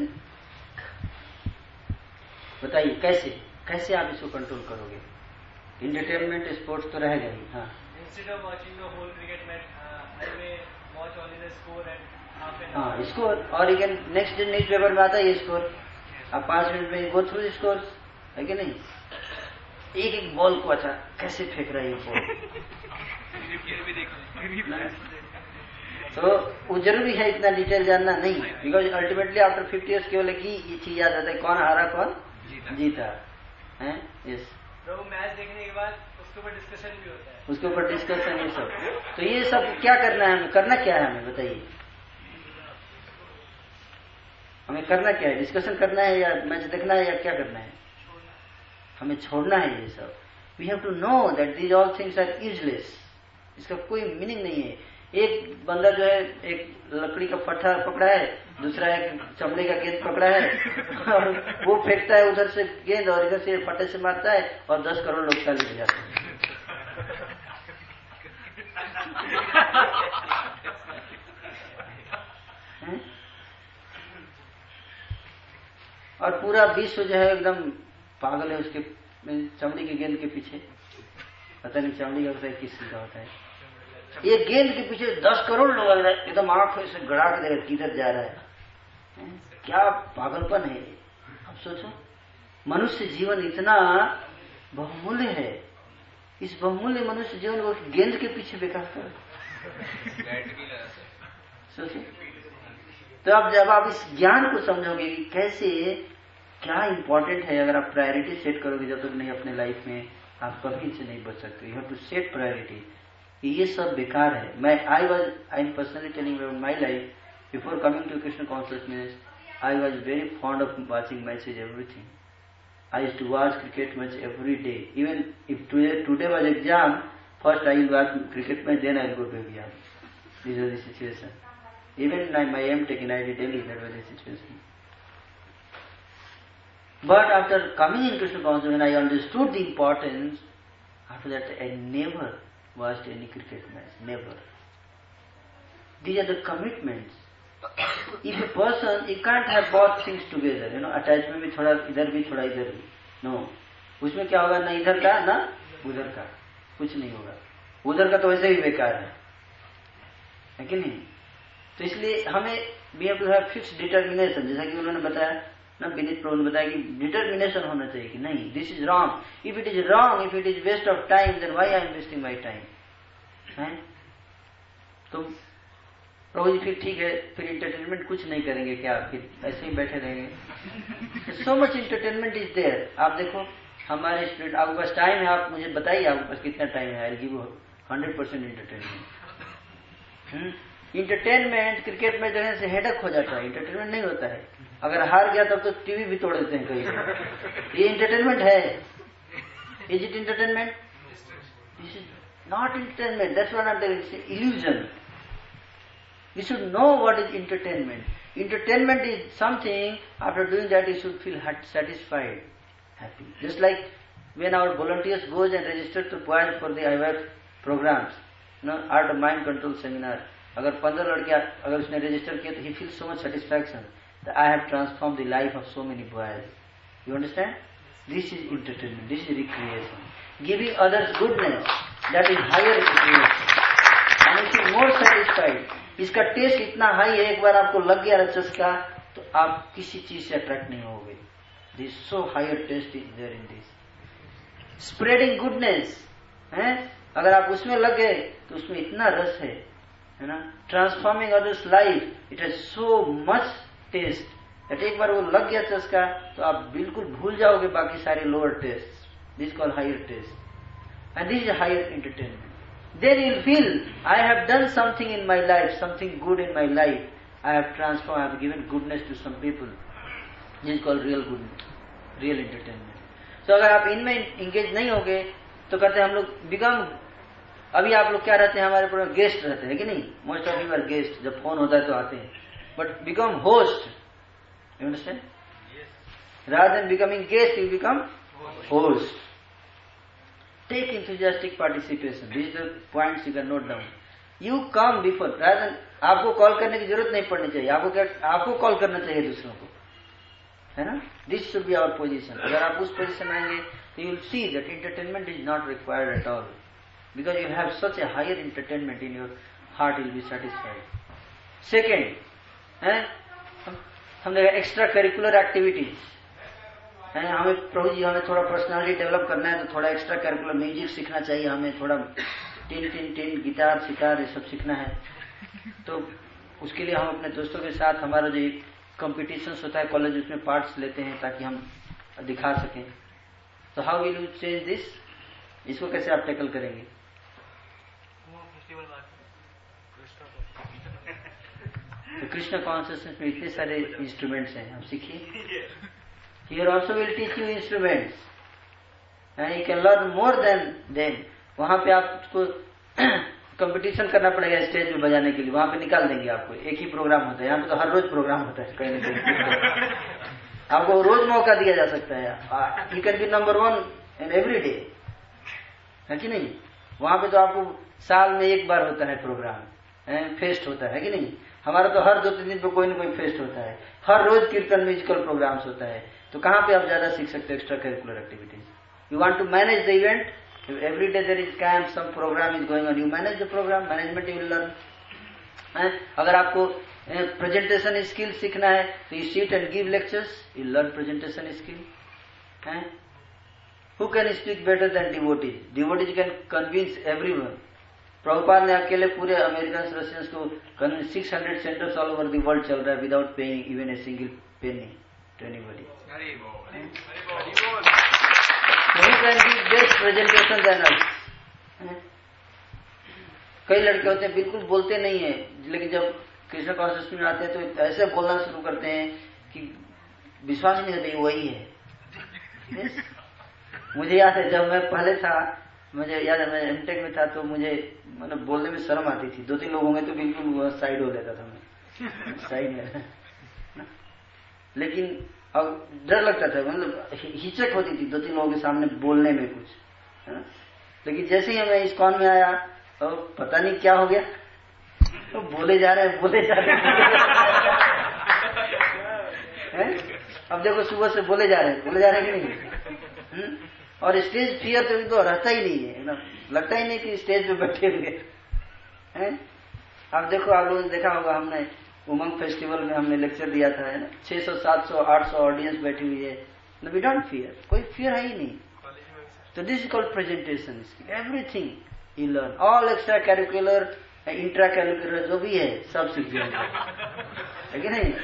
बताइए, कैसे कैसे आप इसको कंट्रोल करोगे? इंटरटेनमेंट स्पोर्ट्स तो रहेगा ही. हाँ, instead of watching the whole cricket match I may watch only the score and half an हाँ, स्कोर. और you can next day newspaper में आता है ये स्कोर, आप पांच मिनट में गो थ्रू स्कोर, है कि नहीं? एक एक बॉल को अच्छा कैसे फेंक रहा है ये बॉल, तो वो जरूरी है इतना डिटेल जानना नहीं, because ultimately after fifty years केवल एक ही ये चीज याद रहता है, कौन हारा कौन जीता है. यस, तो मैच देखने के बाद उसके ऊपर डिस्कशन भी होता है, उसके ऊपर डिस्कशन ये सब. तो ये सब क्या करना है हमें, करना क्या है हमें बताइए, हमें करना क्या है? डिस्कशन करना है या मैच देखना है या क्या करना है? हमें छोड़ना है ये सब. We have to know that these all things are useless, इसका कोई मीनिंग नहीं है. एक बंदा जो है एक लकड़ी का फट्टा पकड़ा है, दूसरा एक चमड़े का गेंद पकड़ा है और वो फेंकता है उधर से गेंद और इधर से फट्टे से मारता है और दस करोड़ लोग ताली बजाते हैं. और पूरा विश्व जो है एकदम पागल है उसके चमड़ी की गेंद के पीछे. पता नहीं चमड़ी का होता है किस चीज का होता है. ये गेंद के पीछे दस करोड़ लोग एकदम आंखों से गड़ा के देखा किधर जा रहा है. क्या पागलपन है. अब सोचो, मनुष्य जीवन इतना बहुमूल्य है, इस बहुमूल्य मनुष्य जीवन को गेंद के पीछे बेकार कर. सोचो, तो अब जब आप इस ज्ञान को समझोगे कि कैसे क्या इंपॉर्टेंट है, अगर आप प्रायोरिटी सेट करोगे जब तक नहीं अपने लाइफ में, आप कभी से नहीं बच सकते. You have to set priority. ये सब बेकार है. मैं I was I am personally telling about my life. Before coming to Krishna consciousness I was very fond of watching matches, everything. I used to watch cricket match every day. Even if today, today was exam, first I will watch cricket match, then I will go to exam. This was the situation. Even in my M Tech in I I T Delhi, that was the situation. But after coming in Krishna consciousness, when I understood the importance, after that I never watched any cricket match. Never. These are the commitments. If a person, you can't have both things together, you know, attachment भी थोड़ा इधर भी थोड़ा इधर भी, no, उसमें क्या होगा, ना इधर का ना उधर का, कुछ नहीं होगा, उधर का तो वैसे ही बेकार है, है कि नहीं? तो इसलिए हमें we have to have fixed determination, जैसा कि उन्होंने बताया ना, विनीत प्रभु ने बताया कि डिटर्मिनेशन होना चाहिए कि नहीं, this is wrong, if it is wrong, if it is waste of time, then why I am wasting my time, है? तो प्रभु जी फिर ठीक है, फिर इंटरटेनमेंट कुछ नहीं करेंगे क्या, फिर ऐसे ही बैठे रहेंगे? So much entertainment is there. आप देखो हमारे स्टूडेंट, आपके पास टाइम है, आप मुझे बताइए आपके पास कितना टाइम है, I give hundred percent entertainment. Entertainment cricket में देखने से हेडक हो जाता है, इंटरटेनमेंट नहीं होता है. अगर हार गया तब तो टीवी भी तोड़ देते हैं कहीं. ये इंटरटेनमेंट है? Is it entertainment? This is not entertainment. That's what I am telling, illusion. You should know what is entertainment. Entertainment is something, after doing that you should feel satisfied, happy. Just like when our volunteers goes and register to apply for the I W F programs, you know, art of mind control seminar. अगर पंद्रह लड़कियां अगर उसने register किया तो he feels so much satisfaction that I have transformed the life of so many boys. You understand? This is entertainment. This is recreation. Giving others goodness, that is higher recreation. And you feel more satisfied. इसका taste इतना high है, एक बार आपको लग गया रचस का तो आप किसी चीज से अट्रैक्ट नहीं होगे. This so higher taste is there in this. Spreading goodness है, अगर आप उसमें लग गए तो उसमें इतना रस है, है ना. Transforming others life, it has so much taste that एक बार वो लग गया चस्का तो आप बिल्कुल भूल जाओगे बाकी सारे lower taste. This call higher taste and this is higher entertainment. Then you'll feel, I have done something in my life, something good in my life. I have transformed, I have given goodness to some people. This is called real goodness, real entertainment. So अगर आप इनमें engage नहीं होगे तो कहते हैं हम लोग become, अभी आप लोग क्या रहते हैं हमारे पूरे गेस्ट रहते हैं कि नहीं? Most of you are guest, जब फोन होता है तो आते हैं. But become host. You understand? Yes. Rather than becoming guest, you become host. Take enthusiastic participation. These are the points you can note down. You come before. Rather than आपको call करने की जरूरत नहीं पड़नी चाहिए. आपको क्या, आपको कॉल करना चाहिए दूसरों को, है ना. This should be our position. अगर आप उस पोजीशन में आएंगे तो you will see that entertainment is not required at all, because you have such a higher entertainment in your heart, will be satisfied. Second है, हम देखा एक्स्ट्रा करिकुलर एक्टिविटीज. हमें प्रभु जी हमें थोड़ा पर्सनालिटी डेवलप करना है तो थोड़ा एक्स्ट्रा करिकुलर म्यूजिक सीखना चाहिए, हमें थोड़ा टिन टिन टिन गिटार सितार ये सब सीखना है. तो उसके लिए हम अपने दोस्तों के साथ हमारा जो कंपटीशंस होता है कॉलेज, उसमें पार्ट्स लेते हैं ताकि हम दिखा सकें. तो how will you change this? इसको कैसे आप टैकल करेंगे? तो कृष्ण कॉन्शियसनेस में इतने सारे इंस्ट्रूमेंट्स हैं, आप सीखिए. Here also will teach you instruments, and you can learn more than them. वहाँ पे आपको कंपटीशन करना पड़ेगा स्टेज में बजाने के लिए, वहाँ पे निकाल देंगे आपको. एक ही प्रोग्राम होता है, यहाँ पे तो हर रोज प्रोग्राम होता है कहीं ना कहीं. आपको रोज मौका दिया जा सकता है. You can be number one in every day, है कि नहीं. वहाँ पे तो आपको साल में एक बार होता है प्रोग्राम, फेस्ट होता है कि नहीं. हमारा तो हर दो तीन दिन पे कोई ना कोई फेस्ट होता है, हर रोज कीर्तन म्यूजिकल प्रोग्राम्स होता है. तो कहाँ पे आप ज्यादा सीख सकते हो extra curricular activities? You want to manage the event, every day there is camp, some program is going on, you manage the program, management you will learn. अगर आपको प्रेजेंटेशन स्किल सीखना है तो you sit and give lectures, you learn presentation skill. Who can speak better than devotees? Devotees can convince everyone. Prabhupada ने अकेले पूरे American Russians को convince. Six hundred centres all over the world चल रहा है without paying even a single penny to anybody. Who can give best presentation than us? कई लड़के होते हैं बिल्कुल बोलते नहीं है, लेकिन जब कृष्ण कॉन्शियसनेस में आते हैं तो ऐसे बोलना शुरू करते हैं कि विश्वास नहीं होता वही है. yes? मुझे याद है जब मैं पहले था, मुझे याद है मैं एमटेक में था, तो मुझे मतलब बोलने में शर्म आती थी। दो तीन लोग होंगे तो बिल्कुल साइड हो लेता था मैं, साइड में। लेकिन अब डर लगता था, मतलब हिचक होती थी दो तीन लोगों के सामने बोलने में कुछ, है? लेकिन जैसे ही मैं इस्कॉन में आया तो पता नहीं क्या हो गया, तो बोले जा रहे हैं बोले जा रहे हैं। अब देखो सुबह से बोले जा रहे हैं बोले जा रहे हैं कि नहीं। हुँ? और स्टेज फियर तो, तो रहता ही नहीं है ना, लगता ही नहीं कि स्टेज पे बैठे हुए हैं। अब देखो आप लोगों ने देखा होगा, हमने उमंग फेस्टिवल में हमने लेक्चर दिया था, है ना, छह सौ सात सौ आठ सौ ऑडियंस बैठी हुई है, वी डोंट फियर, कोई फियर है ही नहीं। तो this is called presentation. Everything you learn, all extra curricular intra curricular जो भी है सब सीख जाएंगे, है कि नहीं।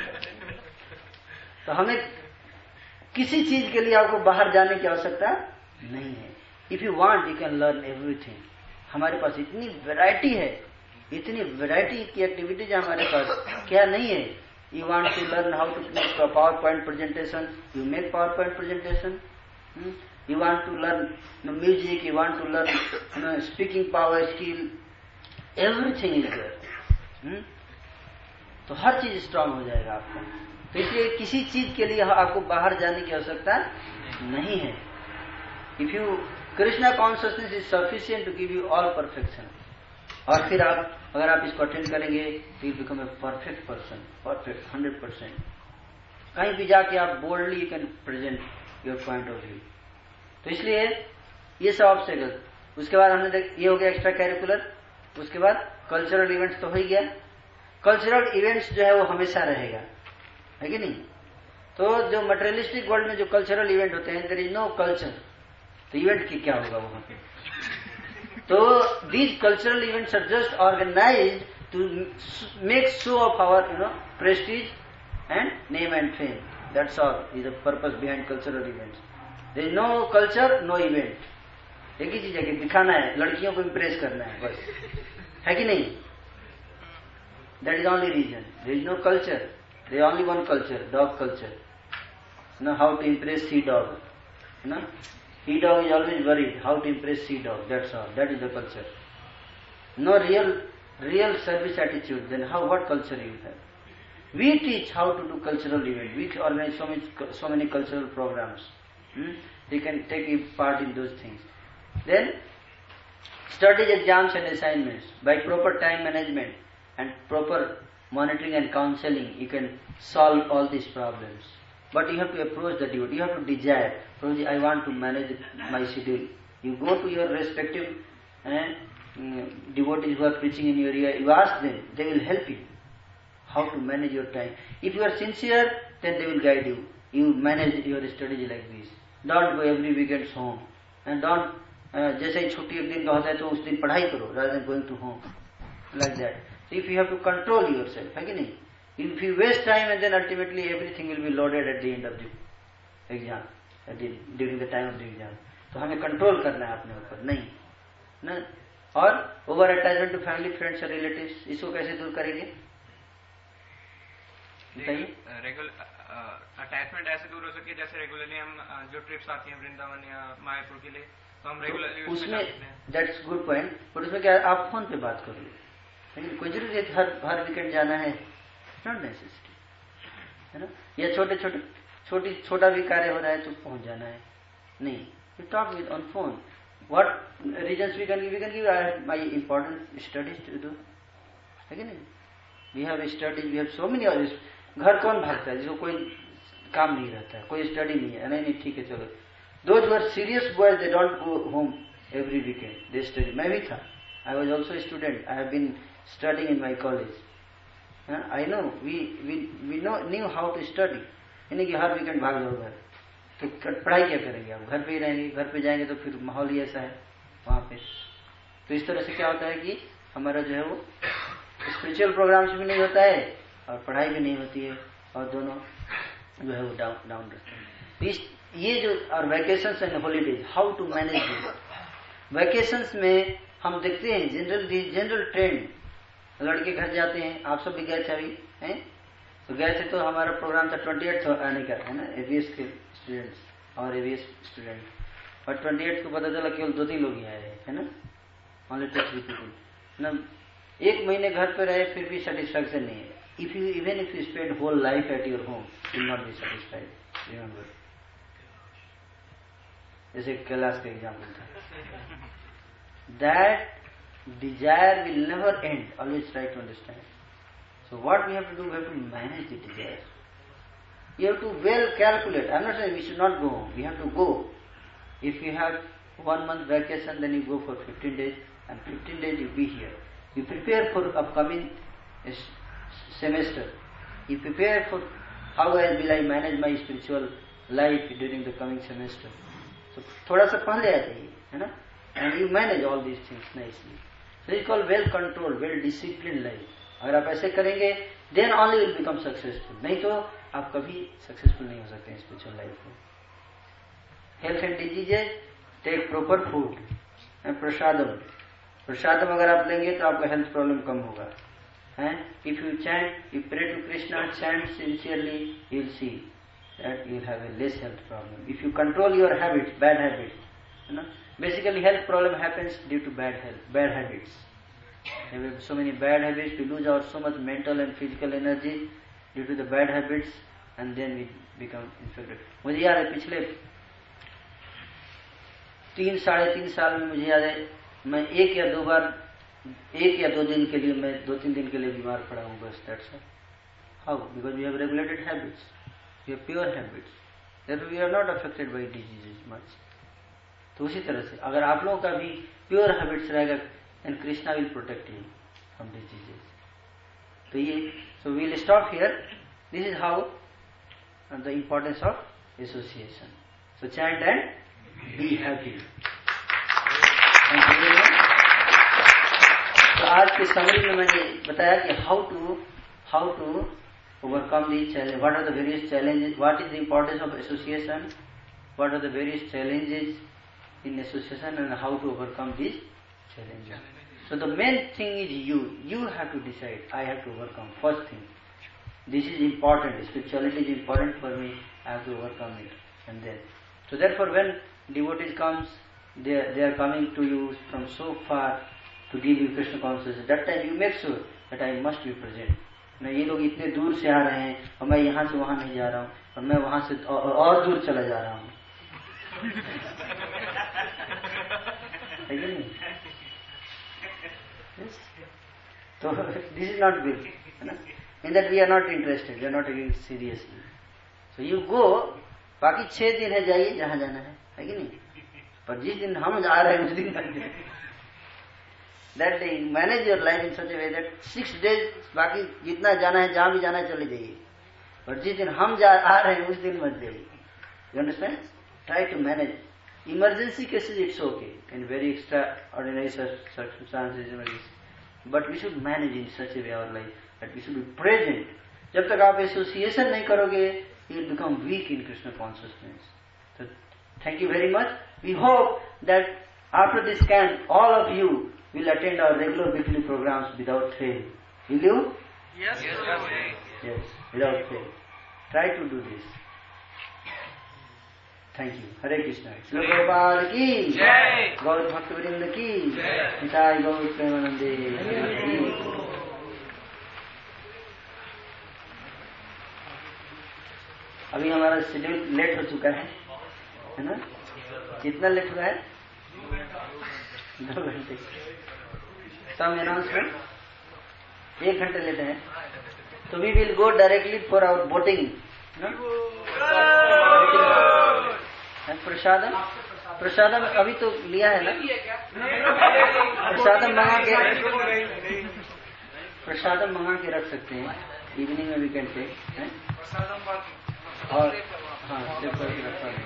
तो हमें किसी चीज के लिए आपको बाहर जाने की आवश्यकता नहीं है। If you want you can learn everything. हमारे पास इतनी वैरायटी है, इतनी वैरायटी की एक्टिविटीज है हमारे पास, क्या नहीं है। You want to learn how to make power point presentation, you make power point presentation. You want to learn music, you want to learn speaking power skill, everything is there. तो हर चीज strong हो जाएगा आपका। तो इसलिए किसी चीज के लिए आपको बाहर जाने की आवश्यकता नहीं है। If you Krishna consciousness is sufficient to give you all perfection. और फिर आप अगर आप इसको अटेंड करेंगे तो you become a perfect person, perfect hundred percent. कहीं भी जाके आप boldly you can present your point of view. तो इसलिए ये सब ऑब्स्टेकल। उसके बाद हमने देख, ये हो गया एक्स्ट्रा कैरिकुलर। उसके बाद कल्चरल इवेंट्स तो हो ही गया। कल्चरल इवेंट्स जो है वो हमेशा रहेगा, है कि नहीं। तो जो मटेरियलिस्टिक वर्ल्ड में जो कल्चरल इवेंट होते हैं, देयर इज नो कल्चर, तो इवेंट की क्या होगा वहां पे। तो these cultural events are just organised to make show off our you know prestige and name and fame. That's all is the purpose behind cultural events. There is no culture no event. एक ही चीज है कि दिखाना है, लड़कियों को impress करना है बस, है कि नहीं। That is only reason. There is no culture, there is only one culture, dog culture. You know how to impress sea dog. You know, sea dog is always worried how to impress sea dog. That's all. That is the culture. No real, real service attitude. Then how? What culture you have? We teach how to do cultural event. We organize so many, so many cultural programs. Hmm? They can take part in those things. Then studies, exams, and assignments by proper time management and proper monitoring and counseling, you can solve all these problems. But you have to approach the devotee. You have to desire. Prabhuji, I want to manage my schedule. You go to your respective eh, devotees who are preaching in your area. You ask them. They will help you how to manage your time. If you are sincere, then they will guide you. You manage your studies like this. Don't go every weekend home. And don't, uh, जैसे ही छुट्टी एक दिन का होता है तो उस दिन पढ़ाई करो rather than going to home. Like that. If you have to control yourself, है कि नहीं? If you waste time and then ultimately everything will be loaded at the end of the exam, at the, during the time of the exam. तो हमें control करना है अपने ऊपर, नहीं ना। और over attachment to family, friends और रिलेटिव्स, इसको कैसे दूर करेंगे बताइए। रेगुलर अटैचमेंट ऐसे दूर हो सके जैसे रेगुलरली हम जो ट्रिप्स आती हैं वृंदावन या मायापुर के लिए, तो हम रेगुलरली उसमें, दैट्स गुड पॉइंट। पर उसमें क्या आप फोन पे बात करो, लेकिन कोई जरूरी है हर हर वीकेंड जाना है, नॉट नेसेसिटी, है ना। या छोटे छोटे छोटी छोटा भी कार्य हो रहा है तो पहुंच जाना है, नहीं। You talk with on phone, what reasons we can give, we can give I have my important studies to do, है कि नहीं। We have studies, we have so many always. घर कौन भागता है जिसको कोई काम नहीं रहता है, कोई स्टडी नहीं है, नहीं नहीं ठीक है चलो। Those who are serious boys they don't go home every weekend, they study. मैं भी था, I was also student, I have been studying in my college. uh, I know we we we know knew how to study. यानी कि हर weekend भाग जाओ घर, तो पढ़ाई क्या करेंगे आप, घर पे ही रहेंगे। घर पे जाएंगे तो फिर माहौल ही ऐसा है वहां पे। तो इस तरह से क्या होता है कि हमारा जो है वो स्पिरिचुअल प्रोग्राम्स भी नहीं होता है और पढ़ाई भी नहीं होती है, और दोनों जो है वो डाउन डाउन रहते हैं। इस ये जो और vacations and holidays, how to manage this. Vacations में हम देखते हैं जनरल जनरल ट्रेंड, लड़के घर जाते हैं, आप सब भी गए थे अभी हैं, तो गए थे तो हमारा प्रोग्राम था ट्वेंटी एट आने का, है ना, एबीएस के स्टूडेंट्स। और एवीएस स्टूडेंट, और ट्वेंटी एट को पता चला केवल दो तीन लोग ही आए है ना, ओनली टू थ्री पीपल ना। एक महीने घर पे रहे फिर भी सेटिस्फैक्शन नहीं है. If you even if you spend whole life at your home will not be satisfied. Remember, जैसे कैलाश का एग्जाम्पल था. That desire will never end. Always try to understand. So what we have to do, we have to manage the desire. You have to well calculate. I am not saying we should not go home. We have to go. If you have one month vacation, then you go for fifteen days, and fifteen days you be here. You prepare for upcoming semester. You prepare for how will I manage my spiritual life during the coming semester. So थोड़ा सा पहले आ जाइए, है ना? And you manage all these things nicely. So it's called well controlled, well disciplined life. अगर आप ऐसे करेंगे then only will become successful. नहीं तो आप कभी सक्सेसफुल नहीं हो सकते स्पिरिचुअल लाइफ में. Health and diseases, take proper food and prasadam. Prasadam अगर आप लेंगे तो आपका हेल्थ प्रॉब्लम कम होगा. And if you chant, you pray to Krishna, chant sincerely, you will see that you have a less health problem. If you control your habits, bad habits, है ना. Basically health problem happens due to bad health, bad habits. We have so many bad habits. We lose out so much mental and physical energy due to the bad habits, and then we become infected. मुझे याद है पिछले तीन साढ़े तीन साल में मुझे याद है मैं एक या दो बार, एक या दो दिन के लिए, मैं दो तीन दिन के लिए बीमार पड़ा हूँ बस. That's all. How? Because we have regulated habits. We have pure habits. Therefore we are not affected by diseases much. तो उसी तरह से अगर आप लोगों का भी प्योर हैबिट्स रहेगा, and Krishna will protect you from diseases. So, ye, so we will stop here. This is how uh, the importance of association. So chant and be happy. Thank you very much. तो आज के summary में मैंने बताया कि how to how to overcome these challenges. What are the various challenges? What is the importance of association? What are the various challenges in association and how to overcome these challenges? So the main thing is you. You have to decide. I have to overcome. First thing. This is important. Spirituality is important for me. I have to overcome it. And then. So therefore when devotees comes, they, they are coming to you from so far to give you Krishna consciousness. That time you make sure that I must be present. मैं ये लोग इतने दूर से आ रहे हैं और मैं यहाँ से वहाँ नहीं जा रहा हूँ और मैं वहाँ से और, और दूर चला जा रहा हूँ. है कि नहीं? So this is not good. In that we are not interested. We are not taking it seriously. So you go. बाकी छह दिन है, जाइए जहाँ जाना है, है कि नहीं? पर जिस दिन हम जा रहे हैं उस दिन that day manage your life in such a way that six days बाकी जितना जाना है, जहाँ भी जाना है चले जाइए. पर जिस दिन हम जा आ रहे हैं उस दिन मत जाइए. You understand? Try to manage. Emergency cases it's okay. In very extraordinary circumstances, but we should manage in such a way our life that we should be present. जब तक आप association नहीं करोगे, you will become weak in Krishna consciousness. So, thank you very much. We hope that after this camp, all of you will attend our regular weekly programs without fail. Will you? Yes. Yes. Yes. Yes, without fail. Try to do this. Thank you. Hare Krishna. Śrīla Prabhupada ki jai. Gaur Bhakta Vrinda ki jai. Nitai Gaur Premanande. अभी हमारा schedule late हो चुका है, है ना? कितना late हुआ है? दो घंटे. सम अनाउंसमेंट एक घंटे लेते हैं. तो we will go directly for our boating. Prasadam prasadam अभी तो लिया है ना? प्रसादम मंगा के प्रसादम मंगा के रख सकते हैं. इवनिंग में वीकेंड पे और हाँ सेव करके रखा है.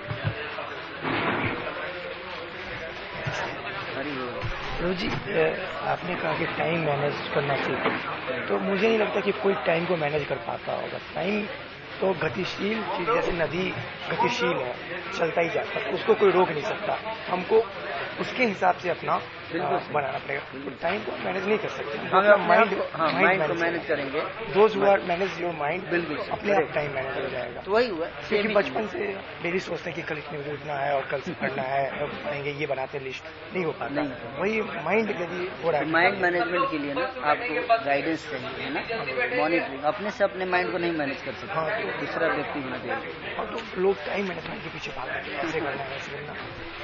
प्रभु जी, आपने कहा कि टाइम मैनेज करना सीखो, तो मुझे नहीं लगता कि कोई टाइम को मैनेज कर पाता होगा. टाइम तो गतिशील चीज, जैसे नदी गतिशील है, चलता ही जाता है, उसको कोई रोक नहीं सकता. हमको उसके हिसाब से अपना बनाना पड़ेगा। तो टाइम को मैनेज नहीं कर सकते, माइंड माइंड को मैनेज करेंगे। Those who are manage your mind, बिल्कुल अपने आप टाइम मैनेज हो जाएगा। तो वही हुआ, क्योंकि बचपन से डेली सोचते हैं कि कल इतने बजे उठना है और कल से पढ़ना है, पढ़ेंगे, ये बनाते लिस्ट, नहीं हो पाता। वही माइंड यदि हो रहा है, माइंड मैनेजमेंट के लिए ना आपको गाइडेंस चाहिए है ना, मॉनिटरिंग। अपने से अपने माइंड को नहीं मैनेज कर सकते। हाँ, तो दूसरा व्यक्ति होना चाहिए। हाँ, तो लोग टाइम मैनेजमेंट के पीछे भाग रहे हैं, ऐसे करना है, ऐसे करना।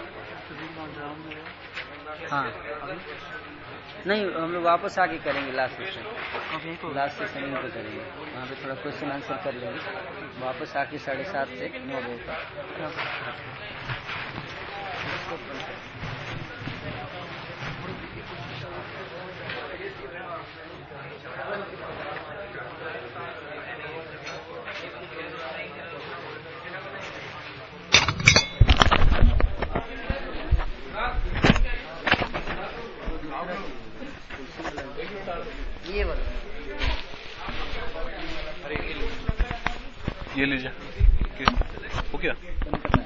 हाँ, नहीं हम लोग वापस आके करेंगे लास्ट सेशन, लास्ट सेशन में करेंगे, वहाँ पे थोड़ा क्वेश्चन आंसर कर लेंगे, वापस आके साढ़े सात से नौ बजे तक। ये वाला ये लीजिए, हो गया।